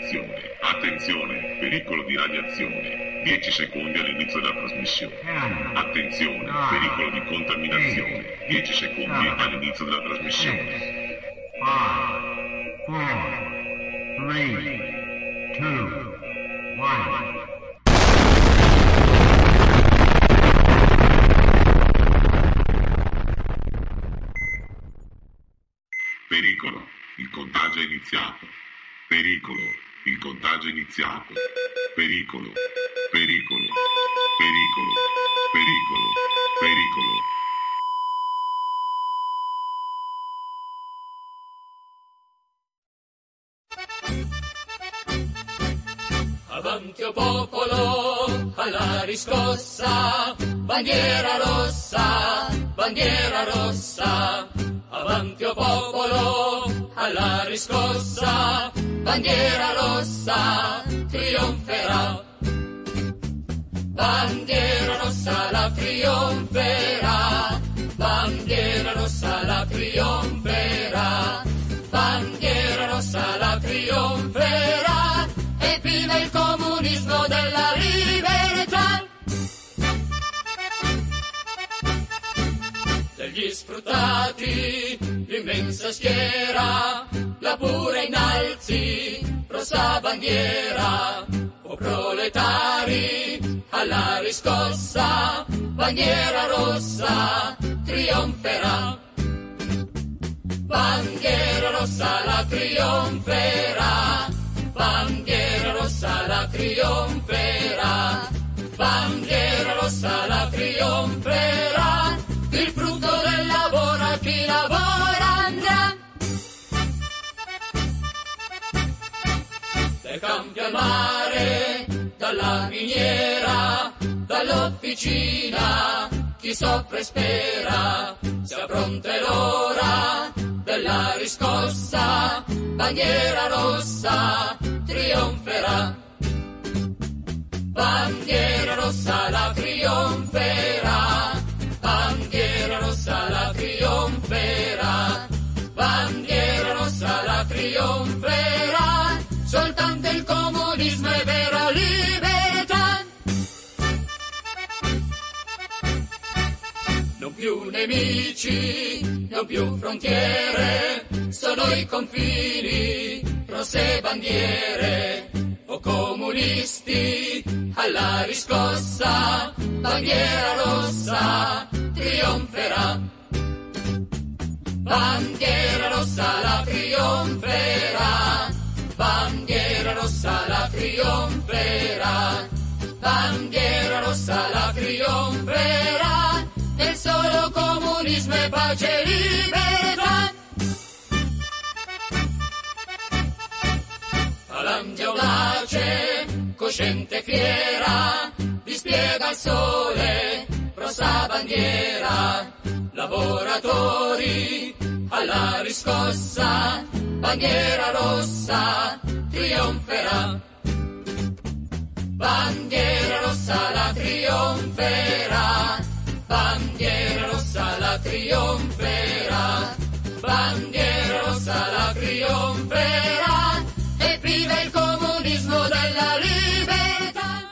radiazione. Attenzione, pericolo di radiazione. 10 secondi all'inizio della trasmissione. Attenzione, pericolo di contaminazione. 10 secondi all'inizio della trasmissione. 5, 4, 3, 2, 1. Pericolo, il contagio è iniziato. Pericolo, il contagio è iniziato. Pericolo, pericolo, pericolo, pericolo, pericolo. Avanti o popolo, alla riscossa, bandiera rossa, bandiera rossa. Avanti o popolo, alla riscossa, bandiera rossa, trionferà. Bandiera rossa la trionferà, bandiera rossa la trionferà, bandiera rossa la trionferà, e viva il comunismo della libertà. Degli sfruttati, l'immensa schiera, la pura innalzi, rossa bandiera. O proletari, alla riscossa, bandiera rossa, trionferà. Bandiera rossa la trionferà, bandiera rossa la trionferà, bandiera rossa la trionferà, il frutto del lavoro a chi lavora andrà. Dai campi al mare, dalla miniera, dall'officina, chi soffre e spera, sia pronta è l'ora della riscossa, bandiera rossa trionferà. Bandiera rossa la trionferà, bandiera rossa la trionferà, bandiera rossa la trionferà, soltanto il comunismo è vera libertà. Non più nemici, non più frontiere, sono i confini, rosse bandiere. O comunisti, alla riscossa, bandiera rossa trionferà. Bandiera rossa la trionferà, bandiera rossa la trionferà, bandiera rossa la trionferà, nel solo comunismo e pace e libertà. Falange audace, cosciente e fiera, dispiega il sole, rossa bandiera. Lavoratori, alla riscossa, bandiera rossa trionferà. Bandiera rossa la trionferà, bandiera rossa la trionferà, bandiera rossa la trionferà, e viva il comunismo della libertà.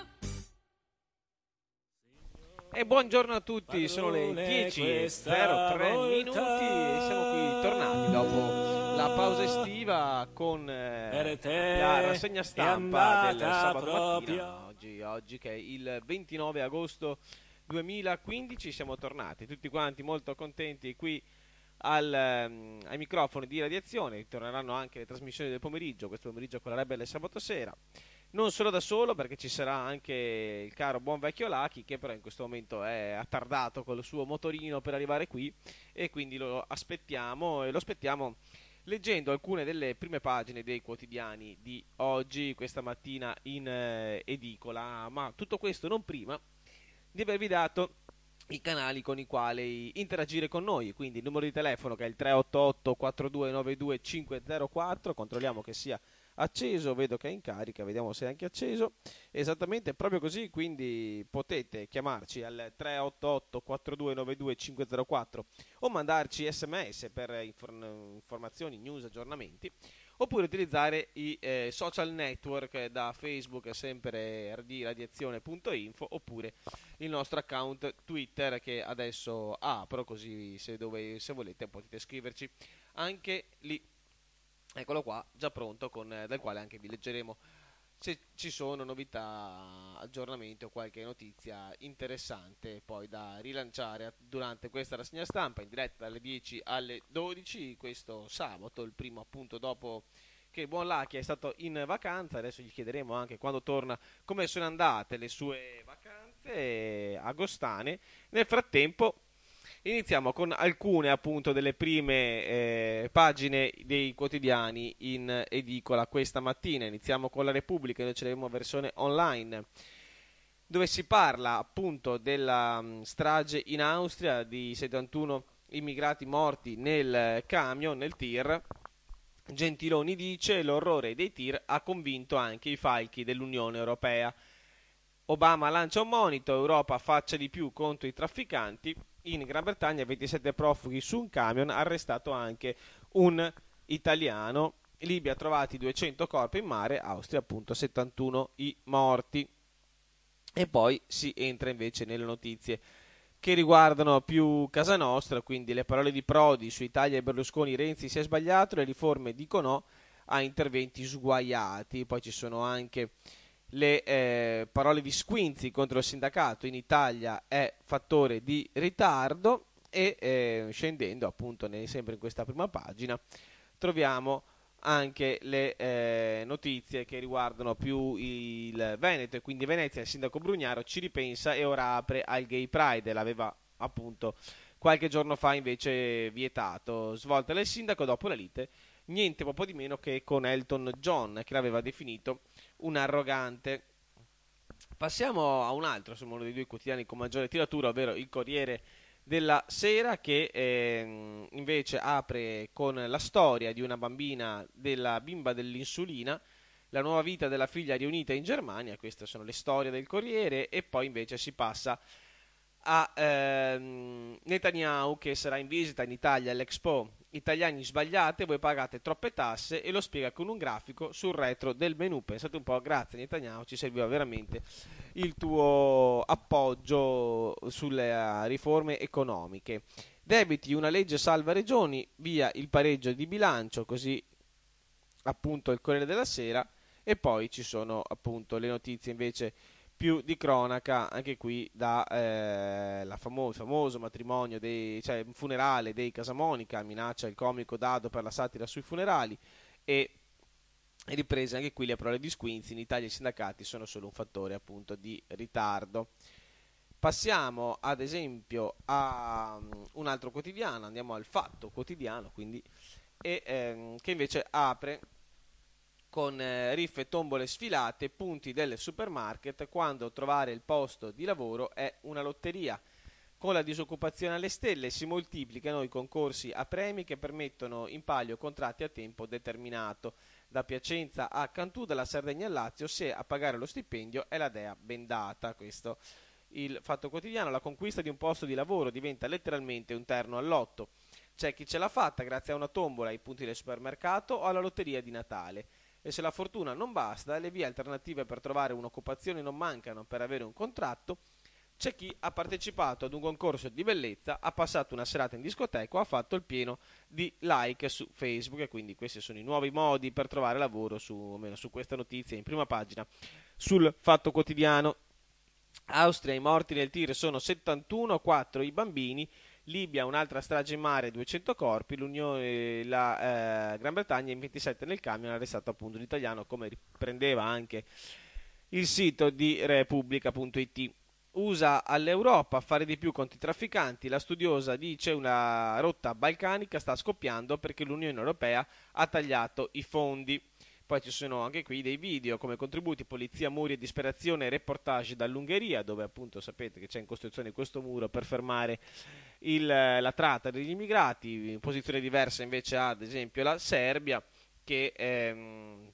E buongiorno a tutti, sono le 10:03 minuti e siamo qui tornati dopo la pausa estiva con la rassegna stampa del sabato mattina. Oggi che è il 29 agosto 2015 siamo tornati tutti quanti molto contenti qui ai microfoni di Radiazione. Torneranno anche le trasmissioni del pomeriggio, questo pomeriggio con la Rebel del sabato sera. Non solo da solo, perché ci sarà anche il caro buon vecchio Lucky, che però in questo momento è attardato col suo motorino per arrivare qui, e quindi lo aspettiamo leggendo alcune delle prime pagine dei quotidiani di oggi, questa mattina in edicola. Ma tutto questo non prima di avervi dato i canali con i quali interagire con noi, quindi il numero di telefono che è il 388 4292 504, controlliamo che sia acceso, vedo che è in carica, vediamo se è anche acceso, esattamente proprio così, quindi potete chiamarci al 388 4292 504 o mandarci sms per informazioni, news, aggiornamenti, oppure utilizzare i social network da Facebook, sempre radiazione.info, oppure il nostro account Twitter che adesso apro, così se volete potete scriverci anche lì. Eccolo qua, già pronto, dal quale anche vi leggeremo se ci sono novità, aggiornamenti o qualche notizia interessante poi da rilanciare durante questa rassegna stampa in diretta dalle 10 alle 12 questo sabato, il primo appunto dopo che il buon Lucky è stato in vacanza. Adesso gli chiederemo anche quando torna come sono andate le sue vacanze agostane. Nel frattempo iniziamo con alcune appunto delle prime pagine dei quotidiani in edicola questa mattina. Iniziamo con la Repubblica, noi ce l'abbiamo versione online, dove si parla appunto della strage in Austria di 71 immigrati morti nel camion, nel tir. Gentiloni dice: l'orrore dei tir ha convinto anche i falchi dell'Unione Europea. Obama lancia un monito: Europa faccia di più contro i trafficanti. In Gran Bretagna 27 profughi su un camion, arrestato anche un italiano. Libia trovati 200 corpi in mare, Austria appunto 71 i morti. E poi si entra invece nelle notizie che riguardano più casa nostra, quindi le parole di Prodi su Italia e Berlusconi: Renzi si è sbagliato, le riforme dico no a interventi sguaiati. Poi ci sono anche le parole di Squinzi contro il sindacato: in Italia è fattore di ritardo. E scendendo appunto sempre in questa prima pagina troviamo anche le notizie che riguardano più il Veneto, e quindi Venezia. Il sindaco Brugnaro ci ripensa e ora apre al Gay Pride, l'aveva appunto qualche giorno fa invece vietato. Svolta del sindaco dopo la lite, niente poco di meno che con Elton John, che l'aveva definito un arrogante. Passiamo a un altro, insomma, uno dei due quotidiani con maggiore tiratura, ovvero il Corriere della Sera, che invece apre con la storia di una bambina, della bimba dell'insulina, la nuova vita della figlia riunita in Germania. Queste sono le storie del Corriere. E poi invece si passa a Netanyahu, che sarà in visita in Italia all'Expo. Italiani sbagliate, voi pagate troppe tasse, e lo spiega con un grafico sul retro del menù. Pensate un po', grazie Netanyahu, ci serviva veramente il tuo appoggio sulle riforme economiche. Debiti, una legge salva regioni, via il pareggio di bilancio, così appunto il Corriere della Sera. E poi ci sono appunto le notizie invece più di cronaca, anche qui da il famoso matrimonio, cioè un funerale dei Casamonica, minaccia il comico Dado per la satira sui funerali. E riprese anche qui le parole di Squinzi: in Italia i sindacati sono solo un fattore appunto di ritardo. Passiamo ad esempio a un altro quotidiano, andiamo al Fatto Quotidiano, quindi, che invece apre con riffe, tombole sfilate, punti del supermarket, quando trovare il posto di lavoro è una lotteria. Con la disoccupazione alle stelle si moltiplicano i concorsi a premi che permettono in palio contratti a tempo determinato. Da Piacenza a Cantù, dalla Sardegna al Lazio, se a pagare lo stipendio è la dea bendata. Questo il Fatto Quotidiano. La conquista di un posto di lavoro diventa letteralmente un terno al lotto. C'è chi ce l'ha fatta grazie a una tombola ai punti del supermercato o alla lotteria di Natale. E se la fortuna non basta, le vie alternative per trovare un'occupazione non mancano. Per avere un contratto c'è chi ha partecipato ad un concorso di bellezza, ha passato una serata in discoteca o ha fatto il pieno di like su Facebook. E quindi questi sono i nuovi modi per trovare lavoro, almeno su questa notizia in prima pagina sul Fatto Quotidiano. Austria, i morti nel tir sono 71, 4 i bambini. Libia, un'altra strage in mare, 200 corpi. La Gran Bretagna in 27 nel camion, arrestato appunto l'italiano, come riprendeva anche il sito di Repubblica.it. USA all'Europa, fare di più contro i trafficanti. La studiosa dice: una rotta balcanica sta scoppiando perché l'Unione Europea ha tagliato i fondi. Poi ci sono anche qui dei video come contributi, polizia, muri e disperazione, reportage dall'Ungheria, dove appunto sapete che c'è in costruzione questo muro per fermare la tratta degli immigrati. In posizione diversa invece ha ad esempio la Serbia, che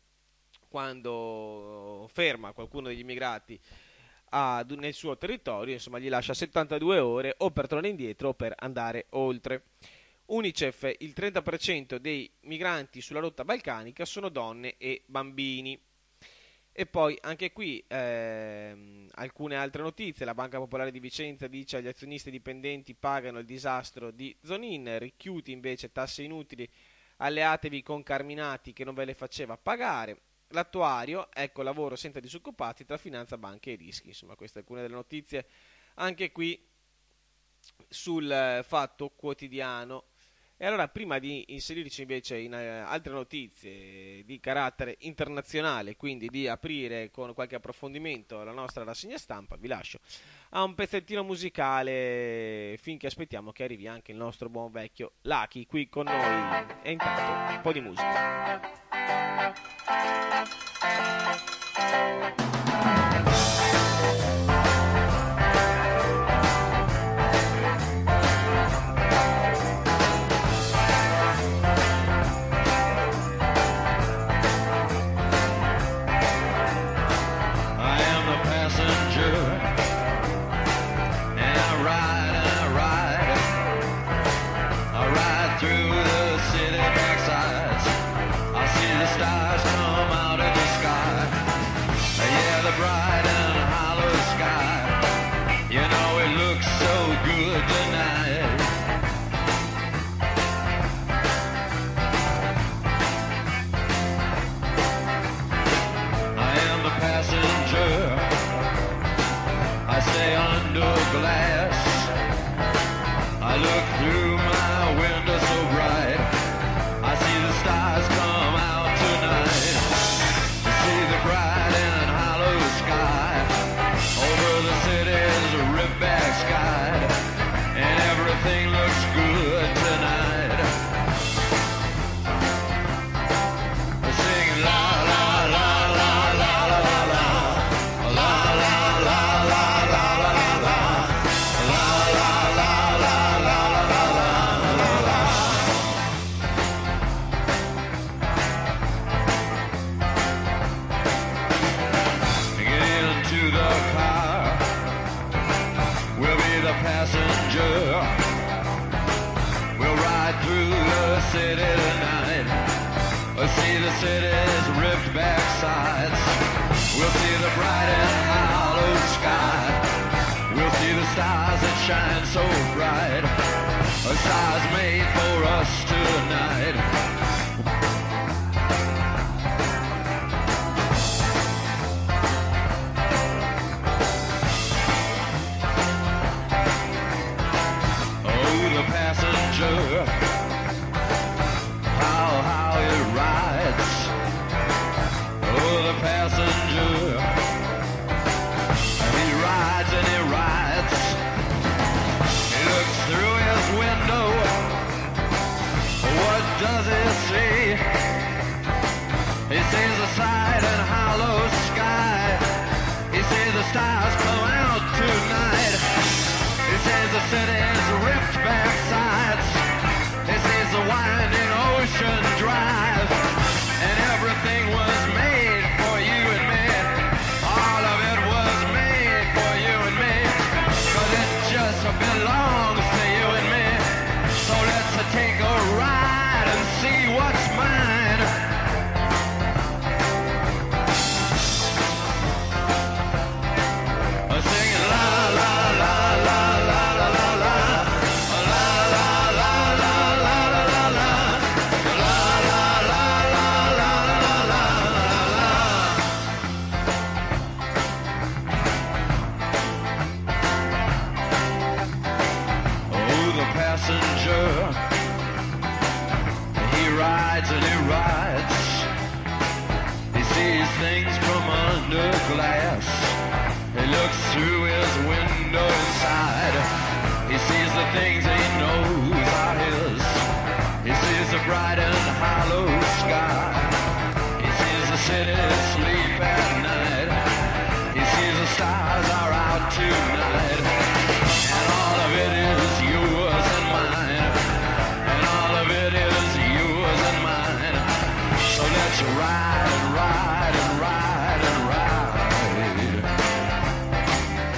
quando ferma qualcuno degli immigrati nel suo territorio, insomma, gli lascia 72 ore o per tornare indietro o per andare oltre. UNICEF, il 30% dei migranti sulla rotta balcanica sono donne e bambini. E poi anche qui alcune altre notizie. La Banca Popolare di Vicenza dice agli azionisti dipendenti pagano il disastro di Zonin, Richiuti invece tasse inutili, alleatevi con Carminati che non ve le faceva pagare. L'attuario, ecco lavoro senza disoccupati tra finanza, banche e rischi. Insomma, queste alcune delle notizie anche qui sul Fatto Quotidiano. E allora, prima di inserirci invece in altre notizie di carattere internazionale, quindi di aprire con qualche approfondimento la nostra rassegna stampa, vi lascio a un pezzettino musicale finché aspettiamo che arrivi anche il nostro buon vecchio Lucky qui con noi. E intanto un po' di musica.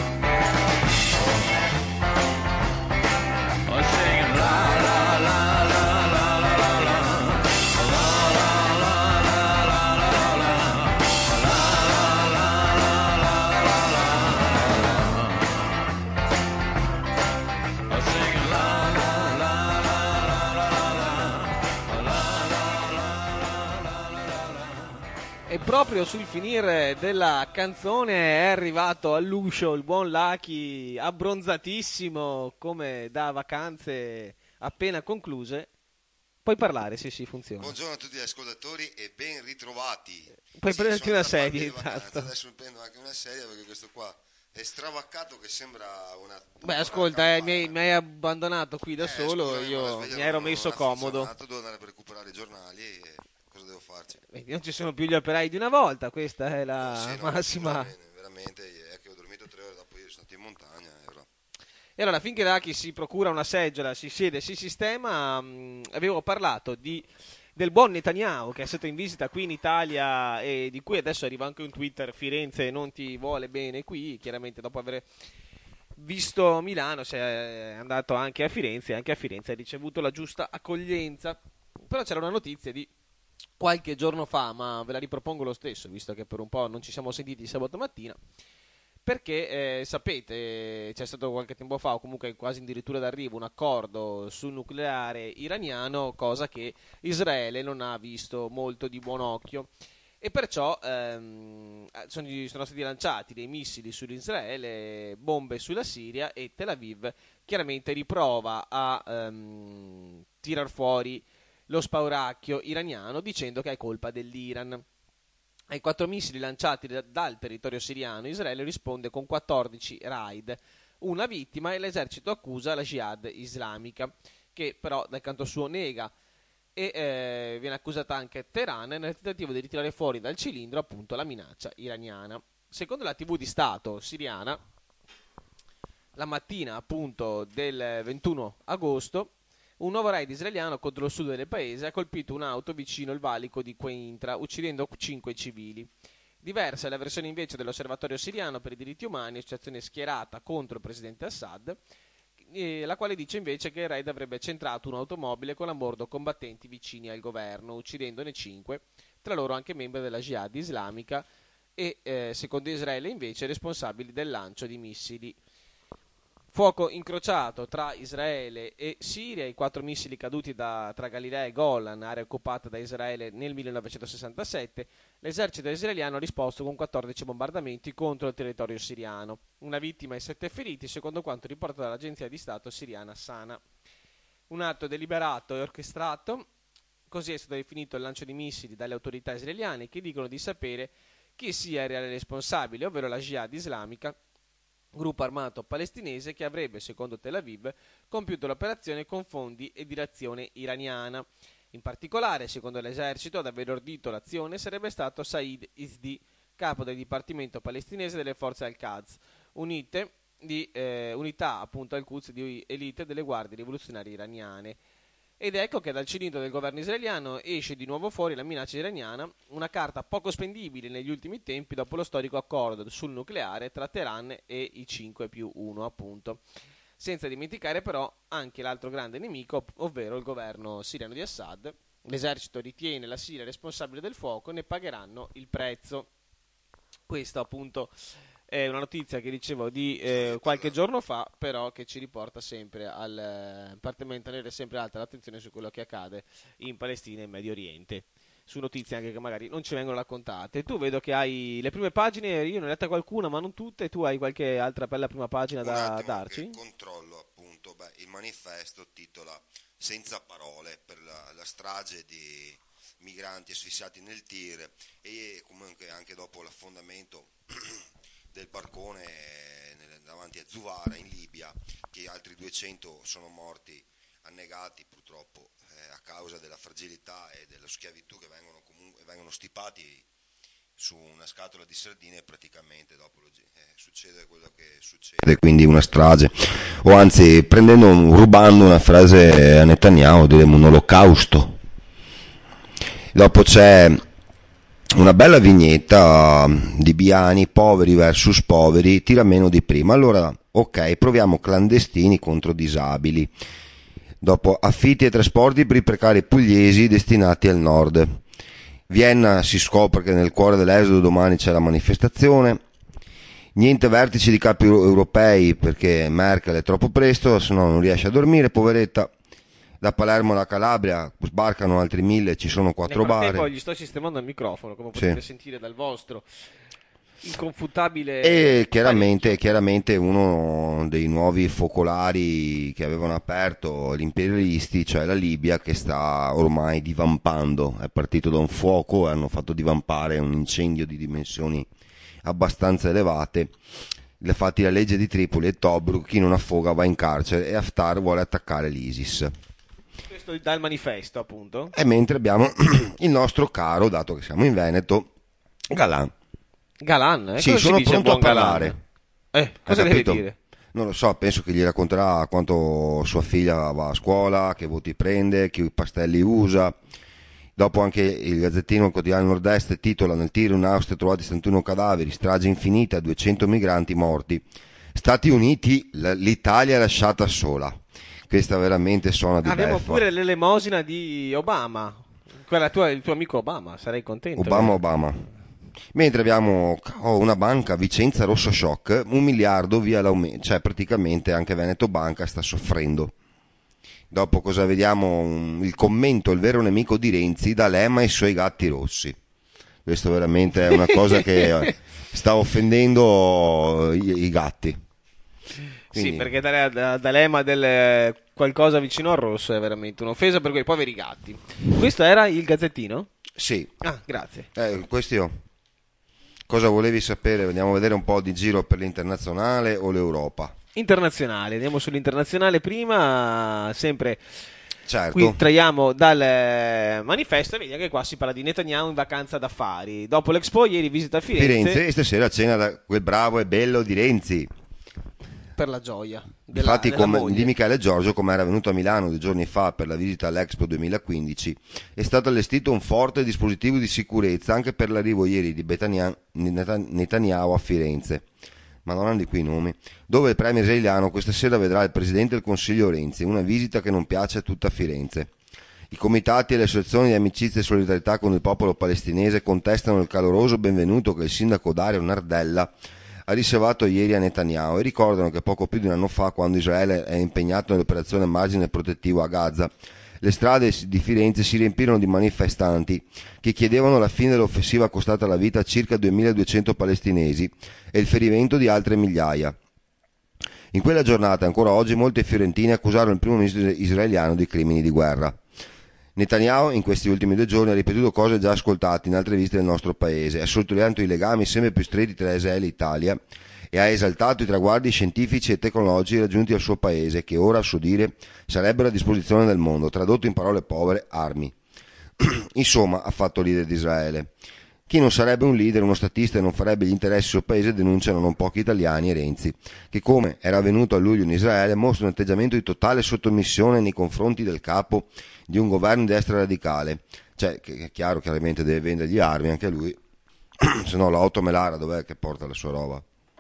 Singing la la la E proprio sul finire della canzone è arrivato all'uscio il buon Lucky, abbronzatissimo come da vacanze appena concluse. Puoi parlare, sì, funziona. Buongiorno a tutti gli ascoltatori e ben ritrovati. Puoi prenderti una sedia intanto. Adesso mi prendo anche una sedia perché questo qua è stravaccato che sembra una... Beh, ascolta, mi hai abbandonato qui da solo, scusami, io mi ero messo comodo. Devo andare per recuperare i giornali e cosa devo farci? Non ci sono più gli operai di una volta, questa è la sì, massima. Veramente, è che ho dormito 3 ore dopo ieri, sono andato in montagna. E allora, finché Lucky si procura una seggiola, si siede, si sistema, avevo parlato del buon Netanyahu che è stato in visita qui in Italia e di cui adesso arriva anche un Twitter: Firenze non ti vuole bene qui, chiaramente dopo aver visto Milano si è andato anche a Firenze, e anche a Firenze ha ricevuto la giusta accoglienza. Però c'era una notizia di qualche giorno fa, ma ve la ripropongo lo stesso, visto che per un po' non ci siamo sentiti sabato mattina, perché sapete, c'è stato qualche tempo fa, o comunque quasi addirittura d'arrivo, un accordo sul nucleare iraniano, cosa che Israele non ha visto molto di buon occhio, e perciò sono stati lanciati dei missili sull'Israele, bombe sulla Siria, e Tel Aviv chiaramente riprova a tirar fuori lo spauracchio iraniano dicendo che è colpa dell'Iran. Ai 4 missili lanciati dal territorio siriano, Israele risponde con 14 raid, una vittima, e l'esercito accusa la Jihad islamica, che però dal canto suo nega, e viene accusata anche Teheran nel tentativo di ritirare fuori dal cilindro appunto la minaccia iraniana. Secondo la TV di Stato siriana, la mattina appunto del 21 agosto, un nuovo raid israeliano contro il sud del paese ha colpito un'auto vicino al valico di Queintra, uccidendo 5 civili. Diversa è la versione invece dell'Osservatorio siriano per i diritti umani, associazione schierata contro il presidente Assad, la quale dice invece che il raid avrebbe centrato un'automobile con a bordo combattenti vicini al governo, uccidendone 5, tra loro anche membri della Jihad islamica e, secondo Israele invece, responsabili del lancio di missili. Fuoco incrociato tra Israele e Siria, i 4 missili caduti tra Galilea e Golan, area occupata da Israele nel 1967, l'esercito israeliano ha risposto con 14 bombardamenti contro il territorio siriano, una vittima e 7 feriti, secondo quanto riportato dall'agenzia di Stato siriana Sana. Un atto deliberato e orchestrato, così è stato definito il lancio di missili dalle autorità israeliane, che dicono di sapere chi sia il reale responsabile, ovvero la Jihad islamica, gruppo armato palestinese che avrebbe, secondo Tel Aviv, compiuto l'operazione con fondi e direzione iraniana. In particolare, secondo l'esercito, ad aver ordito l'azione sarebbe stato Said Izdi, capo del dipartimento palestinese delle forze Al-Quds, unità appunto Al-Quds di elite delle guardie rivoluzionarie iraniane. Ed ecco che dal cilindro del governo israeliano esce di nuovo fuori la minaccia iraniana, una carta poco spendibile negli ultimi tempi dopo lo storico accordo sul nucleare tra Teheran e i 5+1 appunto. Senza dimenticare però anche l'altro grande nemico, ovvero il governo siriano di Assad. L'esercito ritiene la Siria responsabile del fuoco e ne pagheranno il prezzo. Questo appunto è una notizia che dicevo di qualche giorno fa, però che ci riporta sempre per mantenere sempre alta l'attenzione su quello che accade in Palestina e in Medio Oriente, su notizie anche che magari non ci vengono raccontate. Tu vedo che hai le prime pagine, io ne ho letta qualcuna ma non tutte, tu hai qualche altra bella prima pagina da darci? Controllo appunto, il manifesto titola "Senza parole" per la strage di migranti asfissiati nel tir, e comunque anche dopo l'affondamento del barcone davanti a Zuvara in Libia, che altri 200 sono morti annegati purtroppo a causa della fragilità e della schiavitù, che vengono stipati su una scatola di sardine, e praticamente dopo succede quello che succede, quindi una strage, o anzi rubando una frase a Netanyahu diremmo un olocausto. Dopo c'è una bella vignetta di Biani, poveri versus poveri, tira meno di prima. Allora, ok, proviamo clandestini contro disabili. Dopo affitti e trasporti per i precari pugliesi destinati al nord. Vienna si scopre che nel cuore dell'esodo domani c'è la manifestazione. Niente vertici di capi europei perché Merkel è troppo presto, se no non riesce a dormire, poveretta. da Palermo alla Calabria sbarcano altri 1000, ci sono 4 bare. Poi gli sto sistemando il microfono, come potete sentire dal vostro inconfutabile. E chiaramente uno dei nuovi focolari che avevano aperto gli imperialisti, cioè la Libia, che sta ormai divampando. È partito da un fuoco e hanno fatto divampare un incendio di dimensioni abbastanza elevate. Infatti la legge di Tripoli e Tobruk, chi non affoga va in carcere, e Haftar vuole attaccare l'ISIS. Questo dal manifesto, appunto. E mentre abbiamo il nostro caro, dato che siamo in Veneto, Galan. Galan? Sì, sono pronto a parlare. Cosa deve dire? Non lo so, penso che gli racconterà quanto sua figlia va a scuola, che voti prende, che pastelli usa. Dopo anche il Gazzettino, il quotidiano Nord-Est, titola: nel tiro in Austria trovati 71 cadaveri, strage infinita, 200 migranti morti. Stati Uniti, l'Italia è lasciata sola. Questa veramente suona di Abbiamo beffa. pure l'elemosina di Obama, il tuo amico Obama, sarei contento. Obama. Mentre abbiamo una banca, Vicenza Rosso Shock, 1 miliardo via l'aumento, cioè praticamente anche Veneto Banca sta soffrendo. Dopo cosa vediamo? Il commento: il vero nemico di Renzi, D'Alema e i suoi gatti rossi. Questo veramente è una cosa che sta offendendo i gatti. Quindi... Sì, perché D'Alema del qualcosa vicino al rosso è veramente un'offesa per quei poveri gatti. Questo era il Gazzettino? Sì. Ah, grazie. Questo cosa volevi sapere? Andiamo a vedere un po' di giro per l'internazionale o l'Europa? Internazionale, andiamo sull'internazionale prima, sempre. Certo. Qui traiamo dal manifesto e vediamo che qua si parla di Netanyahu in vacanza d'affari. Dopo l'Expo, ieri visita a Firenze e stasera cena da quel bravo e bello di Renzi. Per la gioia Infatti di Michele Giorgio, come era venuto a Milano 2 giorni fa per la visita all'Expo 2015, è stato allestito un forte dispositivo di sicurezza anche per l'arrivo ieri di Netanyahu a Firenze. Ma non hanno di qui i nomi, dove il premier israeliano questa sera vedrà il presidente del Consiglio Renzi, una visita che non piace a tutta Firenze. I comitati e le associazioni di amicizia e solidarietà con il popolo palestinese contestano il caloroso benvenuto che il sindaco Dario Nardella ha riservato ieri a Netanyahu e ricordano che poco più di un anno fa, quando Israele è impegnato nell'operazione margine protettivo a Gaza, le strade di Firenze si riempirono di manifestanti che chiedevano la fine dell'offensiva costata la vita a circa 2200 palestinesi e il ferimento di altre migliaia. In quella giornata, ancora oggi, molte fiorentine accusarono il primo ministro israeliano di crimini di guerra. Netanyahu in questi ultimi 2 giorni ha ripetuto cose già ascoltate in altre visite del nostro paese, ha sottolineato i legami sempre più stretti tra Israele e Italia e ha esaltato i traguardi scientifici e tecnologici raggiunti al suo paese, che ora, a suo dire, sarebbero a disposizione del mondo, tradotto in parole povere, armi. Insomma, ha fatto leader di Israele. Chi non sarebbe un leader, uno statista e non farebbe gli interessi del suo paese, denunciano non pochi italiani e Renzi, che, come era avvenuto a luglio in Israele, mostra un atteggiamento di totale sottomissione nei confronti del capo di un governo di destra radicale. Cioè, che è chiaro, chiaramente deve vendergli armi anche a lui, se no l'auto Melara dov'è che porta la sua roba?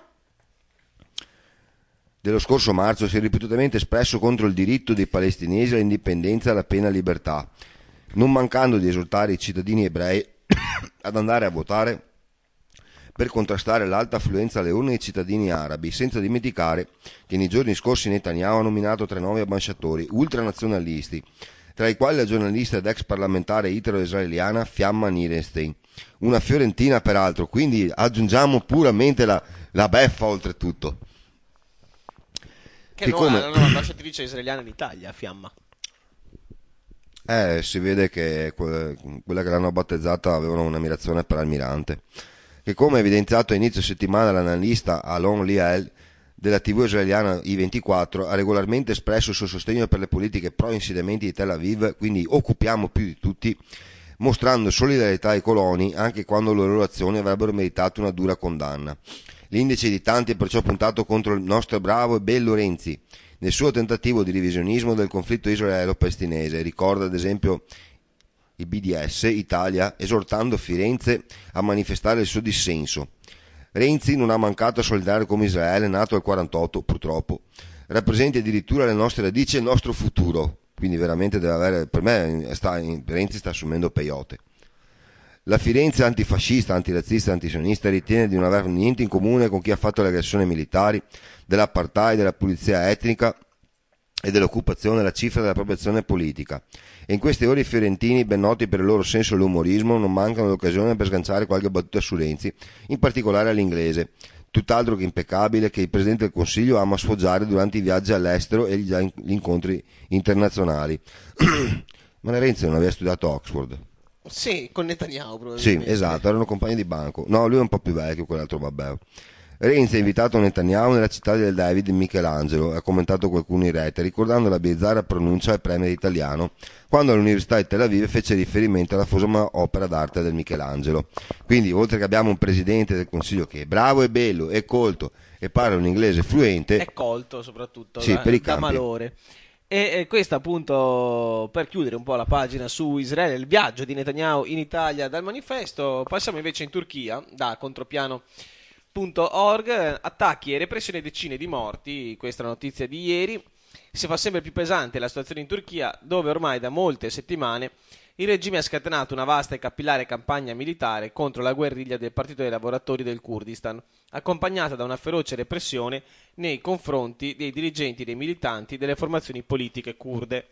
Dello scorso marzo si è ripetutamente espresso contro il diritto dei palestinesi all'indipendenza e alla piena libertà, non mancando di esortare i cittadini ebrei ad andare a votare per contrastare l'alta affluenza alle urne dei cittadini arabi, senza dimenticare che nei giorni scorsi Netanyahu ha nominato 3 nuovi ambasciatori ultranazionalisti, tra i quali la giornalista ed ex parlamentare italo-israeliana Fiamma Nirenstein, una fiorentina peraltro, quindi aggiungiamo puramente la beffa oltretutto. Che non è un'ambasciatrice israeliana in Italia, Fiamma. Si vede che quella che l'hanno battezzata avevano un'ammirazione per Almirante, che, come evidenziato a inizio settimana l'analista Alon Liel della TV israeliana I24, ha regolarmente espresso il suo sostegno per le politiche pro-insediamenti di Tel Aviv, quindi occupiamo più di tutti, mostrando solidarietà ai coloni anche quando le loro azioni avrebbero meritato una dura condanna. L'indice di tanti è perciò puntato contro il nostro bravo e bello Renzi nel suo tentativo di revisionismo del conflitto israelo-palestinese. Ricorda ad esempio il BDS Italia esortando Firenze a manifestare il suo dissenso. Renzi non ha mancato a solidarietà come Israele, nato nel 48 purtroppo, rappresenta addirittura le nostre radici e il nostro futuro, quindi veramente deve avere, per me Renzi sta assumendo peyote. La Firenze antifascista, antirazzista e antisionista ritiene di non aver niente in comune con chi ha fatto le aggressioni militari, dell'apartheid, della pulizia etnica e dell'occupazione la cifra della propria azione politica. E in queste ore i fiorentini, ben noti per il loro senso dell'umorismo, non mancano l'occasione per sganciare qualche battuta su Renzi, in particolare all'inglese, tutt'altro che impeccabile, che il Presidente del Consiglio ama sfoggiare durante i viaggi all'estero e gli incontri internazionali. Ma Renzi non aveva studiato a Oxford? Sì, con Netanyahu Sì, probabilmente. esatto, erano compagni di banco. No, lui è un po' più vecchio, quell'altro vabbè. Renzi ha invitato Netanyahu nella città del David Michelangelo, ha commentato qualcuno in rete, ricordando la bizzarra pronuncia al premier italiano, quando all'Università di Tel Aviv fece riferimento alla famosa opera d'arte del Michelangelo. Quindi, oltre che abbiamo un Presidente del Consiglio che è bravo e bello, è colto e parla un inglese fluente... È colto soprattutto, sì, per i da campi. malore. E questo appunto per chiudere un po' la pagina su Israele, il viaggio di Netanyahu in Italia dal manifesto. Passiamo invece in Turchia, da contropiano.org, attacchi e repressione, decine di morti, questa è la notizia di ieri. Si fa sempre più pesante la situazione in Turchia, dove ormai da molte settimane il regime ha scatenato una vasta e capillare campagna militare contro la guerriglia del Partito dei Lavoratori del Kurdistan, accompagnata da una feroce repressione nei confronti dei dirigenti e dei militanti delle formazioni politiche kurde.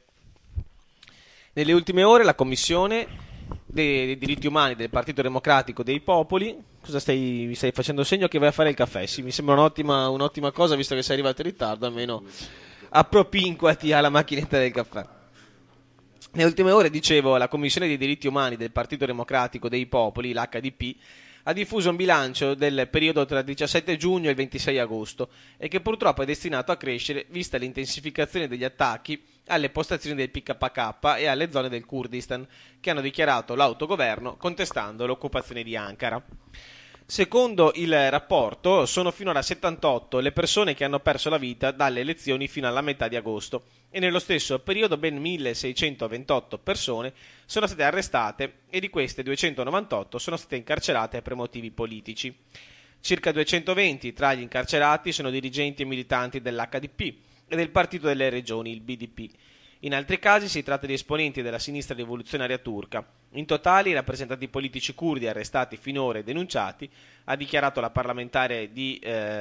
Nelle ultime ore la Commissione dei diritti umani del Partito Democratico dei Popoli... Cosa mi stai facendo segno che vai a fare il caffè? Sì, mi sembra un'ottima cosa, visto che sei arrivato in ritardo, almeno appropinquati alla macchinetta del caffè. Nelle ultime ore, dicevo, la Commissione dei diritti umani del Partito Democratico dei Popoli, l'HDP, ha diffuso un bilancio del periodo tra il 17 giugno e il 26 agosto e che purtroppo è destinato a crescere vista l'intensificazione degli attacchi alle postazioni del PKK e alle zone del Kurdistan, che hanno dichiarato l'autogoverno contestando l'occupazione di Ankara. Secondo il rapporto, sono finora 78 le persone che hanno perso la vita dalle elezioni fino alla metà di agosto e nello stesso periodo ben 1628 persone sono state arrestate e di queste 298 sono state incarcerate per motivi politici. Circa 220 tra gli incarcerati sono dirigenti e militanti dell'HDP e del Partito delle Regioni, il BDP. In altri casi si tratta di esponenti della sinistra rivoluzionaria turca. In totale i rappresentanti politici curdi arrestati finora e denunciati, ha dichiarato la parlamentare di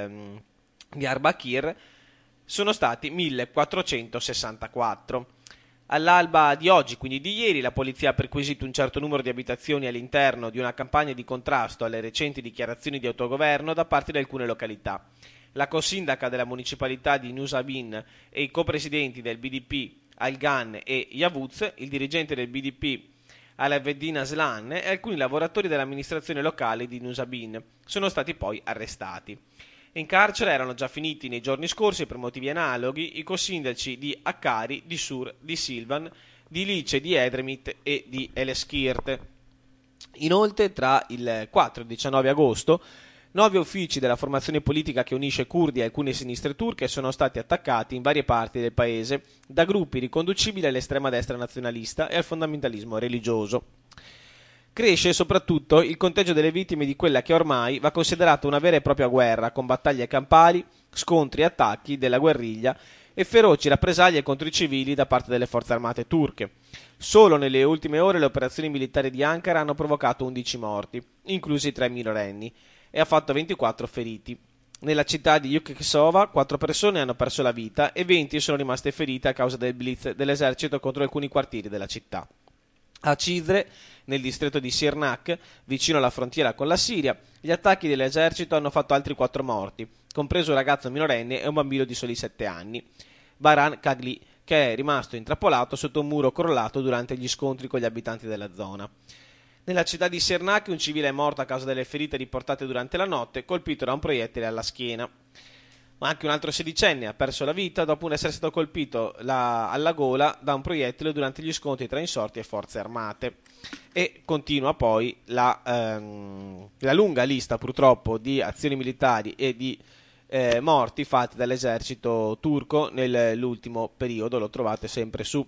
Diyarbakir, sono stati 1464. All'alba di oggi, quindi di ieri, la polizia ha perquisito un certo numero di abitazioni all'interno di una campagna di contrasto alle recenti dichiarazioni di autogoverno da parte di alcune località. La co-sindaca della municipalità di Nusaybin e i copresidenti del BDP Algan e Yavuz, il dirigente del BDP Alaveddin Aslan e alcuni lavoratori dell'amministrazione locale di Nusaybin sono stati poi arrestati. In carcere erano già finiti nei giorni scorsi per motivi analoghi i co-sindaci di Hakkari, di Sur, di Silvan, di Lice, di Edremit e di Eleskirt. Inoltre tra il 4 e il 19 agosto 9 uffici della formazione politica che unisce curdi e alcune sinistre turche sono stati attaccati in varie parti del paese da gruppi riconducibili all'estrema destra nazionalista e al fondamentalismo religioso. Cresce soprattutto il conteggio delle vittime di quella che ormai va considerata una vera e propria guerra, con battaglie campali, scontri e attacchi della guerriglia e feroci rappresaglie contro i civili da parte delle forze armate turche. Solo nelle ultime ore le operazioni militari di Ankara hanno provocato 11 morti, inclusi 3 minorenni, e ha fatto 24 feriti. Nella città di Yukksova 4 persone hanno perso la vita e 20 sono rimaste ferite a causa del blitz dell'esercito contro alcuni quartieri della città. A Cizre, nel distretto di Sirnak, vicino alla frontiera con la Siria, gli attacchi dell'esercito hanno fatto altri 4 morti, compreso un ragazzo minorenne e un bambino di soli 7 anni. Baran Kagli, che è rimasto intrappolato sotto un muro crollato durante gli scontri con gli abitanti della zona. Nella città di Sirnak un civile è morto a causa delle ferite riportate durante la notte, colpito da un proiettile alla schiena. Ma anche un altro sedicenne ha perso la vita dopo essere stato colpito alla gola da un proiettile durante gli scontri tra insorti e forze armate. E continua poi la lunga lista purtroppo di azioni militari e di morti fatte dall'esercito turco nell'ultimo periodo. Lo trovate sempre su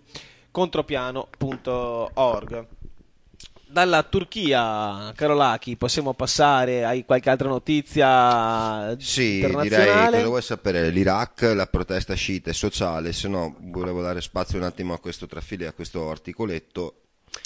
contropiano.org. Dalla Turchia, caro Lachi, possiamo passare a qualche altra notizia internazionale? Direi, cosa vuoi sapere? L'Iraq, la protesta sciita e sociale, se no volevo dare spazio un attimo a questo trafile, a questo articoletto.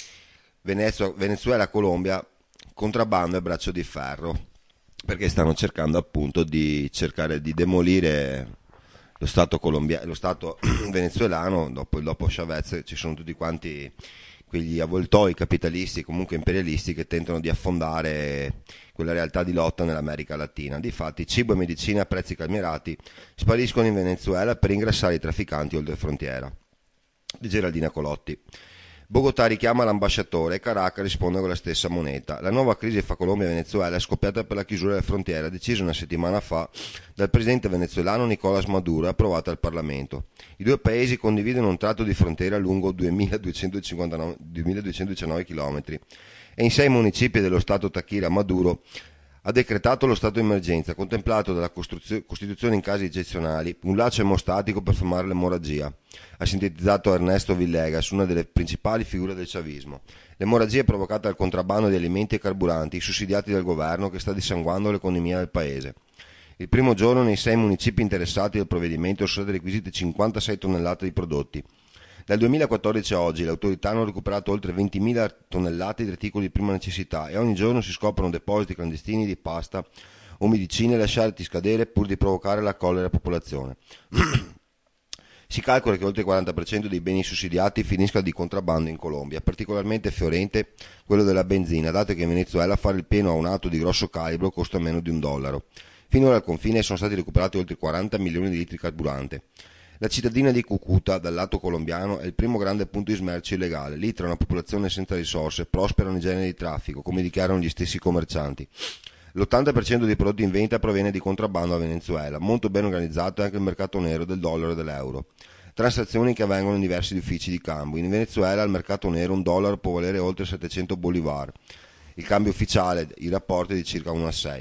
Venezuela, Colombia, contrabbando e braccio di ferro, perché stanno cercando appunto di demolire lo Stato venezuelano, dopo Chavez ci sono tutti quanti quegli avvoltoi capitalisti, comunque imperialisti, che tentano di affondare quella realtà di lotta nell'America Latina. Difatti cibo e medicina a prezzi calmierati spariscono in Venezuela per ingrassare i trafficanti oltre frontiera. Di Geraldina Colotti. Bogotà richiama l'ambasciatore e Caracas risponde con la stessa moneta. La nuova crisi fra Colombia e Venezuela è scoppiata per la chiusura delle frontiere decisa una settimana fa dal presidente venezuelano Nicolás Maduro e approvata al Parlamento. I due paesi condividono un tratto di frontiera lungo 2219 km e in 6 municipi dello stato Táchira Maduro ha decretato lo stato di emergenza, contemplato dalla Costituzione in casi eccezionali, un laccio emostatico per fermare l'emorragia, ha sintetizzato Ernesto Villegas, una delle principali figure del chavismo. L'emorragia è provocata dal contrabbando di alimenti e carburanti sussidiati dal governo che sta dissanguando l'economia del paese. Il primo giorno nei 6 municipi interessati dal provvedimento sono state requisite 56 tonnellate di prodotti. Dal 2014 a oggi le autorità hanno recuperato oltre 20.000 tonnellate di articoli di prima necessità e ogni giorno si scoprono depositi clandestini di pasta o medicine lasciati scadere pur di provocare la collera della popolazione. Si calcola che oltre il 40% dei beni sussidiati finisca di contrabbando in Colombia, particolarmente fiorente quello della benzina, dato che in Venezuela fare il pieno a un auto di grosso calibro costa meno di $1. Finora al confine sono stati recuperati oltre 40 milioni di litri di carburante. La cittadina di Cúcuta, dal lato colombiano, è il primo grande punto di smercio illegale. Lì, tra una popolazione senza risorse, prosperano i generi di traffico, come dichiarano gli stessi commercianti. L'80% dei prodotti in vendita proviene di contrabbando a Venezuela. Molto ben organizzato è anche il mercato nero del dollaro e dell'euro. Transazioni che avvengono in diversi uffici di cambio. In Venezuela, al mercato nero, un dollaro può valere oltre 700 bolivar. Il cambio ufficiale, i rapporti di circa 1:6.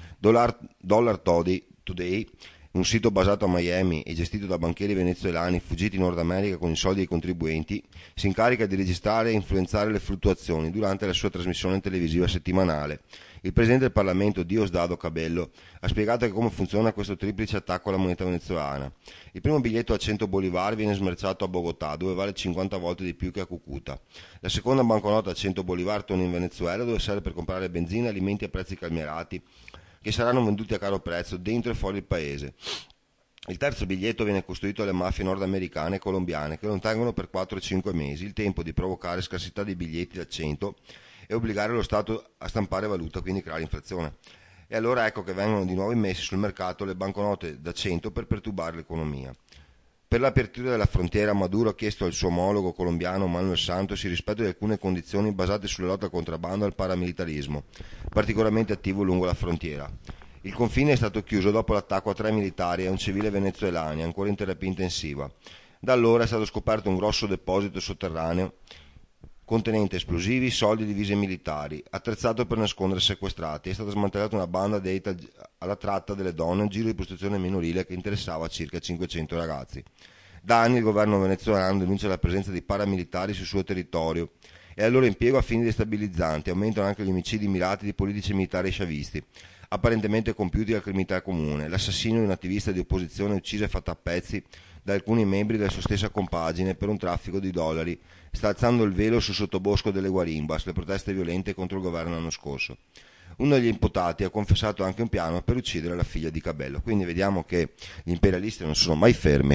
Dollar Today, un sito basato a Miami e gestito da banchieri venezuelani fuggiti in Nord America con i soldi dei contribuenti, si incarica di registrare e influenzare le fluttuazioni durante la sua trasmissione televisiva settimanale. Il presidente del Parlamento, Diosdado Cabello, ha spiegato come funziona questo triplice attacco alla moneta venezuelana. Il primo biglietto a 100 bolivar viene smerciato a Bogotà, dove vale 50 volte di più che a Cúcuta. La seconda banconota a 100 bolivar torna in Venezuela, dove serve per comprare benzina e alimenti a prezzi calmierati, che saranno venduti a caro prezzo dentro e fuori il paese. Il terzo biglietto viene costruito dalle mafie nordamericane e colombiane che lo tengono per 4-5 mesi, il tempo di provocare scarsità di biglietti da 100 e obbligare lo Stato a stampare valuta, quindi creare inflazione. E allora ecco che vengono di nuovo immesse sul mercato le banconote da 100 per perturbare l'economia. Per l'apertura della frontiera, Maduro ha chiesto al suo omologo colombiano Manuel Santos il rispetto di alcune condizioni basate sulla lotta al contrabbando e al paramilitarismo, particolarmente attivo lungo la frontiera. Il confine è stato chiuso dopo l'attacco a 3 militari e a un civile venezuelano, ancora in terapia intensiva. Da allora è stato scoperto un grosso deposito sotterraneo contenente esplosivi, soldi e divise militari, attrezzato per nascondere sequestrati. È stata smantellata una banda dedita alla tratta delle donne, un giro di prostituzione minorile che interessava circa 500 ragazzi. Da anni il governo venezuelano denuncia la presenza di paramilitari sul suo territorio e al loro impiego a fini destabilizzanti. Aumentano anche gli omicidi mirati di politici e militari sciavisti, apparentemente compiuti dalla criminalità comune. L'assassinio di un attivista di opposizione ucciso e fatto a pezzi da alcuni membri della sua stessa compagine per un traffico di dollari sta alzando il velo sul sottobosco delle Guarimbas, le proteste violente contro il governo l'anno scorso. Uno degli imputati ha confessato anche un piano per uccidere la figlia di Cabello. Quindi vediamo che gli imperialisti non sono mai fermi.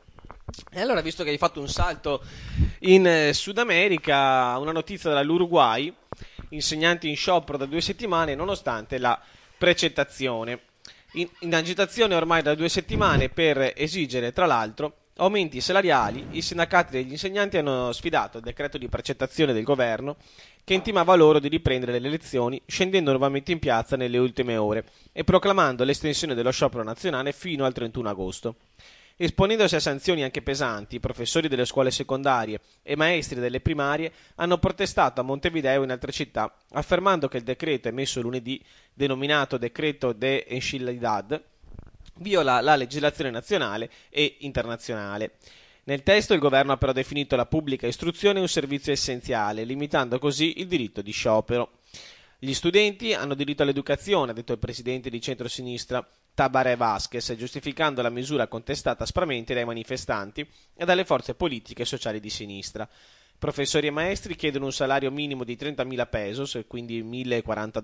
E allora, visto che hai fatto un salto in Sud America, una notizia dall'Uruguay: insegnanti in sciopero da 2 settimane nonostante la precettazione. In agitazione ormai da 2 settimane per esigere, tra l'altro, aumenti salariali, i sindacati degli insegnanti hanno sfidato il decreto di precettazione del governo che intimava loro di riprendere le lezioni, scendendo nuovamente in piazza nelle ultime ore e proclamando l'estensione dello sciopero nazionale fino al 31 agosto. Esponendosi a sanzioni anche pesanti, i professori delle scuole secondarie e maestri delle primarie hanno protestato a Montevideo e in altre città, affermando che il decreto emesso lunedì, denominato Decreto de Encilidad, viola la legislazione nazionale e internazionale. Nel testo il governo ha però definito la pubblica istruzione un servizio essenziale, limitando così il diritto di sciopero. Gli studenti hanno diritto all'educazione, ha detto il presidente di centrosinistra Tabaré Vázquez, giustificando la misura contestata aspramente dai manifestanti e dalle forze politiche e sociali di sinistra. Professori e maestri chiedono un salario minimo di 30.000 pesos, quindi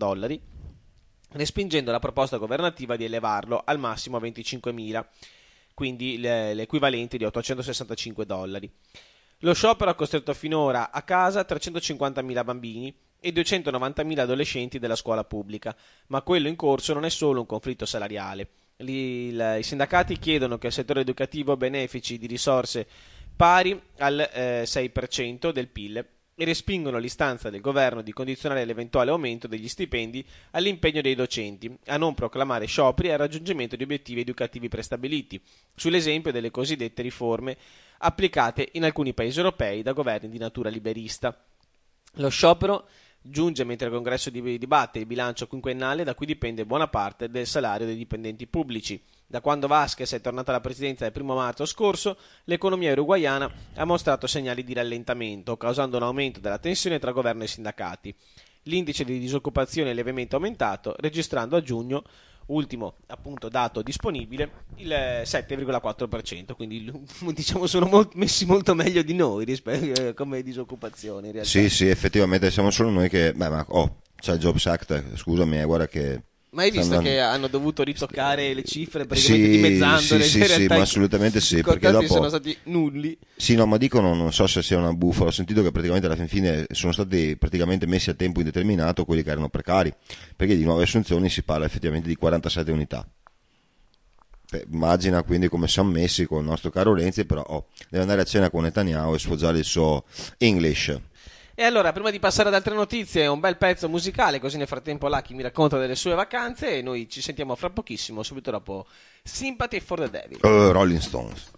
$1.040, respingendo la proposta governativa di elevarlo al massimo a 25.000. quindi l'equivalente di $865. Lo sciopero ha costretto finora a casa 350.000 bambini e 290.000 adolescenti della scuola pubblica, ma quello in corso non è solo un conflitto salariale. I sindacati chiedono che il settore educativo benefici di risorse pari al 6% del PIL e respingono l'istanza del governo di condizionare l'eventuale aumento degli stipendi all'impegno dei docenti, a non proclamare scioperi e al raggiungimento di obiettivi educativi prestabiliti, sull'esempio delle cosiddette riforme applicate in alcuni paesi europei da governi di natura liberista. Lo sciopero giunge mentre il Congresso dibatte il bilancio quinquennale da cui dipende buona parte del salario dei dipendenti pubblici. Da quando Vázquez è tornato alla presidenza il 1 marzo scorso, l'economia uruguaiana ha mostrato segnali di rallentamento, causando un aumento della tensione tra governo e sindacati. L'indice di disoccupazione è levemente aumentato, registrando a giugno, ultimo appunto dato disponibile, il 7,4%, quindi diciamo sono messi molto meglio di noi rispetto come disoccupazione in realtà. Sì, effettivamente siamo solo noi che c'è il Jobs Act, scusami, guarda che ma hai visto che hanno dovuto ritoccare le cifre praticamente dimezzandole? Sì, ma assolutamente sì, perché dopo sono stati nulli. Sì, no, ma dicono, non so se sia una bufala, ho sentito che praticamente alla fine sono stati praticamente messi a tempo indeterminato quelli che erano precari, perché di nuove assunzioni si parla effettivamente di 47 unità. Immagina quindi come siamo messi con il nostro caro Renzi, però deve andare a cena con Netanyahu e sfoggiare il suo English. E allora, prima di passare ad altre notizie, un bel pezzo musicale, così nel frattempo Lucky mi racconta delle sue vacanze e noi ci sentiamo fra pochissimo, subito dopo Sympathy for the Devil. Rolling Stones.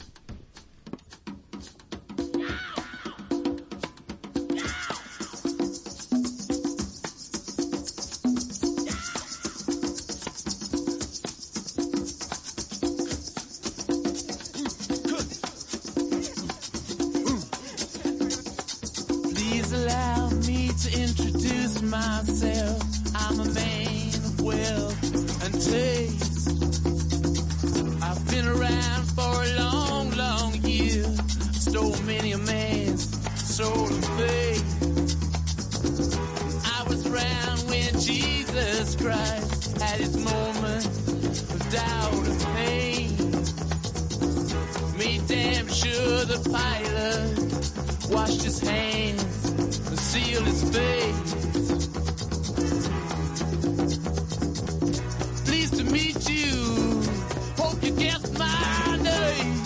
Myself, I'm a man of wealth and taste. I've been around for a long, long year. Stole many a man's soul and faith. I was around when Jesus Christ had his moment of doubt and pain. Made damn sure the pilot washed his hands and sealed his face. Meet you, hope you guessed my name.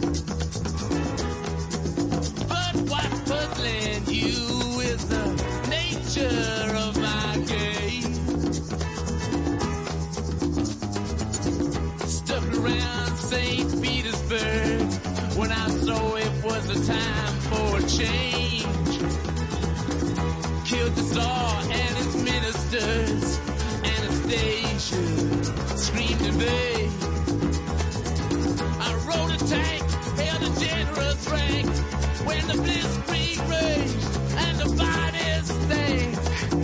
But what's puzzling you is the nature of my game. Stuck around St. Petersburg when I saw it was a time for a change. Killed the Tsar and his ministers, Anastasia screamed in vain. I rode a tank, held a generous rank when the blitzkrieg raged and the bodies stank.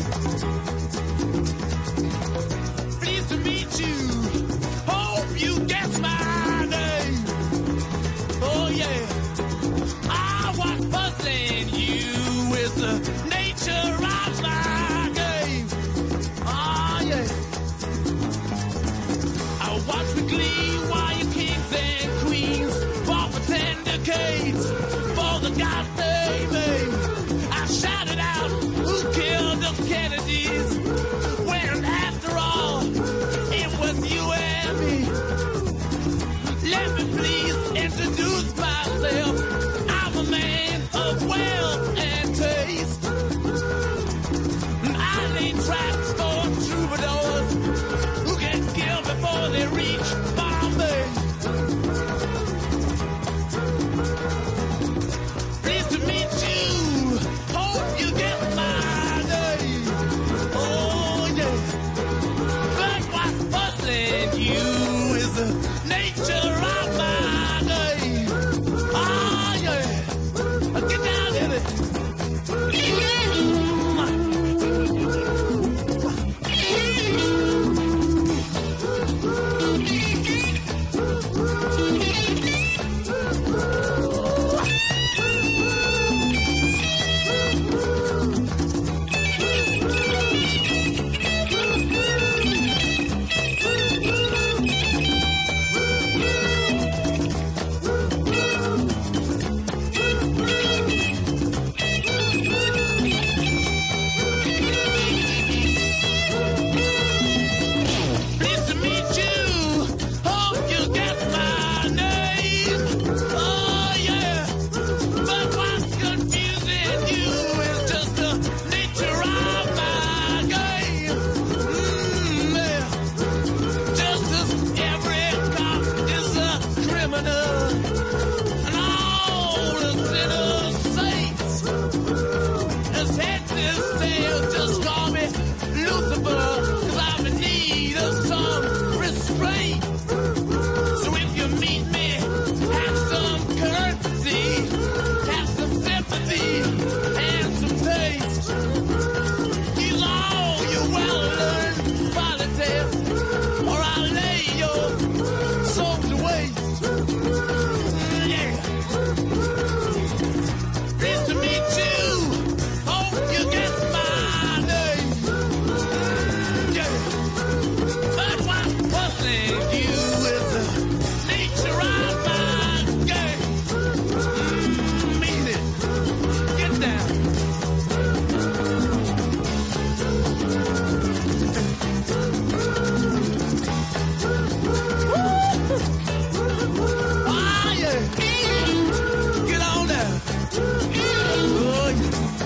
Pleased to meet you, hope you guess my name. Oh yeah, what's puzzling you is the nature of my game. Oh yeah. Watch me glee while you kings and queens fought for 10 decades for the God they made. I shouted out still just call me Lucifer, 'cause I'm in need of some restraint. So if you meet me, have some courtesy, have some sympathy, and some taste. Use all your well-learned politics, or I'll lay your soul to waste. Yeah. Pleased to meet you. Hope you get my name. Yeah. But what's puzzling you is the nature of my game. Mean it. Get down. Ah, yeah. Get on down. Oh, yeah.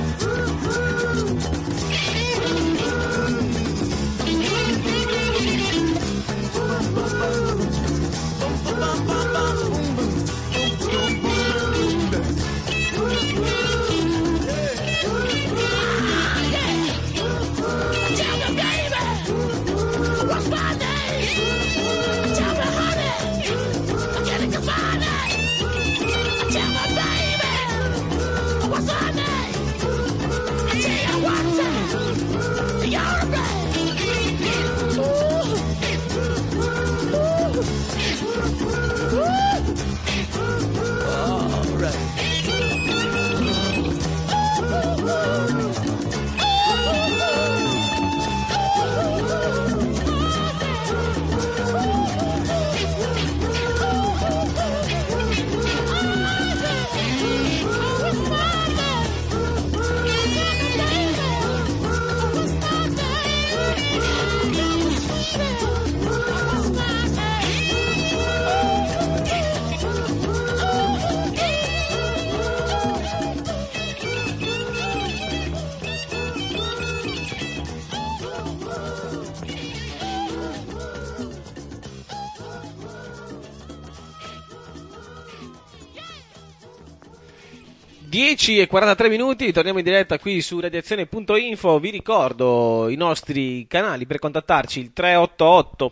e 43 minuti, torniamo in diretta qui su radiazione.info. Vi ricordo i nostri canali per contattarci: il 388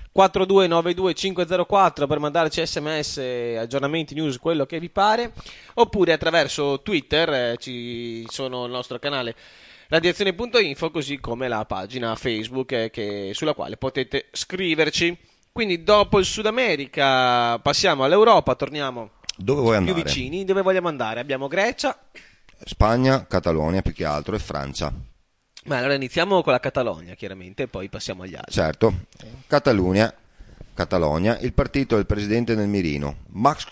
4292 504 per mandarci sms, aggiornamenti, news, quello che vi pare, oppure attraverso Twitter, ci sono il nostro canale radiazione.info, così come la pagina Facebook sulla quale potete scriverci. Quindi dopo il Sud America passiamo all'Europa, torniamo Dove vuoi andare? più vicini. Dove vogliamo andare? Abbiamo Grecia, Spagna, Catalogna più che altro e Francia. ma allora iniziamo con la Catalogna chiaramente e poi passiamo agli altri. Certo, Catalogna, il partito del presidente nel mirino, Max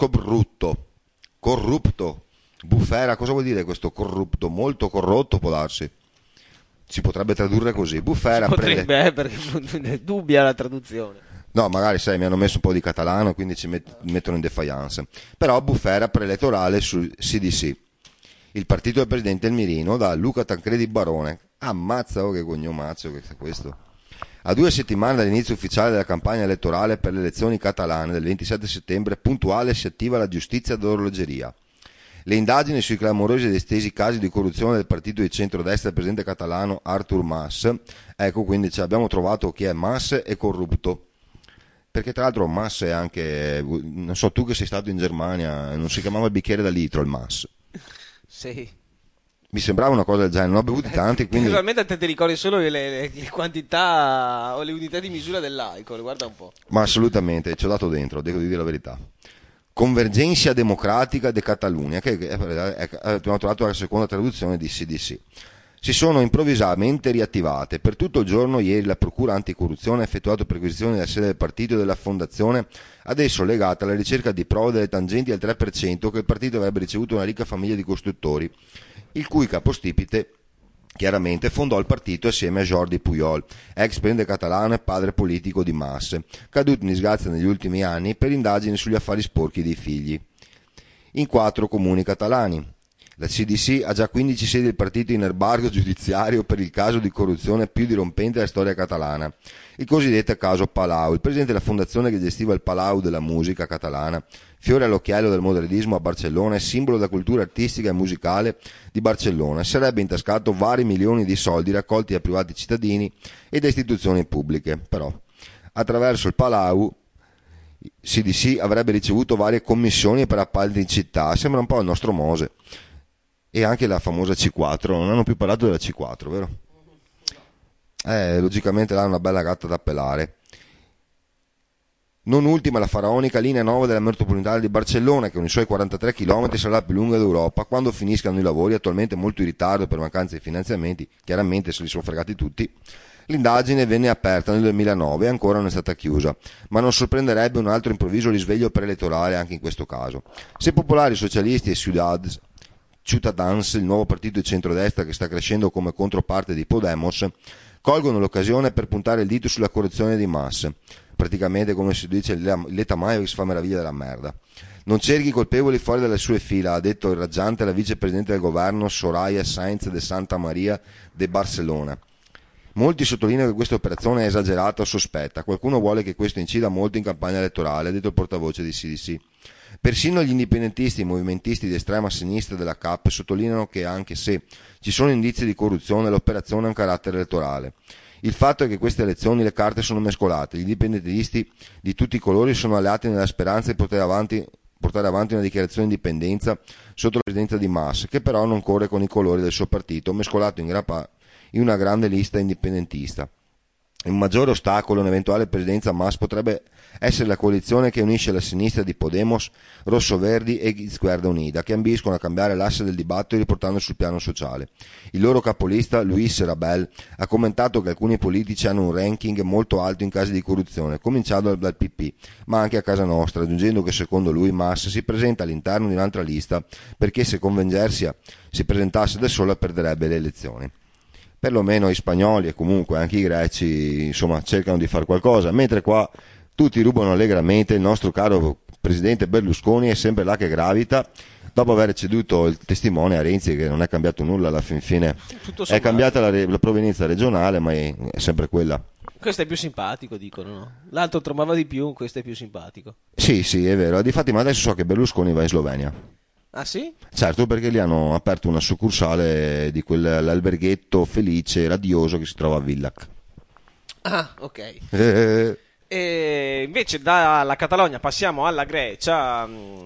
corrupto, bufera, cosa vuol dire questo corrupto? Molto corrotto, può darsi, si potrebbe tradurre così, bufera. Potrebbe, perché dubbia la traduzione. No, magari sai, mi hanno messo un po' di catalano, quindi ci mettono in defiance. Però bufera preelettorale sul CDC, il partito del presidente del mirino, da Luca Tancredi Barone. Ammazza, oh, che cognomazzo che è questo. A 2 settimane dall'inizio ufficiale della campagna elettorale per le elezioni catalane del 27 settembre, puntuale si attiva la giustizia d'orologeria. Le indagini sui clamorosi ed estesi casi di corruzione del partito di centrodestra del presidente catalano Artur Mas. Ecco, quindi abbiamo trovato chi è Mas e corrupto. Perché tra l'altro Mas è anche, non so, tu che sei stato in Germania, non si chiamava il bicchiere da litro il Mas? Sì. Mi sembrava una cosa del genere, non ho bevuti tanti, quindi... Naturalmente te ti ricordi solo le quantità o le unità di misura dell'alcol, guarda un po'. Ma assolutamente, ci ho dato dentro, devo dire la verità. Convergencia Democratica de Catalunya, che abbiamo trovato la seconda traduzione di CDC. Si sono improvvisamente riattivate. Per tutto il giorno ieri la Procura Anticorruzione ha effettuato perquisizioni della sede del partito e della fondazione, adesso legata alla ricerca di prove delle tangenti al 3% che il partito avrebbe ricevuto una ricca famiglia di costruttori, il cui capostipite chiaramente fondò il partito assieme a Jordi Pujol, ex presidente catalano e padre politico di Mas, caduto in disgrazia negli ultimi anni per indagini sugli affari sporchi dei figli. In 4 comuni catalani. La CDC ha già 15 sedi del partito in embargo giudiziario per il caso di corruzione più dirompente della storia catalana, il cosiddetto caso Palau. Il presidente della fondazione che gestiva il Palau della musica catalana, fiore all'occhiello del modernismo a Barcellona e simbolo della cultura artistica e musicale di Barcellona, sarebbe intascato vari milioni di soldi raccolti da privati cittadini e da istituzioni pubbliche. Però, attraverso il Palau, CDC avrebbe ricevuto varie commissioni per appalti in città. Sembra un po' il nostro Mose. E anche la famosa C4, non hanno più parlato della C4, vero? Logicamente là è una bella gatta da pelare. Non ultima la faraonica linea 9 della metropolitana di Barcellona, che con i suoi 43 km sarà la più lunga d'Europa. Quando finiscano i lavori, attualmente molto in ritardo per mancanza di finanziamenti, chiaramente se li sono fregati tutti, l'indagine venne aperta nel 2009 e ancora non è stata chiusa, ma non sorprenderebbe un altro improvviso risveglio preelettorale anche in questo caso. Se popolari, socialisti e Ciutadans, il nuovo partito di centrodestra che sta crescendo come controparte di Podemos, colgono l'occasione per puntare il dito sulla corruzione di massa. Praticamente, come si dice, l'Eta Maio che si fa meraviglia della merda. Non cerchi i colpevoli fuori dalle sue fila, ha detto il raggiante la vicepresidente del governo Soraya Sáenz de Santa Maria de Barcelona. Molti sottolineano che questa operazione è esagerata o sospetta. Qualcuno vuole che questo incida molto in campagna elettorale, ha detto il portavoce di CDC. Persino gli indipendentisti e i movimentisti di estrema sinistra della CAP sottolineano che anche se ci sono indizi di corruzione, l'operazione ha un carattere elettorale. Il fatto è che queste elezioni le carte sono mescolate, gli indipendentisti di tutti i colori sono alleati nella speranza di portare avanti una dichiarazione di indipendenza sotto la presidenza di Mas, che però non corre con i colori del suo partito, mescolato in una grande lista indipendentista. Un maggiore ostacolo a un'eventuale presidenza Mas potrebbe essere la coalizione che unisce la sinistra di Podemos, Rosso-Verdi e Izquierda Unida, che ambiscono a cambiare l'asse del dibattito riportando sul piano sociale. Il loro capolista, Luis Rabel, ha commentato che alcuni politici hanno un ranking molto alto in casi di corruzione, cominciando dal PP, ma anche a casa nostra, aggiungendo che secondo lui Mas si presenta all'interno di un'altra lista perché se Convergencia si presentasse da sola perderebbe le elezioni. Perlomeno i spagnoli e comunque anche i greci, insomma, cercano di fare qualcosa, mentre qua tutti rubano allegramente. Il nostro caro presidente Berlusconi è sempre là che gravita, dopo aver ceduto il testimone a Renzi, che non è cambiato nulla alla fine, è cambiata la provenienza regionale, ma è sempre quella. Questo è più simpatico, dicono, no? L'altro trovava di più, questo è più simpatico. Sì, è vero, difatti, ma adesso so che Berlusconi va in Slovenia. Ah sì? Certo, perché lì hanno aperto una succursale di quell'alberghetto felice, radioso che si trova a Villac. Ah, ok. E invece dalla Catalogna passiamo alla Grecia,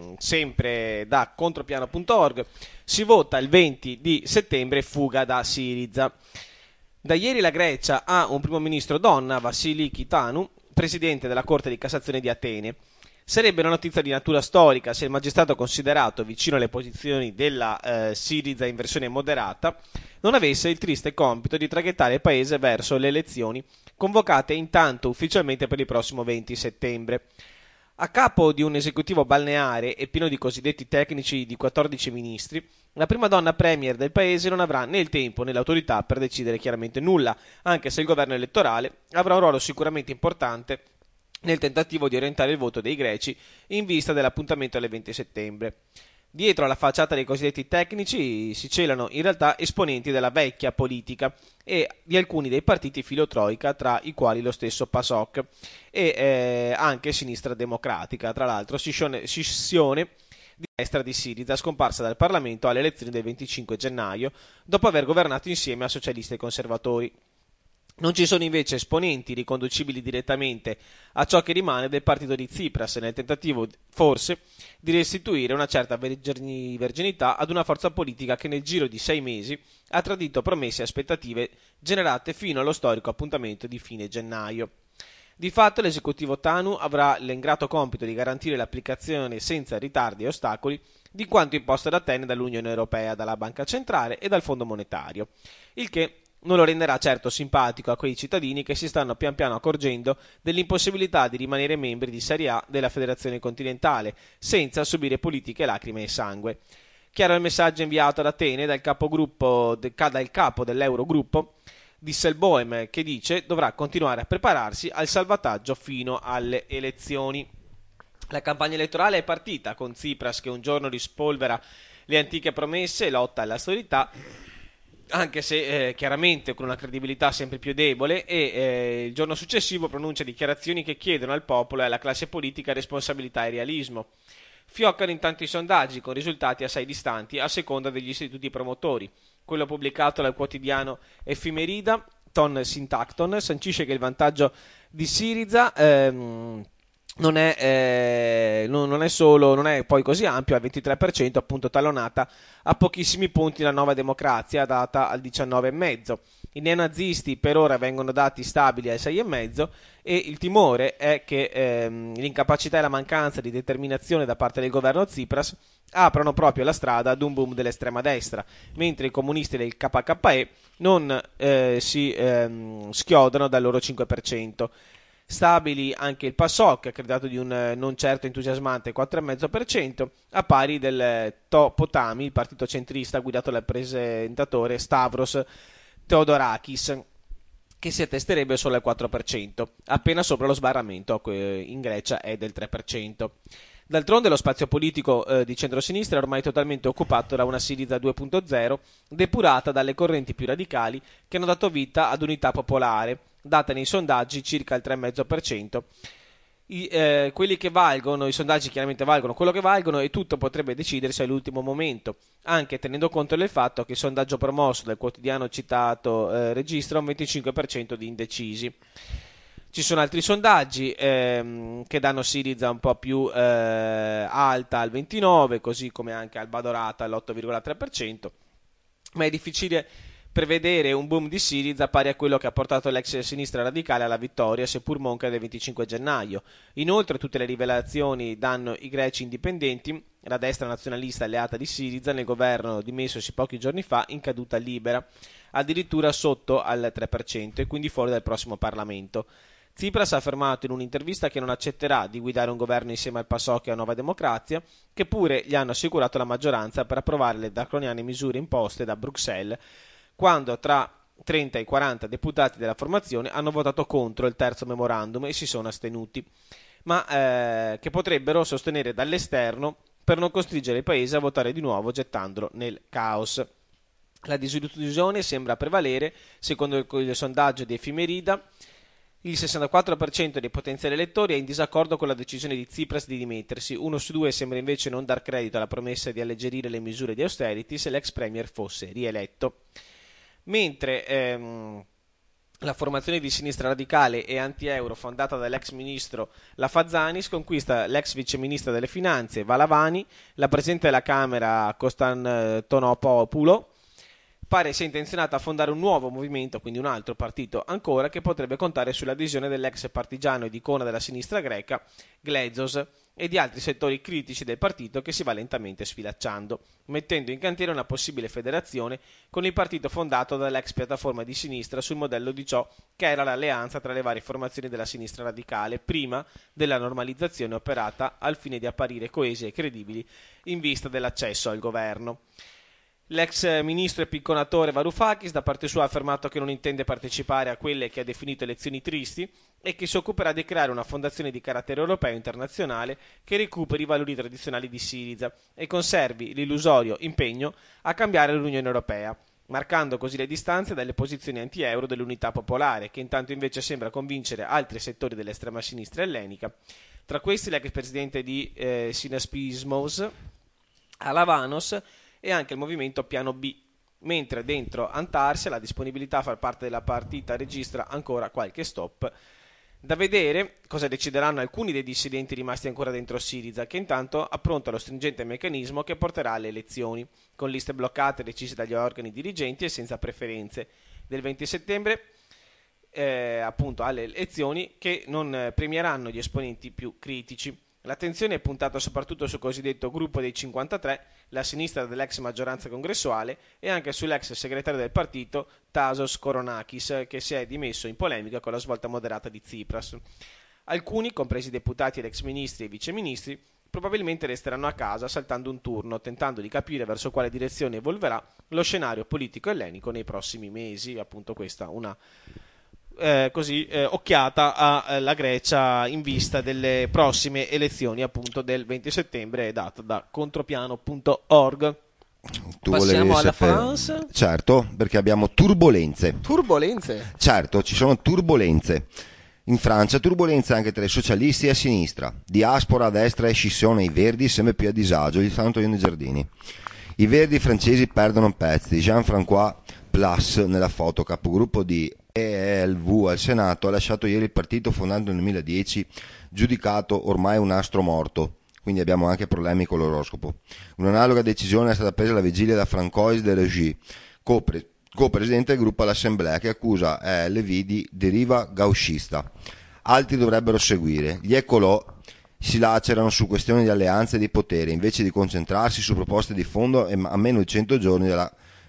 sempre da contropiano.org. Si vota il 20 di settembre, fuga da Syriza. Da ieri la Grecia ha un primo ministro donna, Vasiliki Tanu, presidente della Corte di Cassazione di Atene. Sarebbe una notizia di natura storica se il magistrato considerato vicino alle posizioni della Syriza in versione moderata non avesse il triste compito di traghettare il paese verso le elezioni convocate intanto ufficialmente per il prossimo 20 settembre. A capo di un esecutivo balneare e pieno di cosiddetti tecnici di 14 ministri, la prima donna premier del paese non avrà né il tempo né l'autorità per decidere chiaramente nulla, anche se il governo elettorale avrà un ruolo sicuramente importante nel tentativo di orientare il voto dei greci in vista dell'appuntamento del 20 settembre. Dietro alla facciata dei cosiddetti tecnici si celano in realtà esponenti della vecchia politica e di alcuni dei partiti filotroica, tra i quali lo stesso PASOK e anche Sinistra Democratica, tra l'altro scissione di destra di Syriza, scomparsa dal Parlamento alle elezioni del 25 gennaio, dopo aver governato insieme a socialisti e conservatori. Non ci sono invece esponenti riconducibili direttamente a ciò che rimane del partito di Tsipras, nel tentativo forse di restituire una certa verginità ad una forza politica che nel giro di 6 mesi ha tradito promesse e aspettative generate fino allo storico appuntamento di fine gennaio. Di fatto l'esecutivo Tanu avrà l'ingrato compito di garantire l'applicazione senza ritardi e ostacoli di quanto imposto da Atene dall'Unione Europea, dalla Banca Centrale e dal Fondo Monetario, il che non lo renderà certo simpatico a quei cittadini che si stanno pian piano accorgendo dell'impossibilità di rimanere membri di Serie A della Federazione Continentale senza subire politiche, lacrime e sangue. Chiaro il messaggio inviato ad Atene dal capo dell'Eurogruppo, Dijsselbloem, che dice dovrà continuare a prepararsi al salvataggio fino alle elezioni. La campagna elettorale è partita con Tsipras che un giorno rispolvera le antiche promesse e lotta all'austerità, anche se chiaramente con una credibilità sempre più debole, e il giorno successivo pronuncia dichiarazioni che chiedono al popolo e alla classe politica responsabilità e realismo. Fioccano intanto i sondaggi con risultati assai distanti a seconda degli istituti promotori. Quello pubblicato dal quotidiano Effimerida, Ton Sintacton, sancisce che il vantaggio di Syriza non è poi così ampio, al 23%, appunto talonata a pochissimi punti la Nuova Democrazia, data al 19,5%. I neonazisti per ora vengono dati stabili al 6,5% e il timore è che l'incapacità e la mancanza di determinazione da parte del governo Tsipras aprono proprio la strada ad un boom dell'estrema destra, mentre i comunisti del KKE non si schiodano dal loro 5%. Stabili anche il PASOK, credato di un non certo entusiasmante 4,5%, a pari del Potami, il partito centrista guidato dal presentatore Stavros Theodorakis, che si attesterebbe solo al 4%, appena sopra lo sbarramento in Grecia è del 3%. D'altronde lo spazio politico di centrosinistra è ormai totalmente occupato da una Syriza 2.0, depurata dalle correnti più radicali che hanno dato vita ad Unità Popolare, data nei sondaggi circa il 3,5%. Quelli che valgono, i sondaggi chiaramente valgono quello che valgono e tutto potrebbe decidersi all'ultimo momento, anche tenendo conto del fatto che il sondaggio promosso dal quotidiano citato registra un 25% di indecisi. Ci sono altri sondaggi che danno Syriza un po' più alta al 29%, così come anche Alba Dorata all'8,3%, ma è difficile prevedere un boom di Syriza pari a quello che ha portato l'ex sinistra radicale alla vittoria, seppur monca, del 25 gennaio. Inoltre tutte le rivelazioni danno i greci indipendenti, la destra nazionalista alleata di Syriza, nel governo dimessosi pochi giorni fa in caduta libera, addirittura sotto al 3% e quindi fuori dal prossimo Parlamento. Tsipras ha affermato in un'intervista che non accetterà di guidare un governo insieme al PASOK e a Nuova Democrazia, che pure gli hanno assicurato la maggioranza per approvare le draconiane misure imposte da Bruxelles, quando tra 30 e 40 deputati della formazione hanno votato contro il terzo memorandum e si sono astenuti, ma che potrebbero sostenere dall'esterno per non costringere il paese a votare di nuovo gettandolo nel caos. La disillusione sembra prevalere, secondo il sondaggio di Effimerida. Il 64% dei potenziali elettori è in disaccordo con la decisione di Tsipras di dimettersi. 1 su 2 sembra invece non dar credito alla promessa di alleggerire le misure di austerity se l'ex premier fosse rieletto. Mentre la formazione di sinistra radicale e anti-euro fondata dall'ex ministro Lafazanis conquista l'ex viceministro delle finanze Valavani, la presidente della Camera Konstantinopoulos. Pare sia intenzionata a fondare un nuovo movimento, quindi un altro partito ancora, che potrebbe contare sull'adesione dell'ex partigiano ed icona della sinistra greca Glezos e di altri settori critici del partito che si va lentamente sfilacciando, mettendo in cantiere una possibile federazione con il partito fondato dall'ex piattaforma di sinistra sul modello di ciò che era l'alleanza tra le varie formazioni della sinistra radicale prima della normalizzazione operata al fine di apparire coesi e credibili in vista dell'accesso al governo. L'ex ministro e picconatore Varoufakis da parte sua ha affermato che non intende partecipare a quelle che ha definito elezioni tristi e che si occuperà di creare una fondazione di carattere europeo e internazionale che recuperi i valori tradizionali di Syriza e conservi l'illusorio impegno a cambiare l'Unione Europea, marcando così le distanze dalle posizioni anti-euro dell'Unità Popolare, che intanto invece sembra convincere altri settori dell'estrema sinistra ellenica, tra questi l'ex presidente di Synaspismos Alavanos e anche il movimento Piano B, mentre dentro Antarsia la disponibilità a far parte della partita registra ancora qualche stop. Da vedere cosa decideranno alcuni dei dissidenti rimasti ancora dentro Syriza, che intanto appronta lo stringente meccanismo che porterà alle elezioni, con liste bloccate decise dagli organi dirigenti e senza preferenze, del 20 settembre appunto alle elezioni che non premieranno gli esponenti più critici. L'attenzione è puntata soprattutto sul cosiddetto gruppo dei 53, la sinistra dell'ex maggioranza congressuale, e anche sull'ex segretario del partito Tasos Koronakis, che si è dimesso in polemica con la svolta moderata di Tsipras. Alcuni, compresi deputati ed ex ministri e viceministri, probabilmente resteranno a casa saltando un turno, tentando di capire verso quale direzione evolverà lo scenario politico ellenico nei prossimi mesi. Appunto questa una occhiata alla Grecia in vista delle prossime elezioni appunto del 20 settembre data da contropiano.org. Passiamo alla France. Certo, perché abbiamo turbolenze. Turbolenze? Certo, ci sono turbolenze. In Francia turbolenza anche tra i socialisti e a sinistra, diaspora a destra e scissione ai verdi sempre più a disagio, gli stanno togliendo i giardini. I verdi francesi perdono pezzi. Jean-François Plas, nella foto, capogruppo di ELV al Senato, ha lasciato ieri il partito fondato nel 2010, giudicato ormai un astro morto. Quindi abbiamo anche problemi con l'oroscopo. Un'analoga decisione è stata presa alla vigilia da Francois de Rugy, co-presidente del gruppo all'Assemblea, che accusa ELV di deriva gauchista. Altri dovrebbero seguire. Gli Ecolò si lacerano su questioni di alleanze e di potere, invece di concentrarsi su proposte di fondo a meno di 100 giorni della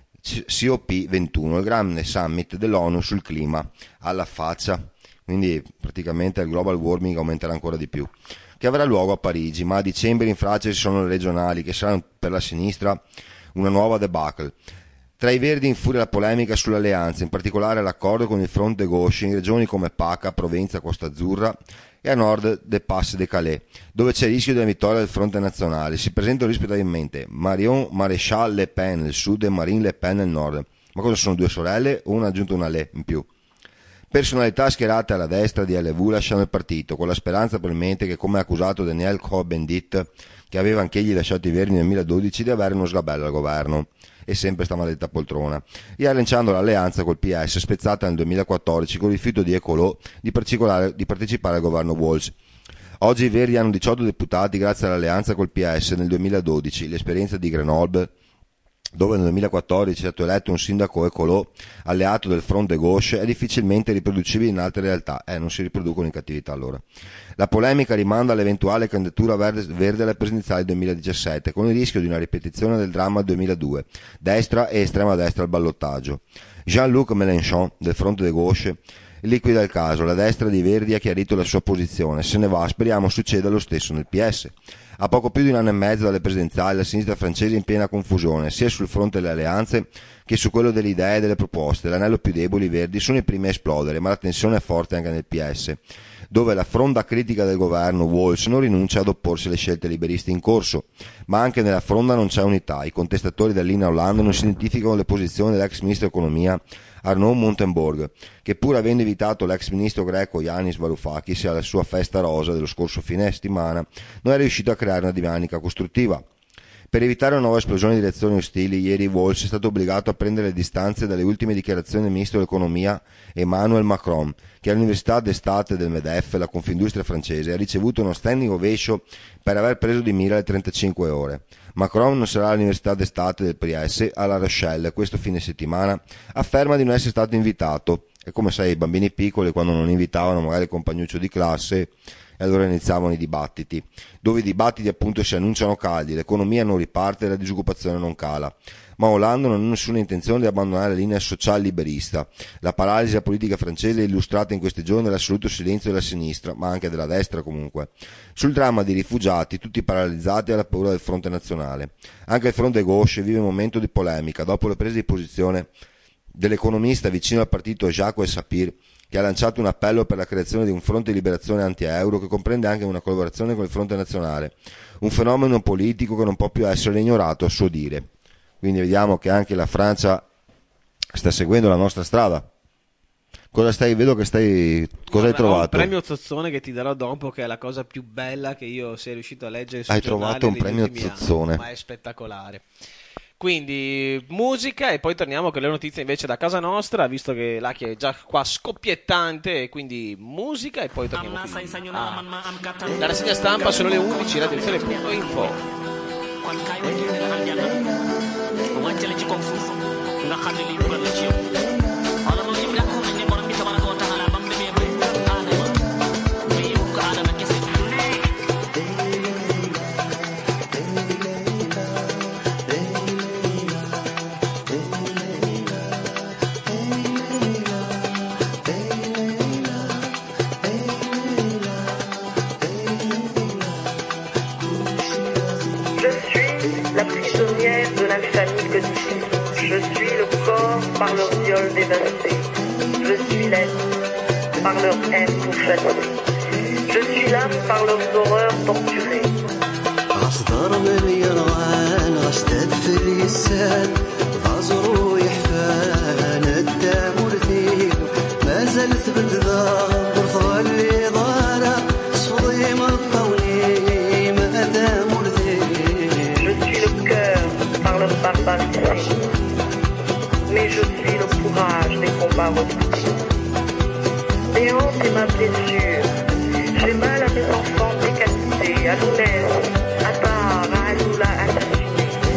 COP21, il grande summit dell'ONU sul clima, alla faccia. Quindi praticamente il global warming aumenterà ancora di più, che avrà luogo a Parigi, ma a dicembre in Francia ci sono le regionali, che saranno per la sinistra una nuova debacle. Tra i verdi infuria la polemica sulle alleanze, in particolare l'accordo con il Front de Gauche in regioni come Paca, Provenza, Costa Azzurra e a nord del Pas de Calais, dove c'è il rischio della vittoria del Fronte Nazionale. Si presentano rispettivamente Marion Maréchal Le Pen nel sud e Marine Le Pen nel nord. Ma cosa sono, due sorelle o una ha aggiunto una Le in più? Personalità schierate alla destra di LV lasciano il partito, con la speranza probabilmente che, come ha accusato Daniel Cohn-Bendit, che aveva anch'egli lasciato i Verdi nel 2012, di avere uno sgabello al governo e sempre sta maledetta poltrona, e lanciando l'alleanza col PS spezzata nel 2014 con il rifiuto di Ecolò di partecipare al governo Walsh. Oggi i Verdi hanno 18 deputati grazie all'alleanza col PS nel 2012, l'esperienza di Grenoble, dove nel 2014 è stato eletto un sindaco Ecolò alleato del Front de Gauche, è difficilmente riproducibile in altre realtà. Non si riproducono in cattività allora. La polemica rimanda all'eventuale candidatura verde alle presidenziali 2017, con il rischio di una ripetizione del dramma 2002, destra e estrema destra al ballottaggio. Jean-Luc Mélenchon del Front de Gauche liquida il caso, la destra dei Verdi ha chiarito la sua posizione, se ne va, speriamo succeda lo stesso nel PS. A poco più di un anno e mezzo dalle presidenziali, la sinistra francese è in piena confusione, sia sul fronte delle alleanze che su quello delle idee e delle proposte. L'anello più debole, i Verdi, sono i primi a esplodere, ma la tensione è forte anche nel PS, dove la fronda critica del governo Walsh non rinuncia ad opporsi alle scelte liberiste in corso, ma anche nella fronda non c'è unità. I contestatori dell'Ina Hollande non si identificano con le posizioni dell'ex ministro dell'economia Arnaud Montebourg, che pur avendo invitato l'ex ministro greco Yanis Varoufakis alla sua festa rosa dello scorso fine settimana, non è riuscito a creare una dinamica costruttiva. Per evitare una nuova esplosione di reazioni ostili, ieri Walsh è stato obbligato a prendere le distanze dalle ultime dichiarazioni del ministro dell'economia Emmanuel Macron, che all'Università d'Estate del MEDEF, la Confindustria francese, ha ricevuto uno standing ovation per aver preso di mira le 35 ore. Macron non sarà all'Università d'Estate del PS a La Rochelle questo fine settimana, afferma di non essere stato invitato. E come sai, i bambini piccoli, quando non invitavano magari il compagnuccio di classe, e allora iniziavano i dibattiti, dove i dibattiti appunto si annunciano caldi, l'economia non riparte e la disoccupazione non cala. Ma Hollande non ha nessuna intenzione di abbandonare la linea social liberista. La paralisi della politica francese è illustrata in questi giorni dall'assoluto silenzio della sinistra, ma anche della destra comunque. Sul dramma dei rifugiati, tutti paralizzati alla paura del fronte nazionale. Anche il fronte gauche vive un momento di polemica, dopo le prese di posizione dell'economista vicino al partito Jacques Sapir, che ha lanciato un appello per la creazione di un fronte di liberazione anti-euro che comprende anche una collaborazione con il fronte nazionale, un fenomeno politico che non può più essere ignorato a suo dire. Quindi vediamo che anche la Francia sta seguendo la nostra strada. Cosa hai trovato? Un premio Zozzone che ti darò dopo, che è la cosa più bella che io sia riuscito a leggere sui giornali. Hai trovato un premio Zozzone? Ma è spettacolare. Quindi musica, e poi torniamo con le notizie invece da casa nostra, visto che l'Aki è già qua scoppiettante, e quindi musica e poi torniamo qui. La rassegna stampa sono le 11, radiolezione.info. De la famille codifiée. Je suis le corps par leur viol dévasté. Je suis l'être par leur haine pourchassée. Je suis l'âme par leurs horreurs torturées. أصدر من يرغان غستد في اللسان غزرو يحفان الدم ورثيل ما زلت بالذنب ورثوال fois redoutée. Mes hontes et ma blessure, j'ai mal à mes enfants décapités, à Lounès, à Tar, à Aloula, à Tassumé.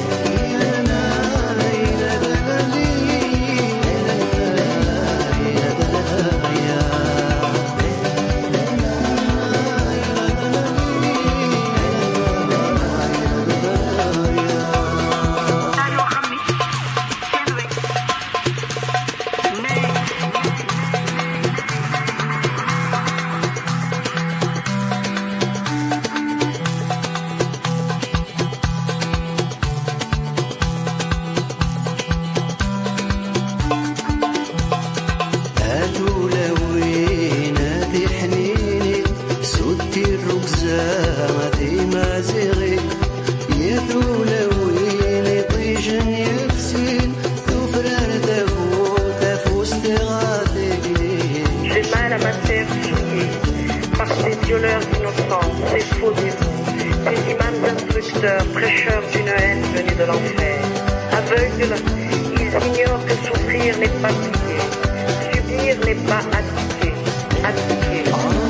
Violeurs innocents, ces faux démons, ces imams instructeurs, prêcheurs d'une haine venue de l'enfer. Aveugles, ils ignorent que souffrir n'est pas plier, subir n'est pas abdiquer, abdiquer.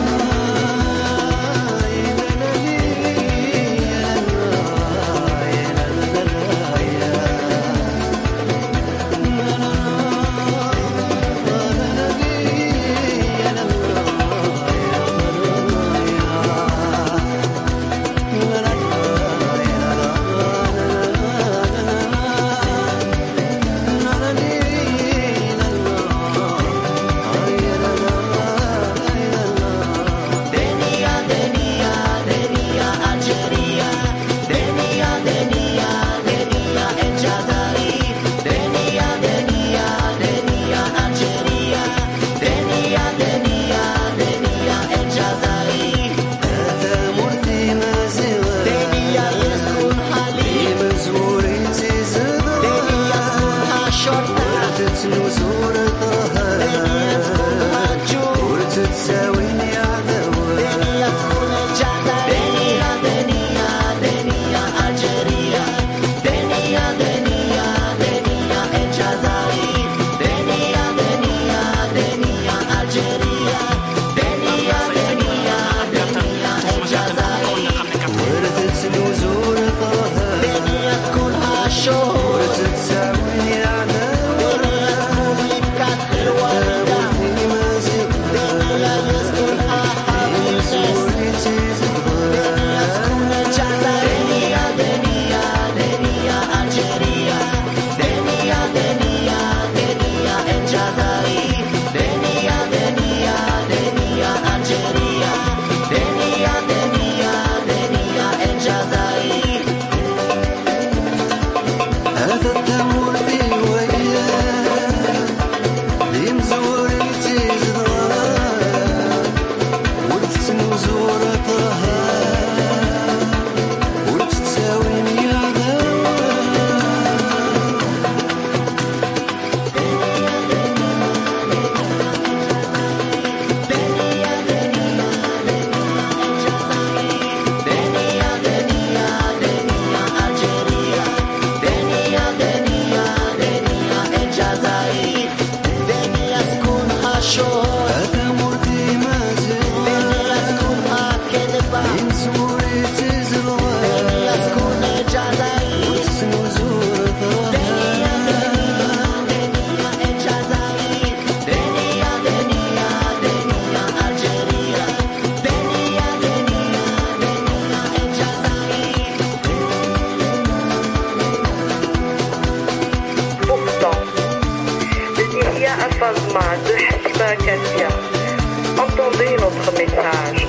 Entendez notre message.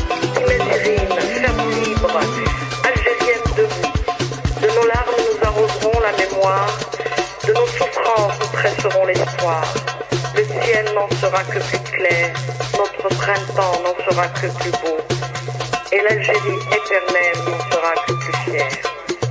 Imagine, femme libre, algérienne debout. De nos larmes nous arroserons la mémoire. De nos souffrances nous tresserons l'espoir. Le ciel n'en sera que plus clair. Notre printemps n'en sera que plus beau. Et l'Algérie éternelle n'en sera que plus fière.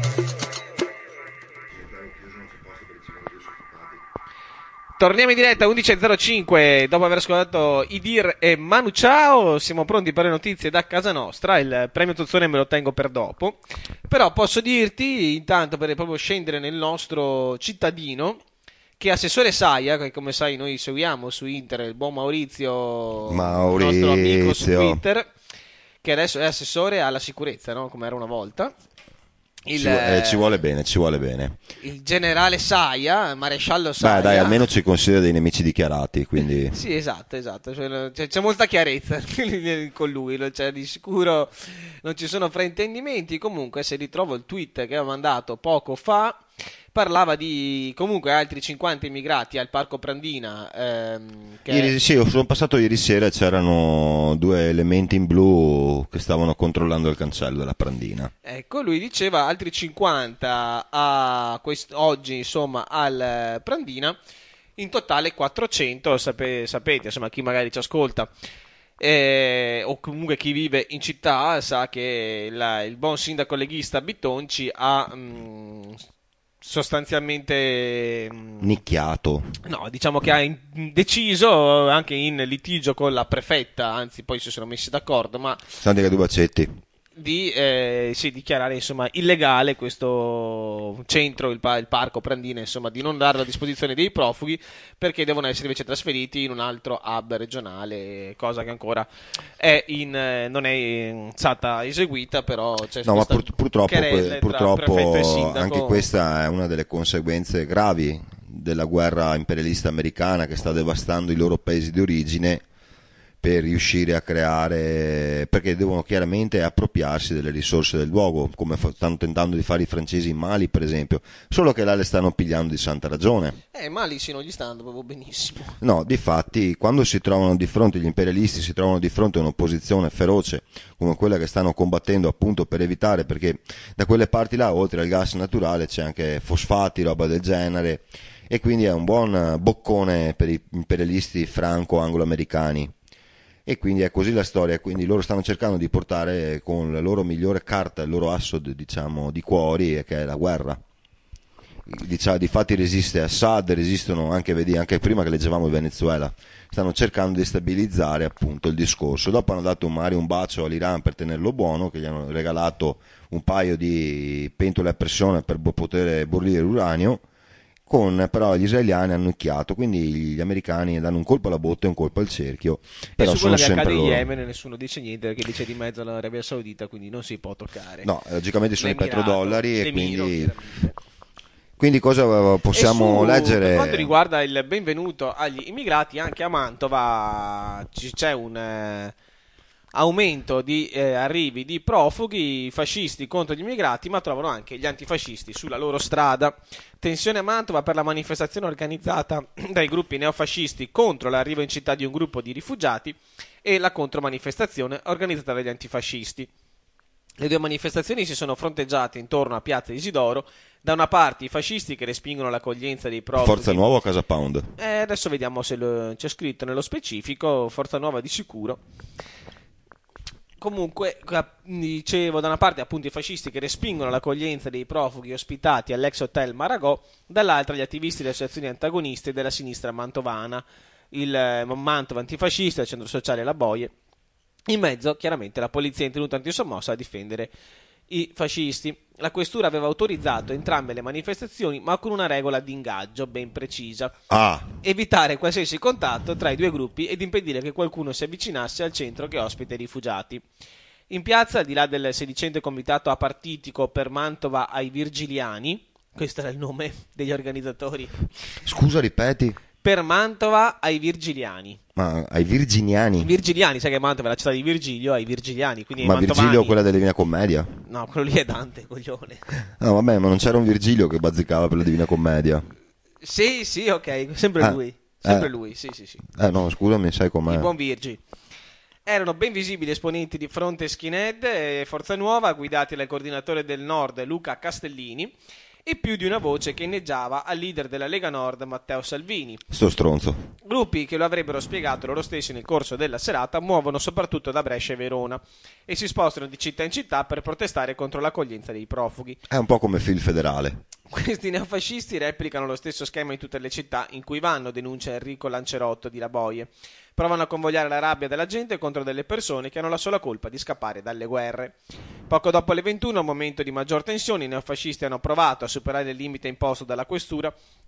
Torniamo in diretta 11.05 dopo aver ascoltato Idir e Manu Chao. Siamo pronti per le notizie da casa nostra. Il premio Tozzone me lo tengo per dopo, però posso dirti intanto, per proprio scendere nel nostro cittadino, che assessore Saia, che come sai noi seguiamo su internet, il buon Maurizio, il nostro amico su Twitter, che adesso è assessore alla sicurezza, no? Come era una volta. Ci vuole bene. Il generale Saia, maresciallo Saia. Beh, dai, almeno ci considera dei nemici dichiarati, quindi... Sì, esatto. C'è molta chiarezza con lui, cioè, di sicuro non ci sono fraintendimenti. Comunque, se ritrovo il tweet che aveva mandato poco fa, parlava di comunque altri 50 immigrati al Parco Prandina. Sì, sono passato ieri sera e c'erano 2 elementi in blu che stavano controllando il cancello della Prandina. Ecco, lui diceva altri 50 oggi, insomma, al Prandina, in totale 400, sapete, insomma, chi magari ci ascolta. O comunque chi vive in città sa che il buon sindaco leghista Bitonci ha sostanzialmente nicchiato, no, diciamo che ha deciso, anche in litigio con la prefetta, anzi poi si sono messi d'accordo, ma Santi Bacetti, di dichiarare insomma illegale questo centro, il Parco Prandina, insomma, di non darlo a disposizione dei profughi, perché devono essere invece trasferiti in un altro hub regionale, cosa che ancora non è stata eseguita, però c'è no, ma purtroppo sindaco. Anche questa è una delle conseguenze gravi della guerra imperialista americana che sta devastando i loro paesi di origine, per riuscire a creare, perché devono chiaramente appropriarsi delle risorse del luogo, come stanno tentando di fare i francesi in Mali, per esempio, solo che là le stanno pigliando di santa ragione. Mali sì, non gli stanno proprio benissimo. No, difatti, quando si trovano di fronte, gli imperialisti si trovano di fronte a un'opposizione feroce come quella che stanno combattendo, appunto per evitare, perché da quelle parti là, oltre al gas naturale, c'è anche fosfati, roba del genere, e quindi è un buon boccone per i imperialisti franco-anglo-americani. E quindi è così la storia, quindi loro stanno cercando di portare con la loro migliore carta, il loro asso, diciamo, di cuori, che è la guerra. Difatti resiste Assad, resistono anche, vedi, anche prima che leggevamo il Venezuela, stanno cercando di stabilizzare appunto il discorso. Dopo hanno dato un bacio all'Iran per tenerlo buono, che gli hanno regalato un paio di pentole a pressione per poter bollire l'uranio, però gli israeliani hanno nicchiato, quindi gli americani danno un colpo alla botte e un colpo al cerchio. Però e su quello che accade in loro. Yemen nessuno dice niente, perché dice di mezzo l'Arabia Saudita, quindi non si può toccare. No, logicamente sono i petrodollari e quindi cosa possiamo leggere? Per quanto riguarda il benvenuto agli immigrati, anche a Mantova c'è un aumento di arrivi di profughi fascisti contro gli immigrati, ma trovano anche gli antifascisti sulla loro strada. Tensione a Mantova per la manifestazione organizzata dai gruppi neofascisti contro l'arrivo in città di un gruppo di rifugiati e la contromanifestazione organizzata dagli antifascisti. Le 2 manifestazioni si sono fronteggiate intorno a Piazza Isidoro. Da una parte i fascisti che respingono l'accoglienza dei profughi. Forza Nuova o Casa Pound? Adesso vediamo se c'è scritto nello specifico. Forza Nuova di sicuro. Comunque, dicevo, da una parte appunto i fascisti che respingono l'accoglienza dei profughi ospitati all'ex hotel Maragò, dall'altra gli attivisti delle associazioni antagoniste della sinistra mantovana, il Mantova Antifascista, il Centro Sociale La Boie. In mezzo, chiaramente, la polizia è tenuta antisommossa a difendere i fascisti. La questura aveva autorizzato entrambe le manifestazioni, ma con una regola di ingaggio ben precisa: evitare qualsiasi contatto tra i 2 gruppi ed impedire che qualcuno si avvicinasse al centro che ospita i rifugiati. In piazza, al di là del sedicente comitato apartitico per Mantova ai Virgiliani, questo era il nome degli organizzatori. Scusa, ripeti. Per Mantova ai Virgiliani. Ma ai Virginiani? Virgiliani, sai che Mantova è la città di Virgilio, ai Virgiliani. Quindi ma ai Virgilio è quella della Divina Commedia? No, quello lì è Dante, coglione. No, vabbè, ma non c'era un Virgilio che bazzicava per la Divina Commedia? Sì, ok, sempre lui. Sempre lui, sì. No, scusami, sai com'è? Il buon Virgi. Erano ben visibili esponenti di Fronte Skinhead e Forza Nuova, guidati dal coordinatore del Nord Luca Castellini, e più di una voce che inneggiava al leader della Lega Nord Matteo Salvini. Sto stronzo. Gruppi che lo avrebbero spiegato loro stessi nel corso della serata muovono soprattutto da Brescia e Verona e si spostano di città in città per protestare contro l'accoglienza dei profughi. È un po' come Fil Federale. Questi neofascisti replicano lo stesso schema in tutte le città in cui vanno, denuncia Enrico Lancerotto di La Boie. Provano a convogliare la rabbia della gente contro delle persone che hanno la sola colpa di scappare dalle guerre. Poco dopo le 21, un momento di maggior tensione, i neofascisti hanno provato a superare il limite imposto dalla questura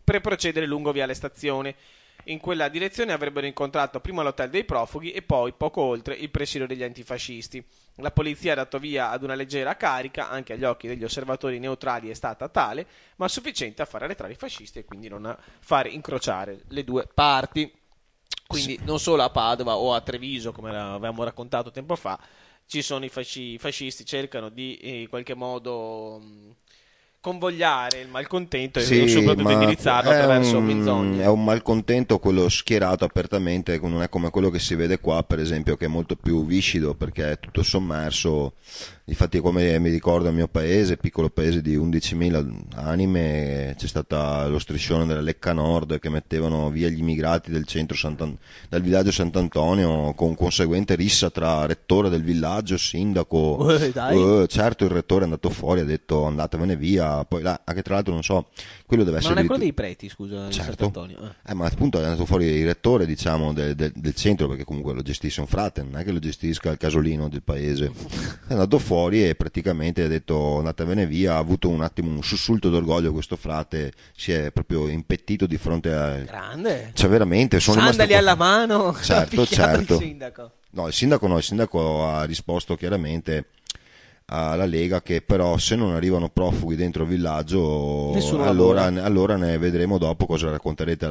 per procedere lungo Viale Stazione. In quella direzione avrebbero incontrato prima l'hotel dei profughi e poi, poco oltre, il presidio degli antifascisti. La polizia ha dato via ad una leggera carica, anche agli occhi degli osservatori neutrali è stata tale, ma sufficiente a far arretrare i fascisti e quindi non a fare incrociare le due parti. Quindi non solo a Padova o a Treviso, come avevamo raccontato tempo fa, ci sono i fascisti, cercano di in qualche modo convogliare il malcontento e soprattutto indirizzarlo attraverso menzogne. È un malcontento quello schierato apertamente, non è come quello che si vede qua, per esempio, che è molto più viscido perché è tutto sommerso. Infatti, come mi ricordo il mio paese, piccolo paese di 11.000 anime, c'è stata lo striscione della Lecca Nord che mettevano via gli immigrati del centro dal villaggio Sant'Antonio, con conseguente rissa tra rettore del villaggio e sindaco. Certo, il rettore è andato fuori, ha detto andatevene via. Poi là, anche tra l'altro non so, quello deve essere. Ma non è quello dei preti, scusa, certo. Sant'Antonio. Ma appunto è andato fuori il rettore, diciamo, del centro, perché comunque lo gestisce un frate, non è che lo gestisca il casolino del paese. È andato fuori e praticamente ha detto andatevene via. Ha avuto un attimo un sussulto d'orgoglio questo frate, si è proprio impettito di fronte a grande, cioè veramente sono sandali alla mano. Certo. Il sindaco il sindaco ha risposto chiaramente alla Lega che però se non arrivano profughi dentro il villaggio allora ne vedremo dopo cosa racconterete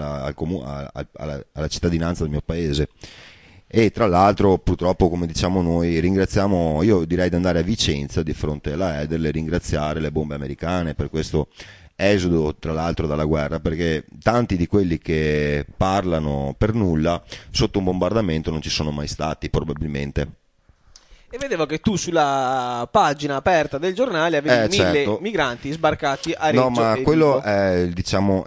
alla cittadinanza del mio paese. E tra l'altro purtroppo, come diciamo noi, io direi di andare a Vicenza di fronte alla Eder e ringraziare le bombe americane per questo esodo tra l'altro dalla guerra, perché tanti di quelli che parlano per nulla sotto un bombardamento non ci sono mai stati probabilmente. E vedevo che tu sulla pagina aperta del giornale avevi 1000 certo. migranti sbarcati a Reggio. No, ma quello Vibo. è diciamo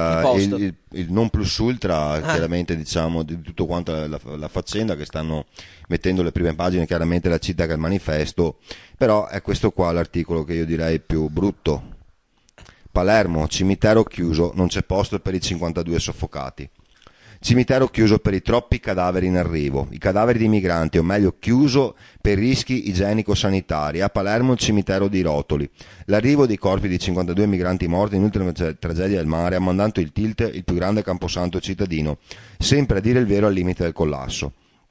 il non plus ultra chiaramente diciamo di tutto quanto la faccenda, che stanno mettendo le prime pagine chiaramente la città che è il manifesto, però è questo qua l'articolo che io direi più brutto. Palermo, cimitero chiuso, non c'è posto per i 52 soffocati. Cimitero chiuso per i troppi cadaveri in arrivo, i cadaveri di migranti, o meglio chiuso per rischi igienico-sanitari. A Palermo il cimitero di rotoli. L'arrivo dei corpi di 52 migranti morti in ultima tragedia del mare ha mandato il Tilt, il più grande camposanto cittadino, sempre a dire il vero al limite del collasso.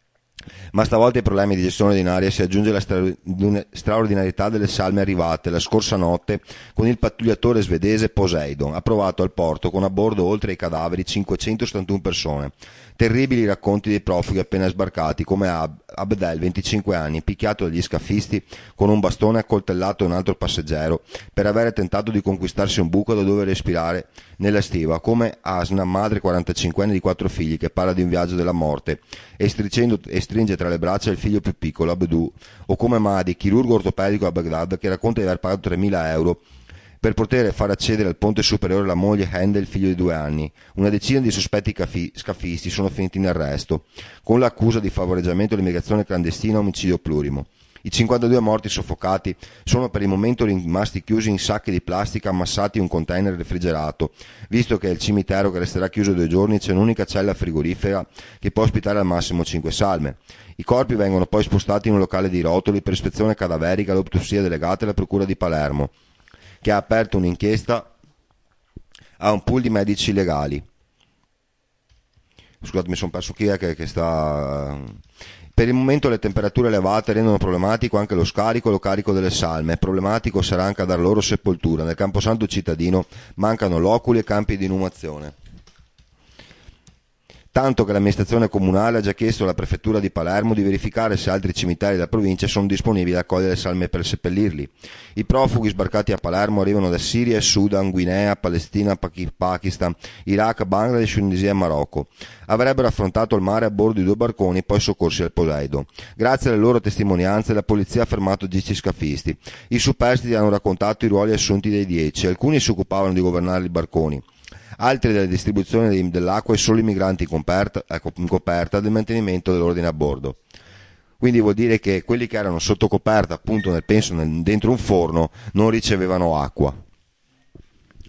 Ma stavolta ai problemi di gestione ordinaria si aggiunge la straordinarietà delle salme arrivate la scorsa notte con il pattugliatore svedese Poseidon, approvato al porto con a bordo oltre ai cadaveri 571 persone. Terribili racconti dei profughi appena sbarcati, come Abdel, 25 anni, picchiato dagli scafisti con un bastone, accoltellato un altro passeggero per aver tentato di conquistarsi un buco da dove respirare nella stiva, come Asna, madre 45enne di 4 figli, che parla di un viaggio della morte e stringe tra le braccia il figlio più piccolo, Abdou, o come Mahdi, chirurgo ortopedico a Baghdad, che racconta di aver pagato 3.000 euro per poter far accedere al ponte superiore la moglie Handel, il figlio di 2 anni. Una decina di sospetti scafisti sono finiti in arresto, con l'accusa di favoreggiamento all'immigrazione clandestina e omicidio plurimo. I 52 morti soffocati sono per il momento rimasti chiusi in sacchi di plastica ammassati in un container refrigerato, visto che il cimitero, che resterà chiuso 2 giorni, c'è un'unica cella frigorifera che può ospitare al massimo 5 salme. I corpi vengono poi spostati in un locale di rotoli per ispezione cadaverica e l'autopsia delegata alla Procura di Palermo, che ha aperto un'inchiesta a un pool di medici legali. Scusate, mi sono perso chi è che sta. Per il momento le temperature elevate rendono problematico anche lo scarico e lo carico delle salme. Problematico sarà anche a dar loro sepoltura. Nel camposanto cittadino mancano loculi e campi di inumazione. Tanto che l'amministrazione comunale ha già chiesto alla prefettura di Palermo di verificare se altri cimiteri della provincia sono disponibili ad accogliere le salme per seppellirli. I profughi sbarcati a Palermo arrivano da Siria e Sudan, Guinea, Palestina, Pakistan, Iraq, Bangladesh, Tunisia e Marocco. Avrebbero affrontato il mare a bordo di 2 barconi poi soccorsi al Poseidon. Grazie alle loro testimonianze la polizia ha fermato 10 scafisti. I superstiti hanno raccontato i ruoli assunti dai 10. Alcuni si occupavano di governare i barconi, altri della distribuzione dell'acqua e solo i migranti in coperta del mantenimento dell'ordine a bordo. Quindi vuol dire che quelli che erano sotto coperta, appunto dentro un forno, non ricevevano acqua.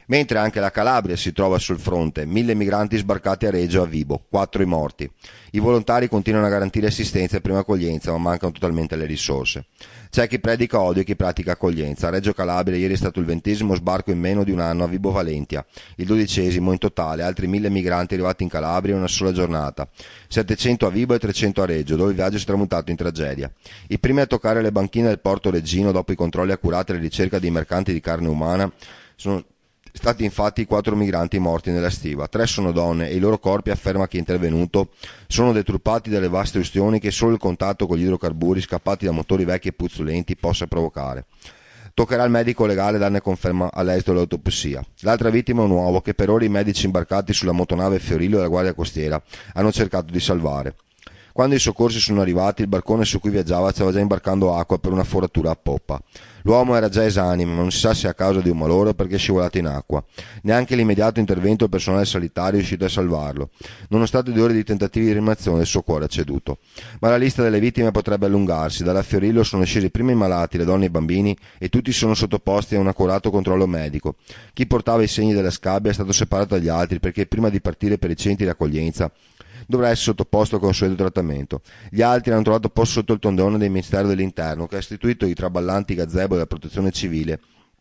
Mentre anche la Calabria si trova sul fronte, 1000 migranti sbarcati a Reggio a Vibo, 4 i morti. I volontari continuano a garantire assistenza e prima accoglienza, ma mancano totalmente le risorse. C'è chi predica odio e chi pratica accoglienza. A Reggio Calabria ieri è stato il 20° sbarco in meno di un anno a Vibo Valentia, il 12° in totale, altri 1000 migranti arrivati in Calabria in una sola giornata, 700 a Vibo e 300 a Reggio, dove il viaggio si è tramutato in tragedia. I primi a toccare le banchine del Porto Reggino dopo i controlli accurati alla ricerca dei mercanti di carne umana sono stati infatti 4 migranti morti nella stiva. 3 sono donne e i loro corpi, afferma chi è intervenuto, sono deturpati dalle vaste ustioni che solo il contatto con gli idrocarburi scappati da motori vecchi e puzzolenti possa provocare. Toccherà al medico legale darne conferma all'esito dell'autopsia. L'altra vittima è un uomo che per ore i medici imbarcati sulla motonave Fiorillo della Guardia Costiera hanno cercato di salvare. Quando i soccorsi sono arrivati, il barcone su cui viaggiava stava già imbarcando acqua per una foratura a poppa. L'uomo era già esanime, ma non si sa se a causa di un malore o perché è scivolato in acqua. Neanche l'immediato intervento del personale sanitario è riuscito a salvarlo. Nonostante 2 ore di tentativi di rianimazione, il suo cuore ha ceduto. Ma la lista delle vittime potrebbe allungarsi. Dalla Fiorillo sono scesi prima i malati, le donne e i bambini, e tutti sono sottoposti a un accurato controllo medico. Chi portava i segni della scabbia è stato separato dagli altri perché prima di partire per i centri di accoglienza dovrà essere sottoposto a consueto trattamento. Gli altri hanno trovato posto sotto il tondone del Ministero dell'Interno, che ha istituito i traballanti gazebo della protezione civile,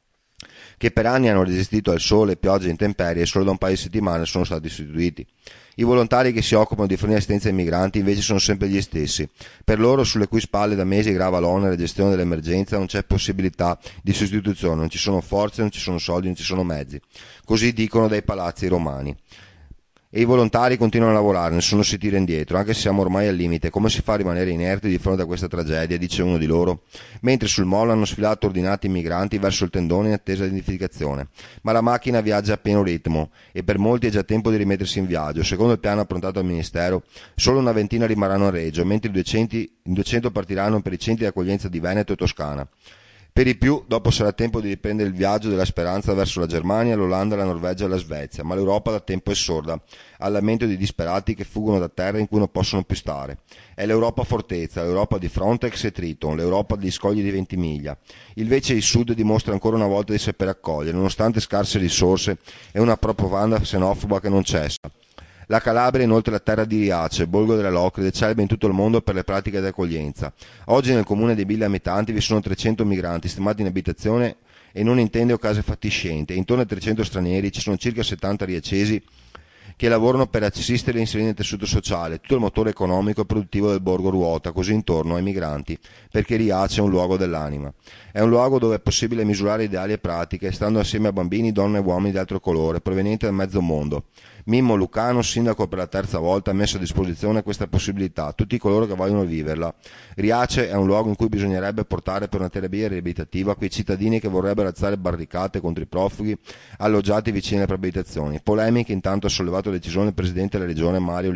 che per anni hanno resistito al sole, piogge e intemperie e solo da un paio di settimane sono stati istituiti. I volontari che si occupano di fornire assistenza ai migranti invece sono sempre gli stessi. Per loro, sulle cui spalle da mesi grava l'onere e gestione dell'emergenza, non c'è possibilità di sostituzione, non ci sono forze, non ci sono soldi, non ci sono mezzi. Così dicono dai palazzi romani. E i volontari continuano a lavorare, nessuno si tira indietro, anche se siamo ormai al limite. Come si fa a rimanere inerti di fronte a questa tragedia, dice uno di loro, mentre sul molo hanno sfilato ordinati i migranti verso il tendone in attesa di identificazione. Ma la macchina viaggia a pieno ritmo e per molti è già tempo di rimettersi in viaggio. Secondo il piano approntato al Ministero, solo una ventina rimarranno a Reggio, mentre i 200 partiranno per i centri di accoglienza di Veneto e Toscana. Per i più, dopo sarà tempo di riprendere il viaggio della speranza verso la Germania, l'Olanda, la Norvegia e la Svezia, ma l'Europa da tempo è sorda al lamento di disperati che fuggono da terre in cui non possono più stare. È l'Europa fortezza, l'Europa di Frontex e Triton, l'Europa degli scogli di Ventimiglia. Invece il Sud dimostra ancora una volta di saper accogliere, nonostante scarse risorse e una propaganda xenofoba che non cessa. La Calabria è inoltre la terra di Riace, Bolgo della Locride, celebre in tutto il mondo per le pratiche di accoglienza. Oggi nel comune di 1000 abitanti vi sono 300 migranti stimati in abitazione e non in tende o case fatiscenti. Intorno ai 300 stranieri ci sono circa 70 riacesi che lavorano per assistere e inserire nel tessuto sociale. Tutto il motore economico e produttivo del borgo ruota così intorno ai migranti, perché Riace è un luogo dell'anima. È un luogo dove è possibile misurare ideali e pratiche, stando assieme a bambini, donne e uomini di altro colore, provenienti dal mezzo mondo. Mimmo Lucano, sindaco per la 3ª volta, ha messo a disposizione questa possibilità a tutti coloro che vogliono viverla. Riace è un luogo in cui bisognerebbe portare per una terapia riabilitativa quei cittadini che vorrebbero alzare barricate contro i profughi alloggiati vicini alle proprie abitazioni. Polemiche intanto ha sollevato la decisione del presidente della regione Mario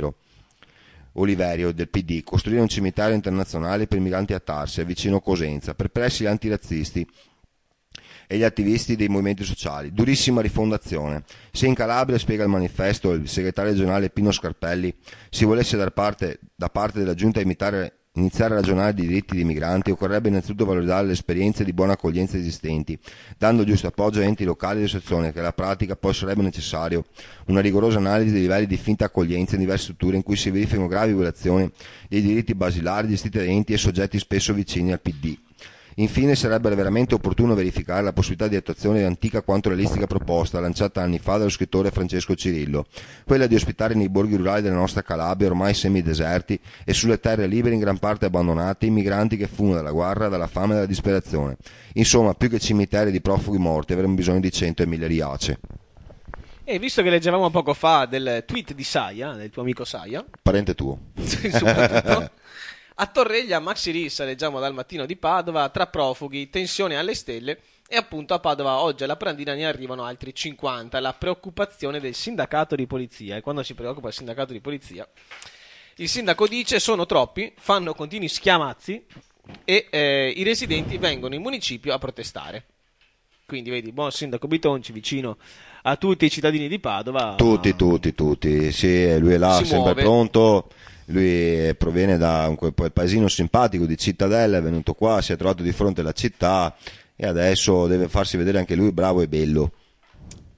Oliverio del PD, costruire un cimitero internazionale per i migranti a Tarsia, vicino Cosenza, perplessi gli antirazzisti e gli attivisti dei movimenti sociali. Durissima rifondazione. Se in Calabria, spiega il manifesto il segretario regionale Pino Scarpelli, si volesse da parte della giunta iniziare a ragionare di diritti dei migranti, occorrerebbe innanzitutto valorizzare le esperienze di buona accoglienza esistenti, dando giusto appoggio a enti locali di associazione, che alla pratica poi sarebbe necessario una rigorosa analisi dei livelli di finta accoglienza in diverse strutture in cui si verificano gravi violazioni dei diritti basilari gestiti da enti e soggetti spesso vicini al PD. Infine sarebbe veramente opportuno verificare la possibilità di attuazione dell'antica quanto realistica proposta lanciata anni fa dallo scrittore Francesco Cirillo, quella di ospitare nei borghi rurali della nostra Calabria, ormai semideserti, e sulle terre libere in gran parte abbandonate, i migranti che fuggono dalla guerra, dalla fame e dalla disperazione. Insomma, più che cimiteri di profughi morti avremmo bisogno di 100 e 1000 Riace. E visto che leggevamo poco fa del tweet di Saia, del tuo amico Saia, parente tuo, soprattutto, a Torreglia Maxi Rissa, leggiamo dal Mattino di Padova, tra profughi, tensione alle stelle, e appunto a Padova oggi alla Prandina ne arrivano altri 50, la preoccupazione del sindacato di polizia. E quando si preoccupa il sindacato di polizia, il sindaco dice sono troppi, fanno continui schiamazzi e i residenti vengono in municipio a protestare. Quindi vedi, buon sindaco Bitonci vicino a tutti i cittadini di Padova. Tutti, sì, lui è là, sempre pronto. Lui proviene da quel paesino simpatico di Cittadella, è venuto qua, si è trovato di fronte alla città e adesso deve farsi vedere anche lui bravo e bello.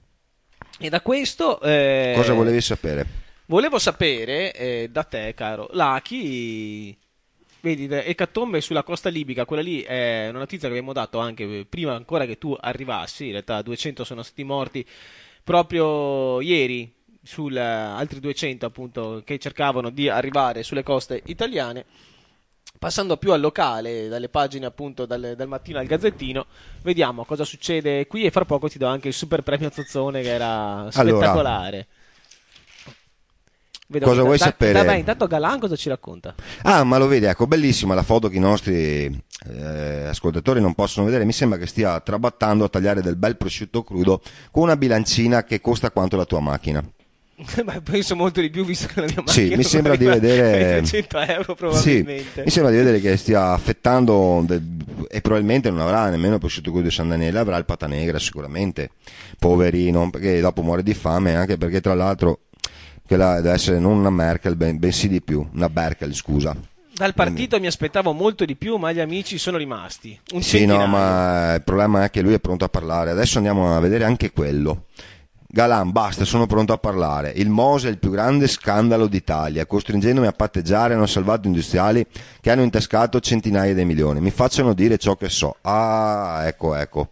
E da questo... Cosa volevi sapere? Volevo sapere da te, caro Lucky, vedi, ecatombe sulla costa libica, quella lì è una notizia che abbiamo dato anche prima ancora che tu arrivassi, in realtà 200 sono stati morti proprio ieri, altri 200 appunto che cercavano di arrivare sulle coste italiane. Passando più al locale, dalle pagine appunto dal mattino al Gazzettino, vediamo cosa succede qui e fra poco ti do anche il super premio Zozzone che era spettacolare. Cosa vuoi sapere? Vabbè, intanto Galan cosa ci racconta? Ah, ma lo vedi, ecco, bellissima la foto che i nostri ascoltatori non possono vedere. Mi sembra che stia trabattando a tagliare del bel prosciutto crudo con una bilancina che costa quanto la tua macchina. Ma penso molto di più, visto che la mia macchina sì, mi sembra di vedere 300 euro probabilmente. Sì, mi sembra di vedere che stia affettando e probabilmente non avrà nemmeno il prosciutto crudo di San Daniele, avrà il pata negra sicuramente, poverino, perché dopo muore di fame, anche perché tra l'altro che deve essere non una Merkel, bensì di più, una Berkel, scusa. Dal partito mi aspettavo molto di più, ma gli amici sono rimasti. Sì, no, ma il problema è che lui è pronto a parlare. Adesso andiamo a vedere anche quello. Galan, basta, sono pronto a parlare. Il Mose è il più grande scandalo d'Italia. Costringendomi a patteggiare hanno salvato industriali che hanno intascato centinaia di milioni. Mi facciano dire ciò che so. Ah, ecco.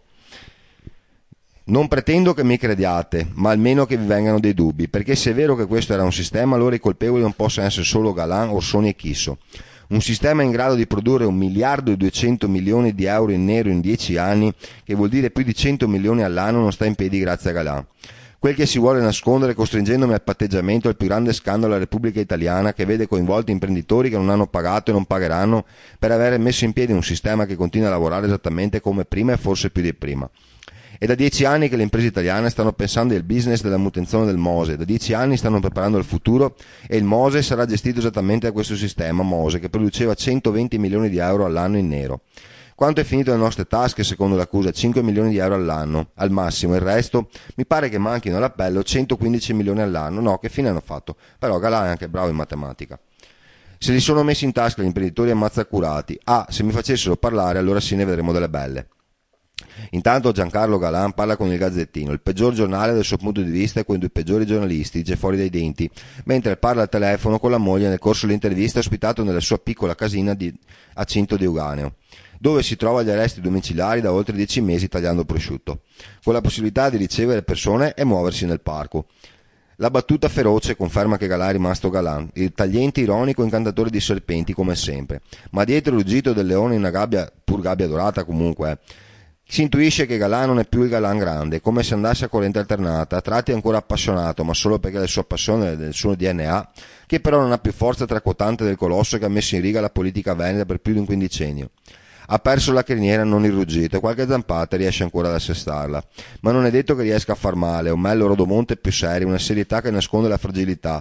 Non pretendo che mi crediate, ma almeno che vi vengano dei dubbi, perché se è vero che questo era un sistema, allora i colpevoli non possono essere solo Galan, Orsoni e Chisso. Un sistema in grado di produrre 1 miliardo e 200 milioni di euro in nero in 10 anni, che vuol dire più di 100 milioni all'anno, non sta in piedi grazie a Galan. Quel che si vuole nascondere costringendomi al patteggiamento è il più grande scandalo della Repubblica Italiana, che vede coinvolti imprenditori che non hanno pagato e non pagheranno per aver messo in piedi un sistema che continua a lavorare esattamente come prima e forse più di prima. È da 10 anni che le imprese italiane stanno pensando al business della manutenzione del Mose, da 10 anni stanno preparando il futuro e il Mose sarà gestito esattamente da questo sistema Mose che produceva 120 milioni di euro all'anno in nero. Quanto è finito nelle nostre tasche secondo l'accusa? 5 milioni di euro all'anno, al massimo, il resto mi pare che manchino all'appello 115 milioni all'anno. No, che fine hanno fatto? Però Galan è anche bravo in matematica. Se li sono messi in tasca gli imprenditori ammazzacurati. Se mi facessero parlare allora sì ne vedremo delle belle. Intanto Giancarlo Galan parla con il Gazzettino, il peggior giornale dal suo punto di vista e con i peggiori giornalisti, dice fuori dai denti, mentre parla al telefono con la moglie nel corso dell'intervista ospitato nella sua piccola casina a Cinto di Euganeo, dove si trova agli arresti domiciliari da oltre 10 mesi tagliando prosciutto, con la possibilità di ricevere persone e muoversi nel parco. La battuta feroce conferma che Galan è rimasto Galan, il tagliente ironico incantatore di serpenti come sempre, ma dietro il ruggito del leone in una gabbia, pur gabbia dorata comunque, si intuisce che Galan non è più il Galan grande, come se andasse a corrente alternata, a tratti ancora appassionato, ma solo perché la sua passione è del suo DNA, che però non ha più forza tracotante del colosso che ha messo in riga la politica veneta per più di un quindicennio. Ha perso la criniera, non il ruggito, e qualche zampata riesce ancora ad assestarla, ma non è detto che riesca a far male, un Mello Rodomonte più serio, una serietà che nasconde la fragilità.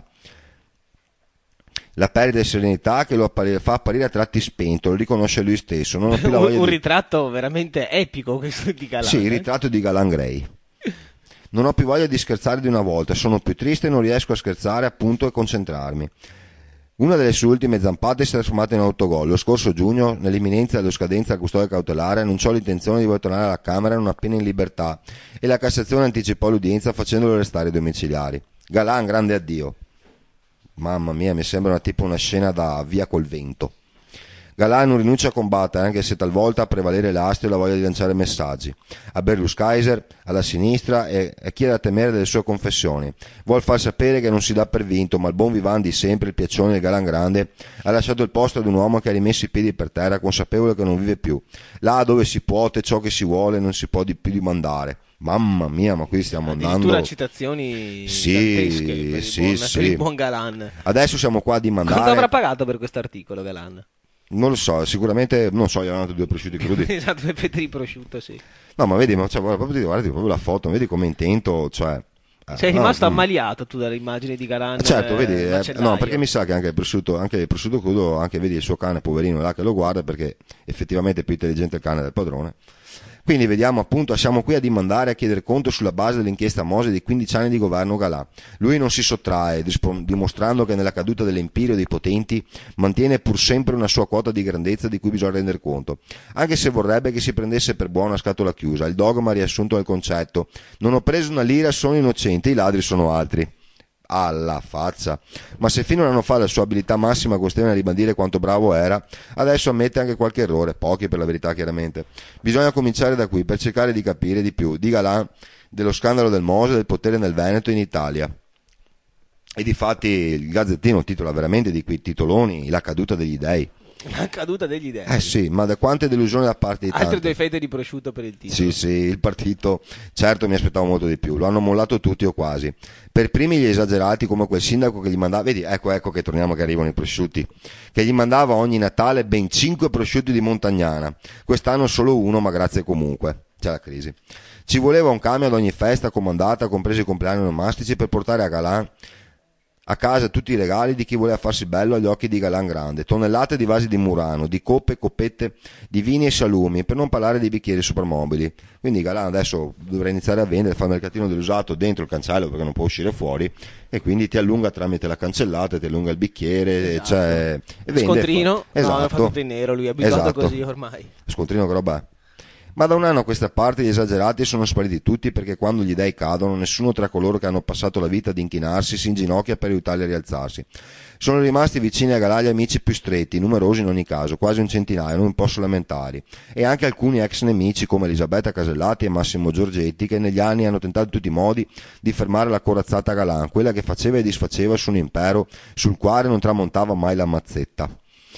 La perdita di serenità che lo fa apparire a tratti spento, lo riconosce lui stesso. Non ho più la voglia un ritratto veramente epico questo di Galan. Sì, il ritratto di Galan Grey. Non ho più voglia di scherzare di una volta, sono più triste e non riesco a scherzare appunto e concentrarmi. Una delle sue ultime zampate si è trasformata in autogol. Lo scorso giugno, nell'imminenza dello scadenza della custodia cautelare, annunciò l'intenzione di voler tornare alla Camera non appena in libertà e la Cassazione anticipò l'udienza facendolo restare domiciliari. Galan, grande addio. Mamma mia, mi sembra tipo una scena da Via col vento. Galan non rinuncia a combattere, anche se talvolta a prevalere l'astio e la voglia di lanciare messaggi. A Berlusconi, alla sinistra, e chi è da temere delle sue confessioni. Vuol far sapere che non si dà per vinto, ma il buon vivant di sempre, il piaccione del Galan grande, ha lasciato il posto ad un uomo che ha rimesso i piedi per terra, consapevole che non vive più. Là dove si può, ciò che si vuole, non si può di più dimandare. Mamma mia, ma qui stiamo andando... Addirittura citazioni per il buon Galan. Adesso siamo qua a dimandare... Quanto avrà pagato per questo articolo Galan? Non lo so, sicuramente, non so, gli hanno dato 2 prosciutti crudi. Esatto, 2 fetti di prosciutto, sì. No, ma vedi, guardati proprio la foto, vedi come intento, cioè... Sei rimasto ammaliato tu dall'immagine di Galan. Certo, vedi, no, perché mi sa che anche il prosciutto crudo, anche vedi il suo cane poverino là che lo guarda, perché effettivamente è più intelligente il cane del padrone. Quindi vediamo appunto, siamo qui a dimandare, a chiedere conto sulla base dell'inchiesta Mose dei 15 anni di governo Galà. Lui non si sottrae, dimostrando che nella caduta dell'imperio dei potenti mantiene pur sempre una sua quota di grandezza di cui bisogna rendere conto, anche se vorrebbe che si prendesse per buona a scatola chiusa il dogma riassunto nel concetto: non ho preso una lira, sono innocente, i ladri sono altri. Alla faccia. Ma se fino a un anno fa la sua abilità massima consisteva a ribadire quanto bravo era, adesso ammette anche qualche errore, pochi per la verità chiaramente. Bisogna cominciare da qui per cercare di capire di più di Galà, dello scandalo del Mose, del potere nel Veneto e in Italia. E difatti il Gazzettino titola veramente di quei titoloni: la caduta degli dei. La caduta degli dei. Sì, ma da quante delusioni da parte di tanti. Altri due fette di prosciutto per il titolo. Sì, il partito, certo mi aspettavo molto di più, lo hanno mollato tutti o quasi. Per primi gli esagerati, come quel sindaco che gli mandava, vedi, ecco che torniamo che arrivano i prosciutti, che gli mandava ogni Natale ben 5 prosciutti di Montagnana, quest'anno solo uno, ma grazie comunque. C'è la crisi. Ci voleva un camion ad ogni festa comandata, compresi i compleanni onomastici, per portare a Galà a casa tutti i regali di chi voleva farsi bello agli occhi di Galan Grande, tonnellate di vasi di Murano, di coppe, coppette, di vini e salumi, per non parlare dei bicchieri supermobili. Quindi Galan adesso dovrà iniziare a vendere, fare il mercatino dell'usato dentro il cancello perché non può uscire fuori, e quindi ti allunga tramite la cancellata, ti allunga il bicchiere, esatto. Cioè, e vende. Scontrino, Esatto. no, fa tutto in nero, lui è abituato Esatto. così ormai. Scontrino che roba è. Ma da un anno a questa parte gli esagerati sono spariti tutti, perché quando gli dei cadono nessuno tra coloro che hanno passato la vita ad inchinarsi si inginocchia per aiutarli a rialzarsi. Sono rimasti vicini a Galà gli amici più stretti, numerosi in ogni caso, quasi un centinaio, non posso lamentarli, e anche alcuni ex nemici come Elisabetta Casellati e Massimo Giorgetti, che negli anni hanno tentato in tutti i modi di fermare la corazzata Galà, quella che faceva e disfaceva su un impero sul quale non tramontava mai la mazzetta.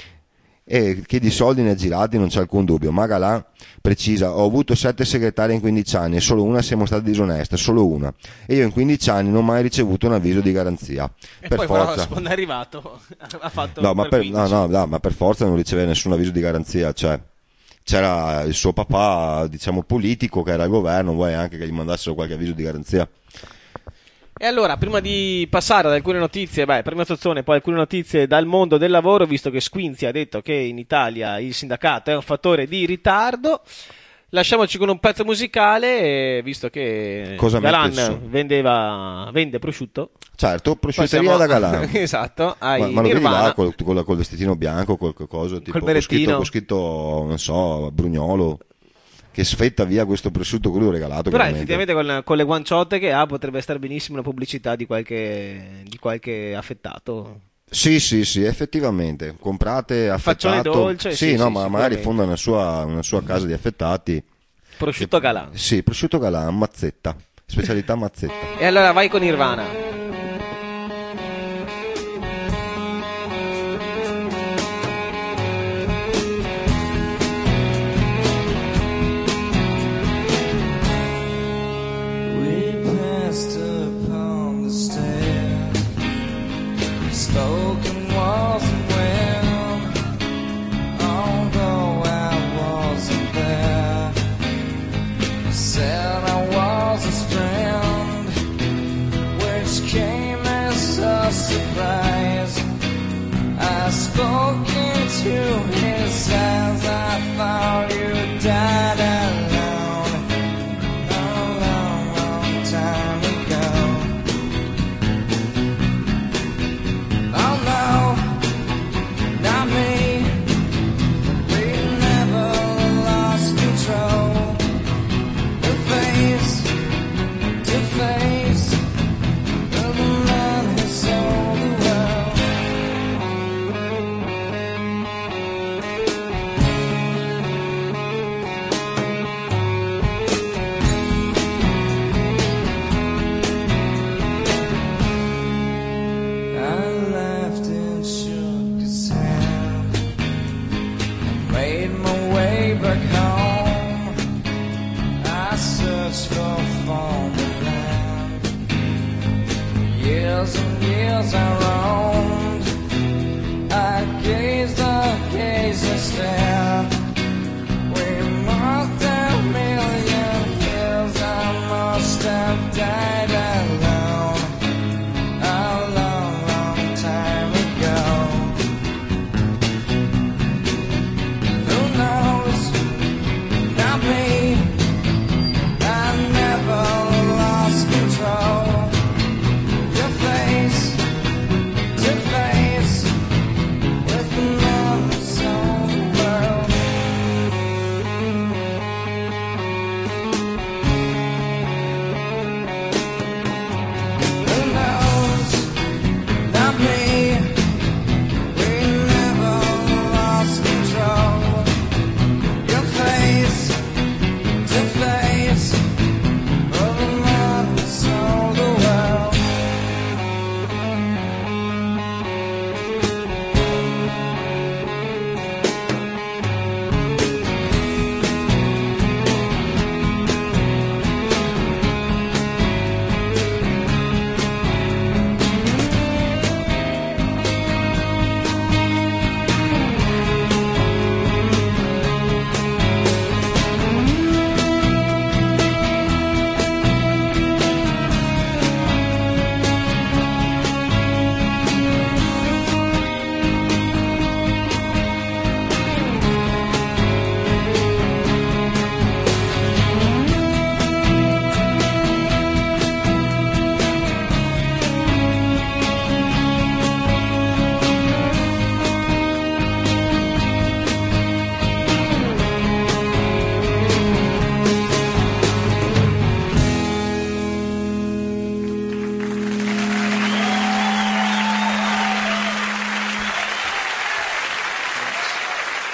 E che di soldi ne ha girati non c'è alcun dubbio, ma Galà precisa: ho avuto 7 segretari in 15 anni e solo una siamo stata disonesta, solo una, e io in 15 anni non ho mai ricevuto un avviso di garanzia. E per poi forza. quando è arrivato ha fatto No, ma per per forza non riceveva nessun avviso di garanzia, cioè c'era il suo papà, diciamo politico, che era al governo, vuoi anche che gli mandassero qualche avviso di garanzia. E allora, prima di passare ad alcune notizie, prima Sozzone, poi alcune notizie dal mondo del lavoro, visto che Squinzi ha detto che in Italia il sindacato è un fattore di ritardo, lasciamoci con un pezzo musicale, visto che Galan vende prosciutto. Certo, prosciutteria da Galan. Esatto, ma lo vedi Nirvana. là col vestitino bianco, col coso, tipo, Col berrettino. con scritto, non so, Brugnolo, che sfetta via questo prosciutto crudo regalato. Però chiaramente. effettivamente con le guanciotte che ha potrebbe stare benissimo una pubblicità di qualche affettato. Sì, effettivamente, comprate affettato. Faccione dolce, sì, no, ma magari sicuramente. fonda una sua casa di affettati. Prosciutto Galan. Sì, prosciutto Galan, mazzetta, specialità mazzetta. E allora vai con Nirvana. Spoken wasn't well, although I wasn't there. Said I was his friend, which came as a surprise. I spoke into his eyes, I thought you died alone, a long, long time ago. Oh no, not me. We never lost control. The face to face of the man who sold the world. I laughed and shook his hand. I made my way back home. I searched for foreign land. Years and years I roamed. I gazed and stared. We marked a million years. I must have died alone. A long, long time ago. Who knows? Not me.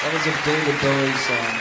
That was a David Bowie song.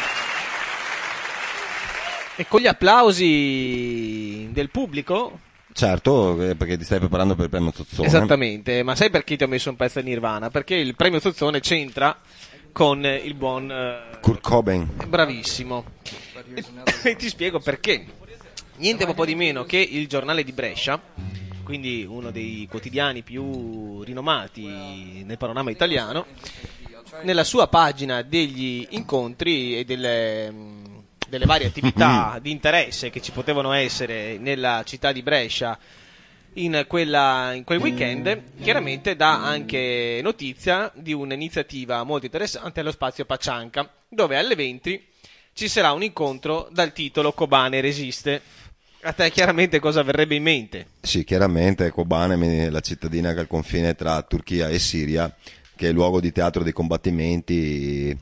E con gli applausi del pubblico. Certo, perché ti stai preparando per il premio Zozzone. Esattamente, ma sai perché ti ho messo un pezzo di Nirvana? Perché il premio Zozzone c'entra con il buon Kurt Cobain. Bravissimo. E ti spiego perché. Niente po' di meno che il Giornale di Brescia, quindi uno dei quotidiani più rinomati nel panorama italiano, nella sua pagina degli incontri e delle varie attività di interesse che ci potevano essere nella città di Brescia in quel weekend, chiaramente dà anche notizia di un'iniziativa molto interessante allo Spazio Paccianca, dove alle 20 ci sarà un incontro dal titolo Kobane resiste. A te chiaramente cosa verrebbe in mente? Sì, chiaramente Kobane, la cittadina che è al confine tra Turchia e Siria, che è luogo di teatro dei combattimenti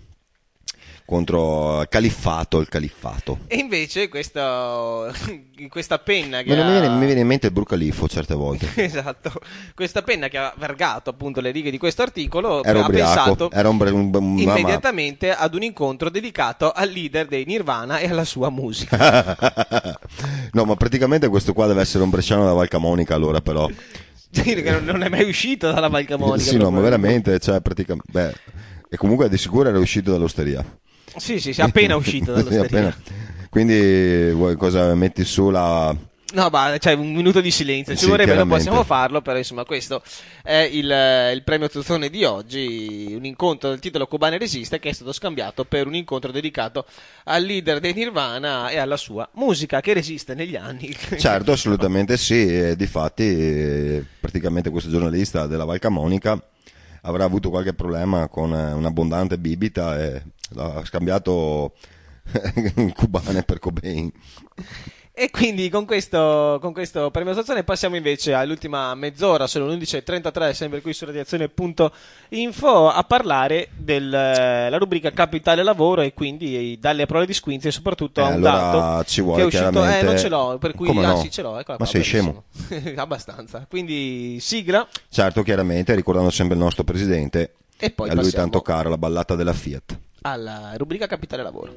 contro il califfato. E invece questa penna che mi viene in mente il Burcalifo certe volte. Esatto, questa penna che ha vergato appunto le righe di questo articolo era ha pensato immediatamente ad un incontro dedicato al leader dei Nirvana e alla sua musica. No, ma praticamente questo qua deve essere un bresciano da Val Camonica, allora, però che non è mai uscito dalla Val Camonica. Sì, no, ma veramente, cioè praticamente, e comunque di sicuro era uscito dall'osteria. Sì, appena uscito dall'osteria. Quindi vuoi cosa metti su la... No, cioè un minuto di silenzio, ci vorrebbe, non possiamo farlo, però insomma questo è il premio Zozzone di oggi, un incontro dal titolo Kobane resiste, che è stato scambiato per un incontro dedicato al leader dei Nirvana e alla sua musica che resiste negli anni. Certo, assolutamente sì, e difatti praticamente questo giornalista della Val Camonica avrà avuto qualche problema con un'abbondante bibita e ha scambiato Kobane per Cobain. E quindi con questo premio Zozzone passiamo invece all'ultima mezz'ora, sono le 11.33, sempre qui su radiazione.info, a parlare della rubrica Capitale Lavoro e quindi dalle parole di Squinzi e soprattutto a un allora dato ci vuole, che è uscito, chiaramente... non ce l'ho, per cui no? sì, ce l'ho, eccola ma qua, sei scemo? Abbastanza, quindi sigla. Certo, chiaramente, ricordando sempre il nostro presidente e poi a lui tanto caro, la ballata della Fiat. Alla rubrica Capitale Lavoro.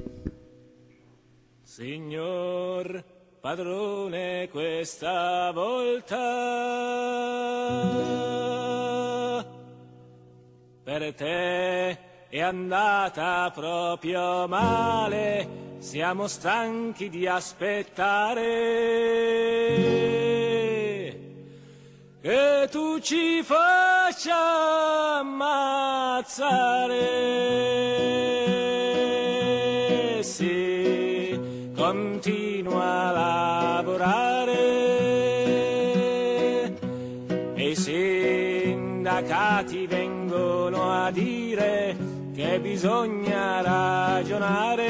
Signor padrone, questa volta per te è andata proprio male, siamo stanchi di aspettare che tu ci faccia ammazzare. Sì, continua a lavorare e i sindacati vengono a dire che bisogna ragionare,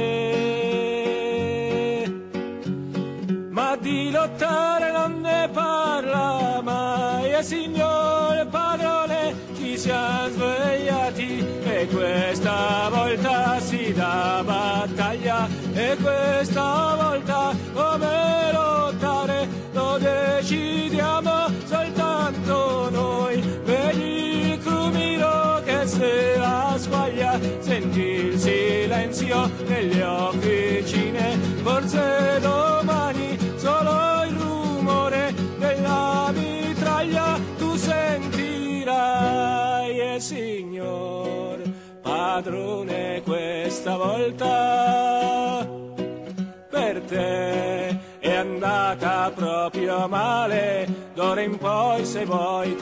ma di lottare non ne parla mai. E signor padrone, ci siamo svegliati e questa volta si dà battaglia, e questa volta come lottare lo decidiamo soltanto noi. Vedi il crumiro che se la squaglia, senti il silenzio nelle officine, forse domani solo il rumore della mitraglia tu sentirai. E signor padrone, questa volta per te è andata proprio male, d'ora in poi se vuoi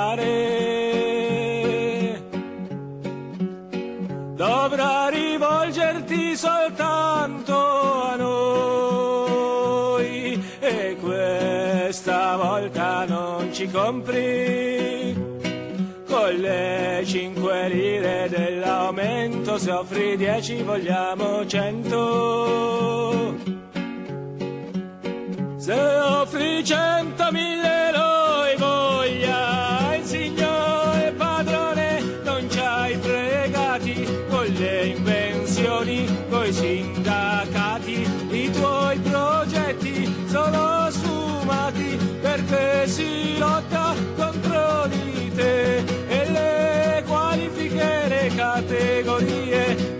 trattare dovrai rivolgerti soltanto a noi, e questa volta non ci compri con le 5 lire dell'aumento, se offri 10 vogliamo 100, se offri 100.000 noi voglia. Il signore padrone non ci hai fregati con le invenzioni, coi sindacati, i tuoi progetti sono sfumati perché si lotta contro di te, e le qualifiche, le categorie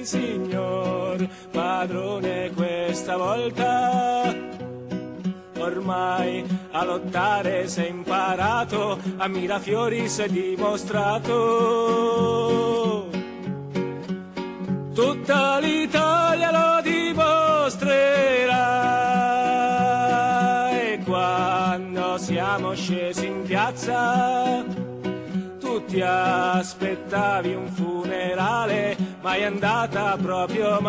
signor padrone, questa volta ormai a lottare sei imparato, a Mirafiori sei dimostrato. Tutta l'Italia lo dimostrerà, e quando siamo scesi in piazza tu ti aspettavi un funerale, ma è andata proprio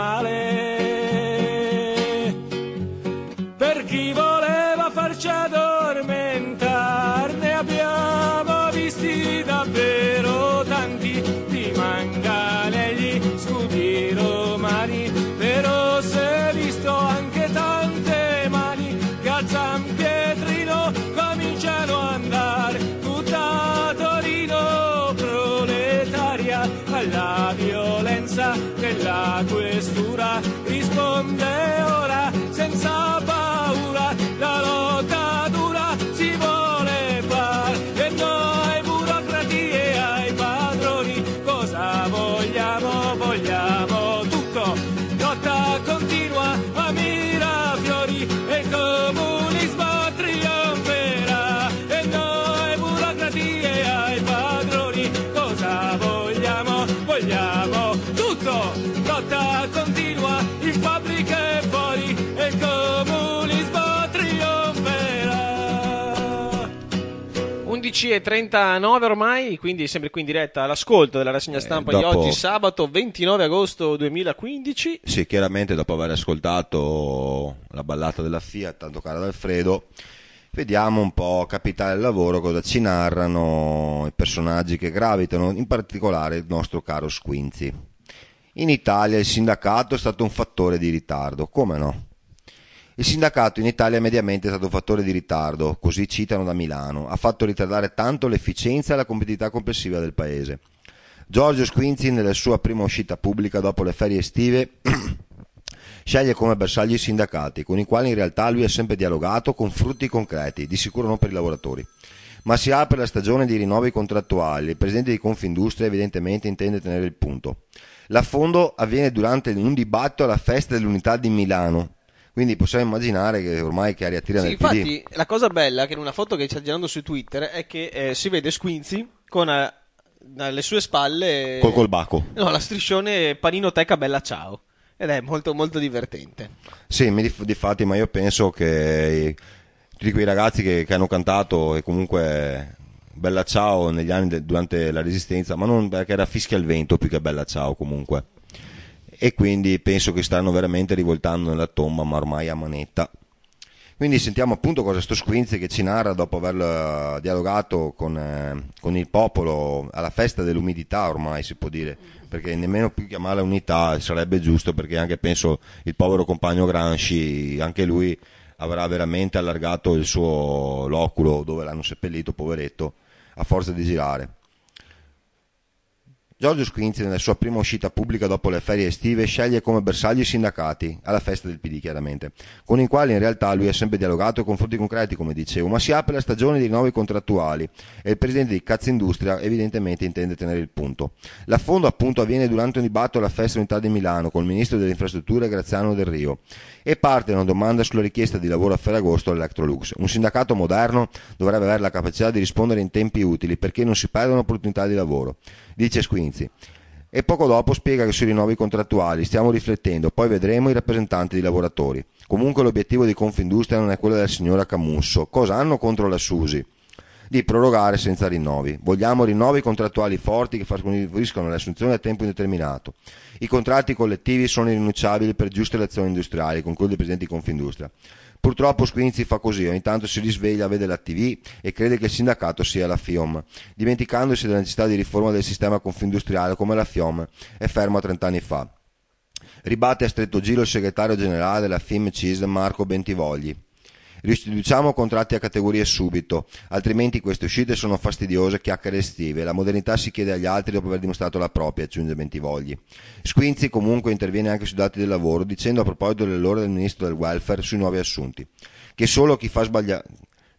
male. Per chi voleva farci addormentare, ne abbiamo visti davvero tanti di manganelli, scudi romani, però si è visto anche tante mani che a San Pietrino cominciano a andare. Tutta Torino proletaria alla violenza della questura risponde ora senza paura, la lotta dura si vuole fare, e noi burocratie ai padroni cosa vogliamo? Vogliamo tutto, lotta continua a Mirafiori e il comunismo trionferà, e noi burocratie ai padroni cosa vogliamo? Vogliamo tutto, lotta continua in fabbriche fuori e il comunismo trionferà. 11:39 ormai, quindi sempre qui in diretta all'ascolto della rassegna stampa di oggi, sabato 29 agosto 2015. Sì, chiaramente dopo aver ascoltato la ballata della Fiat, tanto cara ad Alfredo, vediamo un po' Capitale del Lavoro cosa ci narrano i personaggi che gravitano, in particolare il nostro caro Squinzi. In Italia il sindacato è stato un fattore di ritardo, come no? Il sindacato in Italia mediamente è stato un fattore di ritardo, così citano da Milano, ha fatto ritardare tanto l'efficienza e la competitività complessiva del paese. Giorgio Squinzi, nella sua prima uscita pubblica dopo le ferie estive, sceglie come bersagli i sindacati, con i quali in realtà lui ha sempre dialogato con frutti concreti, di sicuro non per i lavoratori. Ma si apre la stagione di rinnovi contrattuali, il presidente di Confindustria evidentemente intende tenere il punto. L'affondo avviene durante un dibattito alla festa dell'unità di Milano, quindi possiamo immaginare che ormai che aria tira nel PD. Infatti la cosa bella che in una foto che sta girando su Twitter è che si vede Squinzi con alle sue spalle col bacco, no, la striscione Paninoteca Bella Ciao, ed è molto molto divertente. Sì, difatti, ma io penso che tutti quei ragazzi che hanno cantato e comunque Bella Ciao negli anni durante la Resistenza, ma non perché era Fischia il vento più che Bella Ciao comunque, e quindi penso che stanno veramente rivoltando nella tomba, ma ormai a manetta. Quindi sentiamo appunto cosa sto Squinzi che ci narra dopo aver dialogato con il popolo alla festa dell'umidità, ormai si può dire, perché nemmeno più chiamarla unità sarebbe giusto, perché anche penso il povero compagno Gramsci, anche lui avrà veramente allargato il suo loculo dove l'hanno seppellito, poveretto, a forza di girare. Giorgio Squinzi, nella sua prima uscita pubblica dopo le ferie estive, sceglie come bersagli i sindacati, alla festa del PD chiaramente, con i quali in realtà lui ha sempre dialogato con frutti concreti, come dicevo, ma si apre la stagione dei rinnovi contrattuali e il presidente di Cazzindustria evidentemente intende tenere il punto. L'affondo appunto avviene durante un dibattito alla festa dell'unità di Milano con il ministro delle infrastrutture Graziano Del Rio e parte da una domanda sulla richiesta di lavoro a Ferragosto all'Electrolux. Un sindacato moderno dovrebbe avere la capacità di rispondere in tempi utili perché non si perdono opportunità di lavoro, dice Squinzi. E poco dopo spiega che sui rinnovi contrattuali stiamo riflettendo, poi vedremo i rappresentanti dei lavoratori. Comunque l'obiettivo di Confindustria non è quello della signora Camusso. Cosa hanno contro la Susi? Di prorogare senza rinnovi. Vogliamo rinnovi contrattuali forti che favoriscano le assunzioni a tempo indeterminato. I contratti collettivi sono irrinunciabili per giuste elezioni industriali, conclude il presidente di Confindustria. Purtroppo Squinzi fa così, ogni tanto si risveglia, vede la TV e crede che il sindacato sia la FIOM, dimenticandosi della necessità di riforma del sistema confindustriale come la FIOM è ferma 30 anni fa. Ribatte a stretto giro il segretario generale della FIM-CISL Marco Bentivogli. Riduciamo contratti a categorie subito, altrimenti queste uscite sono fastidiose chiacchiere estive. La modernità si chiede agli altri dopo aver dimostrato la propria, aggiunge Bentivogli. Squinzi comunque interviene anche sui dati del lavoro, dicendo a proposito dell'ora del ministro del welfare sui nuovi assunti, che solo chi fa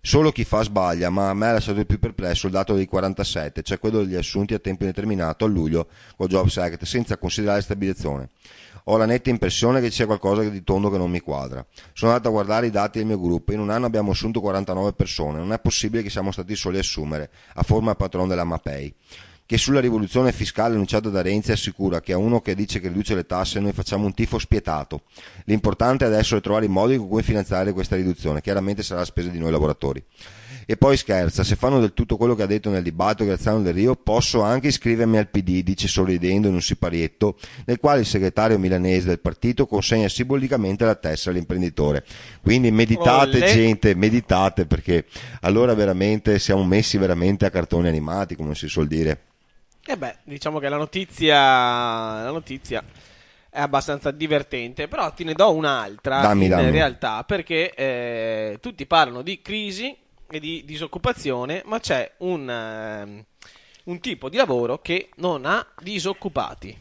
Solo chi fa sbaglia, ma a me ha lasciato più perplesso il dato dei 47, cioè quello degli assunti a tempo indeterminato a luglio col Jobs Act, senza considerare la stabilizzazione. Ho la netta impressione che ci sia qualcosa di tondo che non mi quadra. Sono andato a guardare i dati del mio gruppo, in un anno abbiamo assunto 49 persone, non è possibile che siamo stati soli a assumere, a forma patron della Mapei. Che sulla rivoluzione fiscale annunciata da Renzi assicura che a uno che dice che riduce le tasse noi facciamo un tifo spietato. L'importante adesso è trovare i modi con cui finanziare questa riduzione, chiaramente sarà a spese di noi lavoratori. E poi scherza, se fanno del tutto quello che ha detto nel dibattito Graziano Del Rio, posso anche iscrivermi al PD, dice sorridendo in un siparietto, nel quale il segretario milanese del partito consegna simbolicamente la tessera all'imprenditore. Quindi meditate, gente, meditate, perché allora veramente siamo messi veramente a cartoni animati, come si suol dire. Diciamo che la notizia è abbastanza divertente, però te ne do un'altra Dammi. realtà, perché tutti parlano di crisi e di disoccupazione, ma c'è un tipo di lavoro che non ha disoccupati.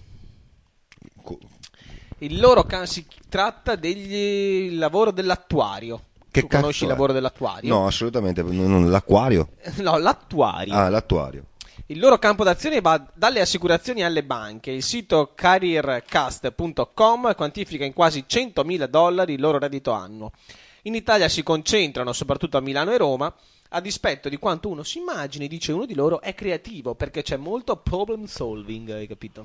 Si tratta del lavoro dell'attuario. Che tu conosci è? il lavoro dell'attuario? No, assolutamente, non l'acquario. No, l'attuario. Ah, l'attuario. Il loro campo d'azione va dalle assicurazioni alle banche. Il sito careercast.com quantifica in quasi $100.000 il loro reddito annuo. In Italia si concentrano soprattutto a Milano e Roma, a dispetto di quanto uno si immagini, dice uno di loro, è creativo perché c'è molto problem solving, hai capito?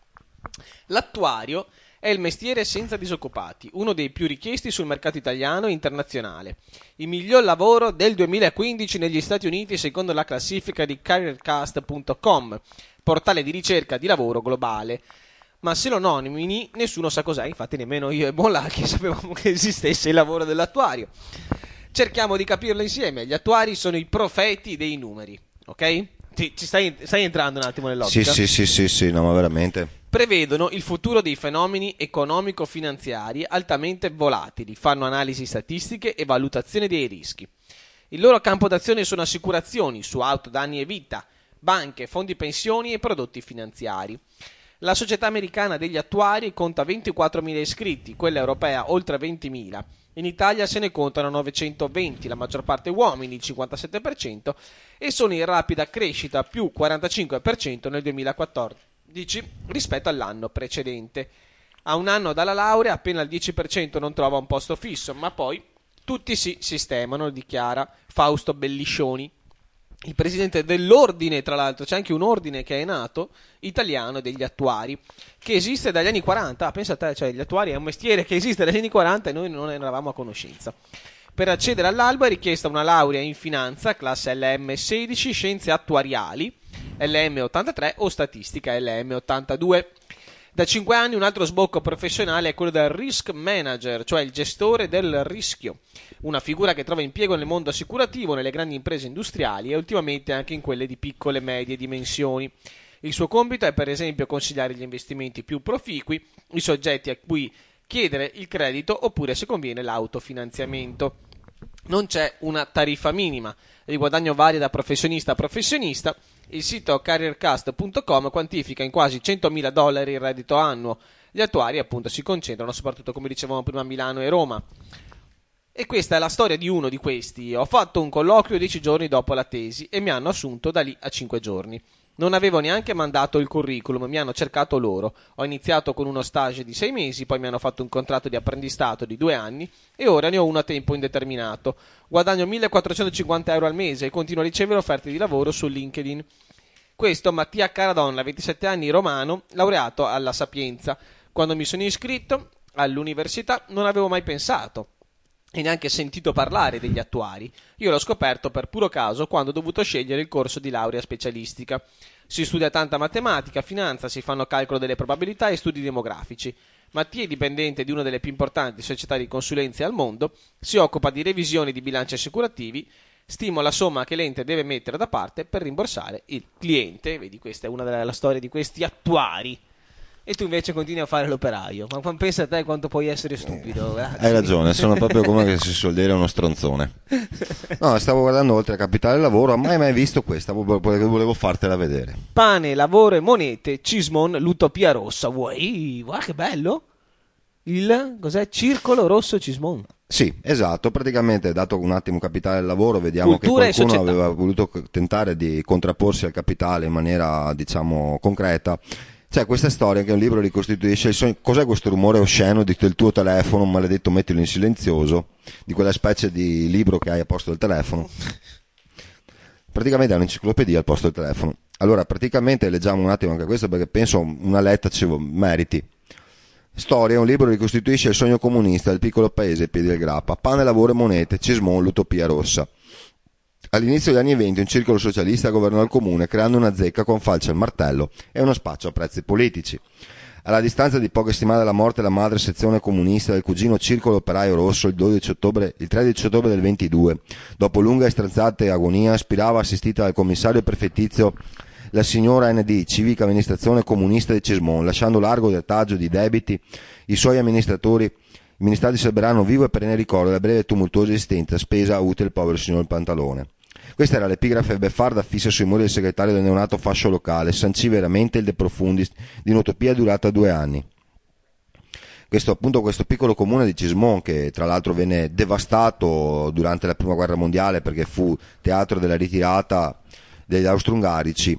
L'attuario è il mestiere senza disoccupati, uno dei più richiesti sul mercato italiano e internazionale. Il miglior lavoro del 2015 negli Stati Uniti secondo la classifica di careercast.com, portale di ricerca di lavoro globale. Ma se lo nomini nessuno sa cos'è, infatti nemmeno io e Bonlacchi sapevamo che esistesse il lavoro dell'attuario. Cerchiamo di capirlo insieme. Gli attuari sono i profeti dei numeri, ok? Ci stai entrando un attimo nell'ottica? Sì, no, ma veramente. Prevedono il futuro dei fenomeni economico-finanziari altamente volatili, fanno analisi statistiche e valutazione dei rischi. Il loro campo d'azione sono assicurazioni su auto, danni e vita, banche, fondi pensioni e prodotti finanziari. La società americana degli attuari conta 24.000 iscritti, quella europea oltre 20.000. In Italia se ne contano 920, la maggior parte uomini, il 57%, e sono in rapida crescita, più 45% nel 2014 rispetto all'anno precedente. A un anno dalla laurea appena il 10% non trova un posto fisso, ma poi tutti si sistemano, dichiara Fausto Belliscioni, il presidente dell'ordine. Tra l'altro c'è anche un ordine che è nato, italiano, degli attuari, che esiste dagli anni 40. Pensa a te, cioè gli attuari è un mestiere che esiste dagli anni 40 e noi non ne eravamo a conoscenza. Per accedere all'albo è richiesta una laurea in finanza, classe LM16, scienze attuariali, LM83 o statistica, LM82. Da 5 anni un altro sbocco professionale è quello del risk manager, cioè il gestore del rischio, una figura che trova impiego nel mondo assicurativo, nelle grandi imprese industriali e ultimamente anche in quelle di piccole e medie dimensioni. Il suo compito è per esempio consigliare gli investimenti più proficui, i soggetti a cui chiedere il credito oppure, se conviene, l'autofinanziamento. Non c'è una tariffa minima, il guadagno varia da professionista a professionista. Il sito careercast.com quantifica in quasi $100.000 il reddito annuo. Gli attuari appunto si concentrano soprattutto, come dicevamo prima, a Milano e Roma. E questa è la storia di uno di questi. Ho fatto un colloquio 10 giorni dopo la tesi e mi hanno assunto da lì a 5 giorni. Non avevo neanche mandato il curriculum, mi hanno cercato loro. Ho iniziato con uno stage di 6 mesi, poi mi hanno fatto un contratto di apprendistato di 2 anni e ora ne ho uno a tempo indeterminato. Guadagno €1.450 al mese e continuo a ricevere offerte di lavoro su LinkedIn. Questo Mattia Caradonna, 27 anni, romano, laureato alla Sapienza. Quando mi sono iscritto all'università non avevo mai pensato e neanche sentito parlare degli attuari. Io l'ho scoperto per puro caso quando ho dovuto scegliere il corso di laurea specialistica. Si studia tanta matematica, finanza, si fanno calcolo delle probabilità e studi demografici. Mattia è dipendente di una delle più importanti società di consulenze al mondo, si occupa di revisioni di bilanci assicurativi, stima la somma che l'ente deve mettere da parte per rimborsare il cliente. Vedi, questa è una della storia di questi attuari. E tu invece continui a fare l'operaio. Ma pensa a te quanto puoi essere stupido. Hai ragione, sono proprio come che si suol dire uno stronzone. No, stavo guardando oltre a Capitale Lavoro, mai visto questa, volevo fartela vedere. Pane, lavoro e monete, Cismon, l'utopia rossa. Guarda che bello. Il, cos'è? Circolo rosso Cismon. Sì, esatto, praticamente dato un attimo capitale al lavoro, vediamo Cultura e che qualcuno società. aveva voluto tentare di contrapporsi al capitale in maniera, diciamo, concreta. C'è questa storia che un libro ricostituisce il sogno. Cos'è questo rumore osceno del tuo telefono, maledetto, mettilo in silenzioso, di quella specie di libro che hai a posto del telefono? Praticamente è un'enciclopedia al posto del telefono. Allora, praticamente leggiamo un attimo anche questo perché penso una letta ci meriti. Storia, un libro ricostituisce il sogno comunista del piccolo paese ai piedi del Grappa. Pane, lavoro e monete, Cismon, l'utopia rossa. All'inizio degli anni 20 un circolo socialista governò il comune creando una zecca con falce al martello e uno spaccio a prezzi politici. Alla distanza di poche settimane dalla morte della madre sezione comunista del cugino Circolo Operaio Rosso il 13 ottobre del 22, dopo lunga e straziante agonia, aspirava assistita dal commissario prefettizio la signora ND, civica amministrazione comunista di Cismon, lasciando largo retaggio di debiti i suoi amministratori. I ministrati salveranno vivo e perenne ricordo della breve e tumultuosa esistenza spesa utile il povero signor Pantalone. Questa era l'epigrafe beffarda fissa sui muri del segretario del neonato fascio locale, sancì veramente il de profundis di un'utopia durata 2 anni. Questo piccolo comune di Cismon, che tra l'altro venne devastato durante la prima guerra mondiale perché fu teatro della ritirata degli austro-ungarici,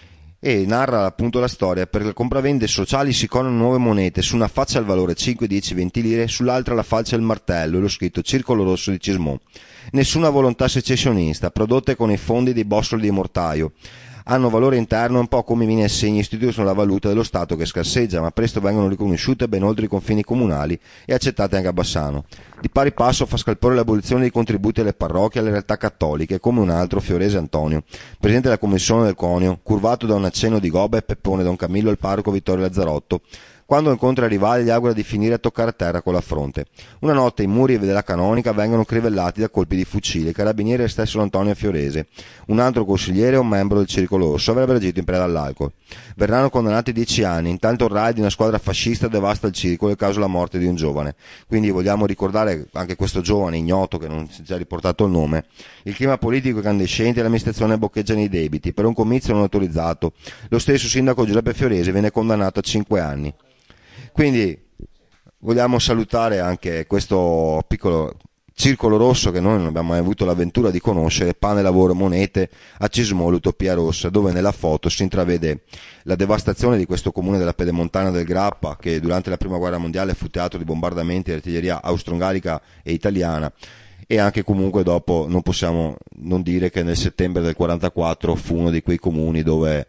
e narra appunto la storia. Per le compravende sociali si coniano nuove monete, su una faccia il valore 5, 10, 20 lire, sull'altra la falce e il martello e lo scritto Circolo Rosso di Cismon. Nessuna volontà secessionista, prodotte con i fondi dei bossoli di mortaio. Hanno valore interno un po' come i mini assegni istituiti sulla valuta dello Stato che scarseggia, ma presto vengono riconosciute ben oltre i confini comunali e accettate anche a Bassano. Di pari passo fa scalpore l'abolizione dei contributi alle parrocchie e alle realtà cattoliche, come un altro, Fiorese Antonio, presidente della commissione del Conio, curvato da un accenno di Gobba e Peppone Don Camillo al parroco Vittorio Lazzarotto. Quando incontra i rivali gli augura di finire a toccare a terra con la fronte. Una notte i muri della canonica vengono crivellati da colpi di fucile, i carabinieri arrestarono Antonio Fiorese, un altro consigliere e un membro del Circolo Rosso, avrebbero agito in preda all'alcol. Verranno condannati 10 anni, intanto il raid di una squadra fascista devasta il circolo e causa la morte di un giovane. Quindi vogliamo ricordare anche questo giovane ignoto che non si è già riportato il nome. Il clima politico è incandescente e l'amministrazione boccheggia nei debiti, per un comizio non autorizzato. Lo stesso sindaco Giuseppe Fiorese viene condannato a 5 anni. Quindi vogliamo salutare anche questo piccolo Circolo Rosso che noi non abbiamo mai avuto l'avventura di conoscere, pane, lavoro, monete, a Cismon, l'utopia rossa, dove nella foto si intravede la devastazione di questo comune della Pedemontana del Grappa, che durante la prima guerra mondiale fu teatro di bombardamenti di artiglieria austro-ungarica e italiana, e anche comunque dopo non possiamo non dire che nel settembre del 44 fu uno di quei comuni dove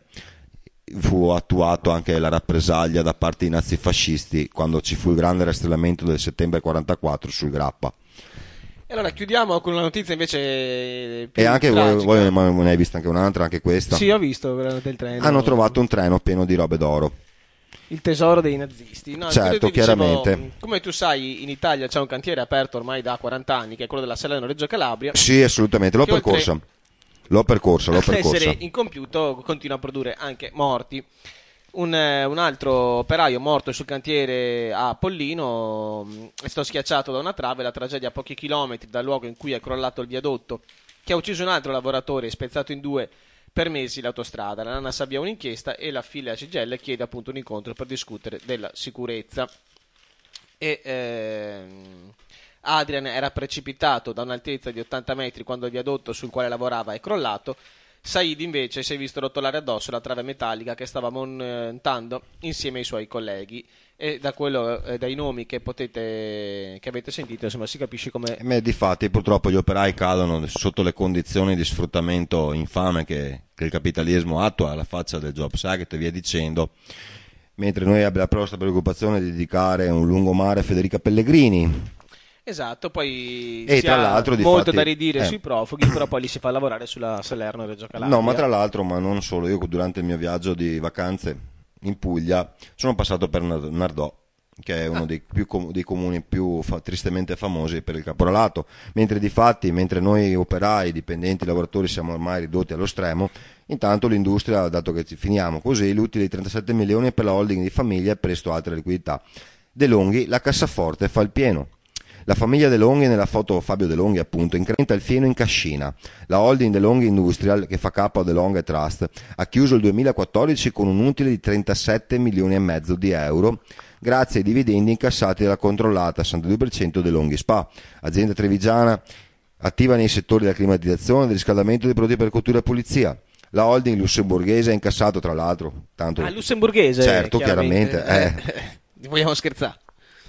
fu attuato anche la rappresaglia da parte dei nazifascisti quando ci fu il grande rastrellamento del settembre 44 sul Grappa. E allora chiudiamo con una notizia invece più e anche tragica. voi ne hai vista anche un'altra, anche questa? Sì, ho visto quella del treno. Hanno trovato un treno pieno di robe d'oro. Il tesoro dei nazisti. No, certo, chiaramente. Dicevo, come tu sai, in Italia c'è un cantiere aperto ormai da 40 anni, che è quello della Salerno-Reggio Calabria. Sì, assolutamente, l'ho percorsa. L'ho percorsa. Essere incompiuto, continua a produrre anche morti. Un altro operaio morto sul cantiere a Pollino è stato schiacciato da una trave. La tragedia a pochi chilometri dal luogo in cui è crollato il viadotto, che ha ucciso un altro lavoratore e spezzato in 2 per mesi l'autostrada. La NANAS avvia un'inchiesta e la filiale CGIL chiede appunto un incontro per discutere della sicurezza. Adrian era precipitato da un'altezza di 80 metri quando il viadotto sul quale lavorava è crollato. Said invece si è visto rotolare addosso la trave metallica che stava montando insieme ai suoi colleghi, e dai nomi che avete sentito, insomma, si capisce come. Difatti purtroppo gli operai cadono sotto le condizioni di sfruttamento infame che il capitalismo attua alla faccia del Jobs Act e via dicendo, mentre noi abbiamo la nostra preoccupazione di dedicare un lungomare a Federica Pellegrini. Esatto, poi e si tra ha l'altro, molto da ridire sui profughi, però poi li si fa lavorare sulla Salerno-Reggio Calabria. No, ma tra l'altro, ma non solo, io durante il mio viaggio di vacanze in Puglia sono passato per Nardò, che è uno dei comuni più tristemente famosi per il caporalato, mentre noi operai, dipendenti, lavoratori siamo ormai ridotti allo stremo, intanto l'industria, dato che finiamo così, l'utile di 37 milioni per la holding di famiglia e presto altre liquidità. De Longhi, la cassaforte fa il pieno. La famiglia De Longhi, nella foto Fabio De Longhi appunto, incrementa il fieno in cascina. La holding De Longhi Industrial, che fa capo a De Longhi Trust, ha chiuso il 2014 con un utile di 37 milioni e mezzo di euro, grazie ai dividendi incassati dalla controllata 62% dell'Onghi SpA, azienda trevigiana attiva nei settori della climatizzazione, del riscaldamento, dei prodotti per cottura e pulizia. La holding lussemburghese ha incassato, tra l'altro, tanto lussemburghese, certo, chiaramente. Vogliamo scherzare?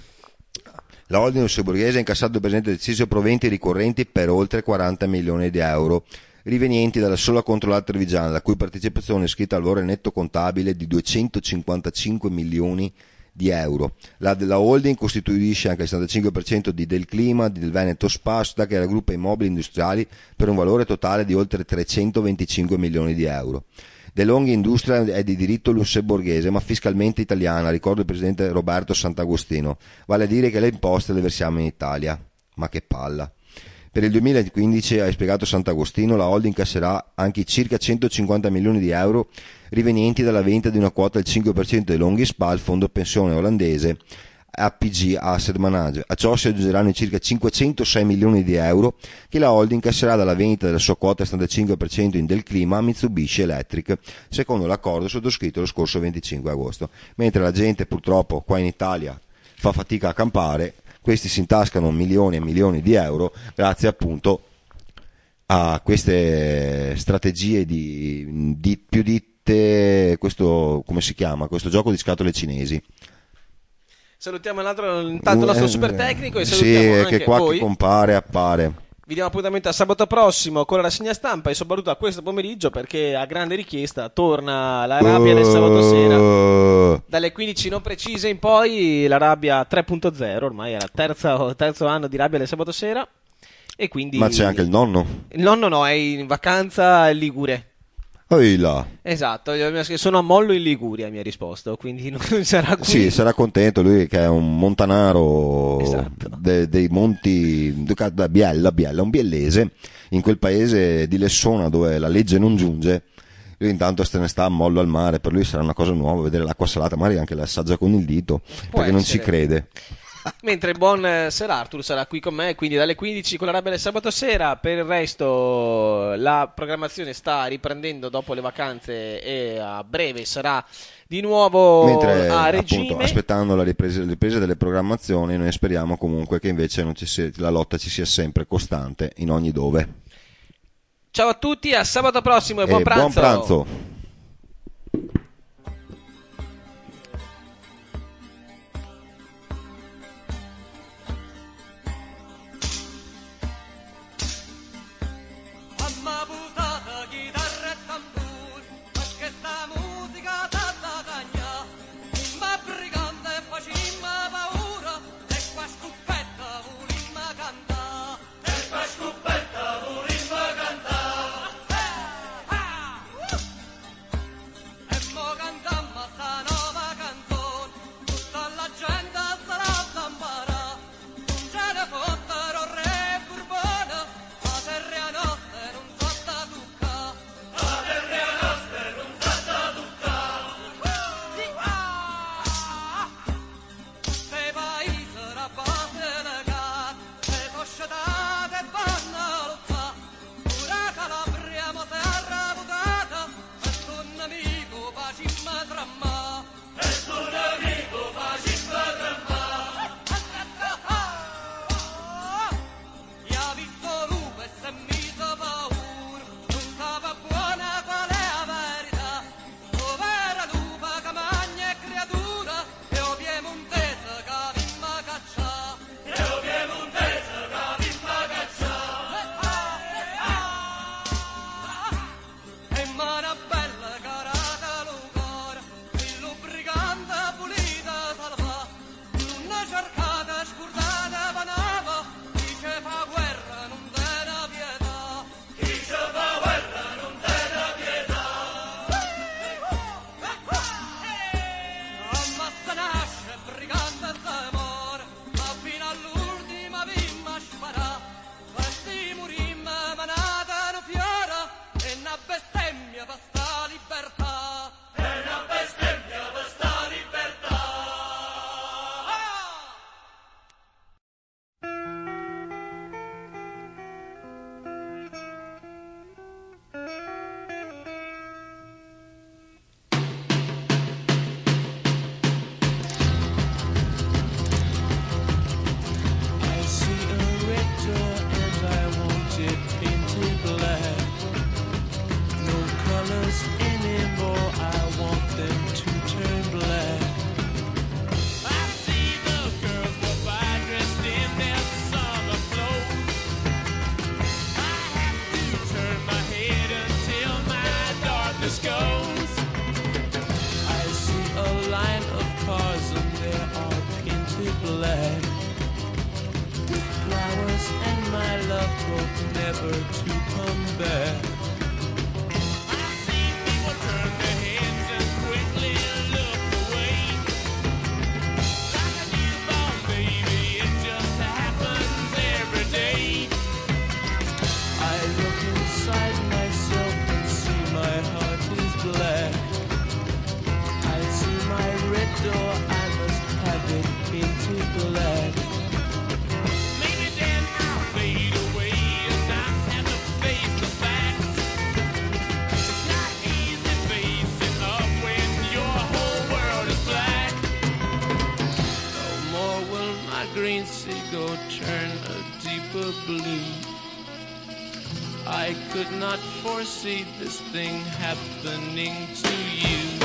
La holding lussemburghese ha incassato il presente esercizio proventi ricorrenti per oltre 40 milioni di euro, rivenienti dalla sola controllata trevigiana, la cui partecipazione è iscritta al valore netto contabile di 255 milioni di euro. La holding costituisce anche il 75% del Clima, del Veneto SpA, che era gruppo immobili industriali, per un valore totale di oltre 325 milioni di euro. DeLonghi Industria è di diritto lussemburghese ma fiscalmente italiana, ricorda il presidente Roberto Sant'Agostino, vale a dire che le imposte le versiamo in Italia. Ma che palla! Per il 2015, ha spiegato Sant'Agostino, la holding incasserà anche circa 150 milioni di euro rivenienti dalla vendita di una quota del 5% dell'Onghi SpA al fondo pensione olandese APG Asset Manager. A ciò si aggiungeranno i circa 506 milioni di euro che la holding incasserà dalla vendita della sua quota 75% in Del Clima a Mitsubishi Electric, secondo l'accordo sottoscritto lo scorso 25 agosto. Mentre la gente purtroppo qua in Italia fa fatica a campare, questi si intascano milioni e milioni di euro grazie appunto a queste strategie di più ditte, questo come si chiama? Questo gioco di scatole cinesi. Salutiamo intanto il nostro super tecnico e salutiamo anche che qua voi. Che compare appare. Vi diamo appuntamento a sabato prossimo con la rassegna stampa e soprattutto a questo pomeriggio, perché a grande richiesta torna la rabbia del sabato sera dalle 15 non precise in poi, la rabbia 3.0, ormai è il terzo anno di rabbia del sabato sera e quindi... Ma c'è anche il nonno? Il nonno no, è in vacanza a Ligure. Là. Esatto, sono a Mollo in Liguria, mi ha risposto, quindi non sarà qui. Sì, sarà contento lui che è un montanaro, esatto, dei monti Biella, un biellese, in quel paese di Lessona dove la legge non giunge. Lui intanto se ne sta a Mollo al mare, per lui sarà una cosa nuova vedere l'acqua salata, magari anche la assaggia con il dito, perché non ci crede. Mentre il buon Sir Arthur sarà qui con me, quindi dalle 15 con la rabbia del sabato sera. Per il resto la programmazione sta riprendendo dopo le vacanze e a breve sarà di nuovo a regime. Appunto, aspettando la ripresa delle programmazioni, noi speriamo comunque che invece la lotta ci sia sempre costante in ogni dove. Ciao a tutti, a sabato prossimo e buon pranzo. Buon pranzo. my green seagull turn a deeper blue. I could not foresee this thing happening to you.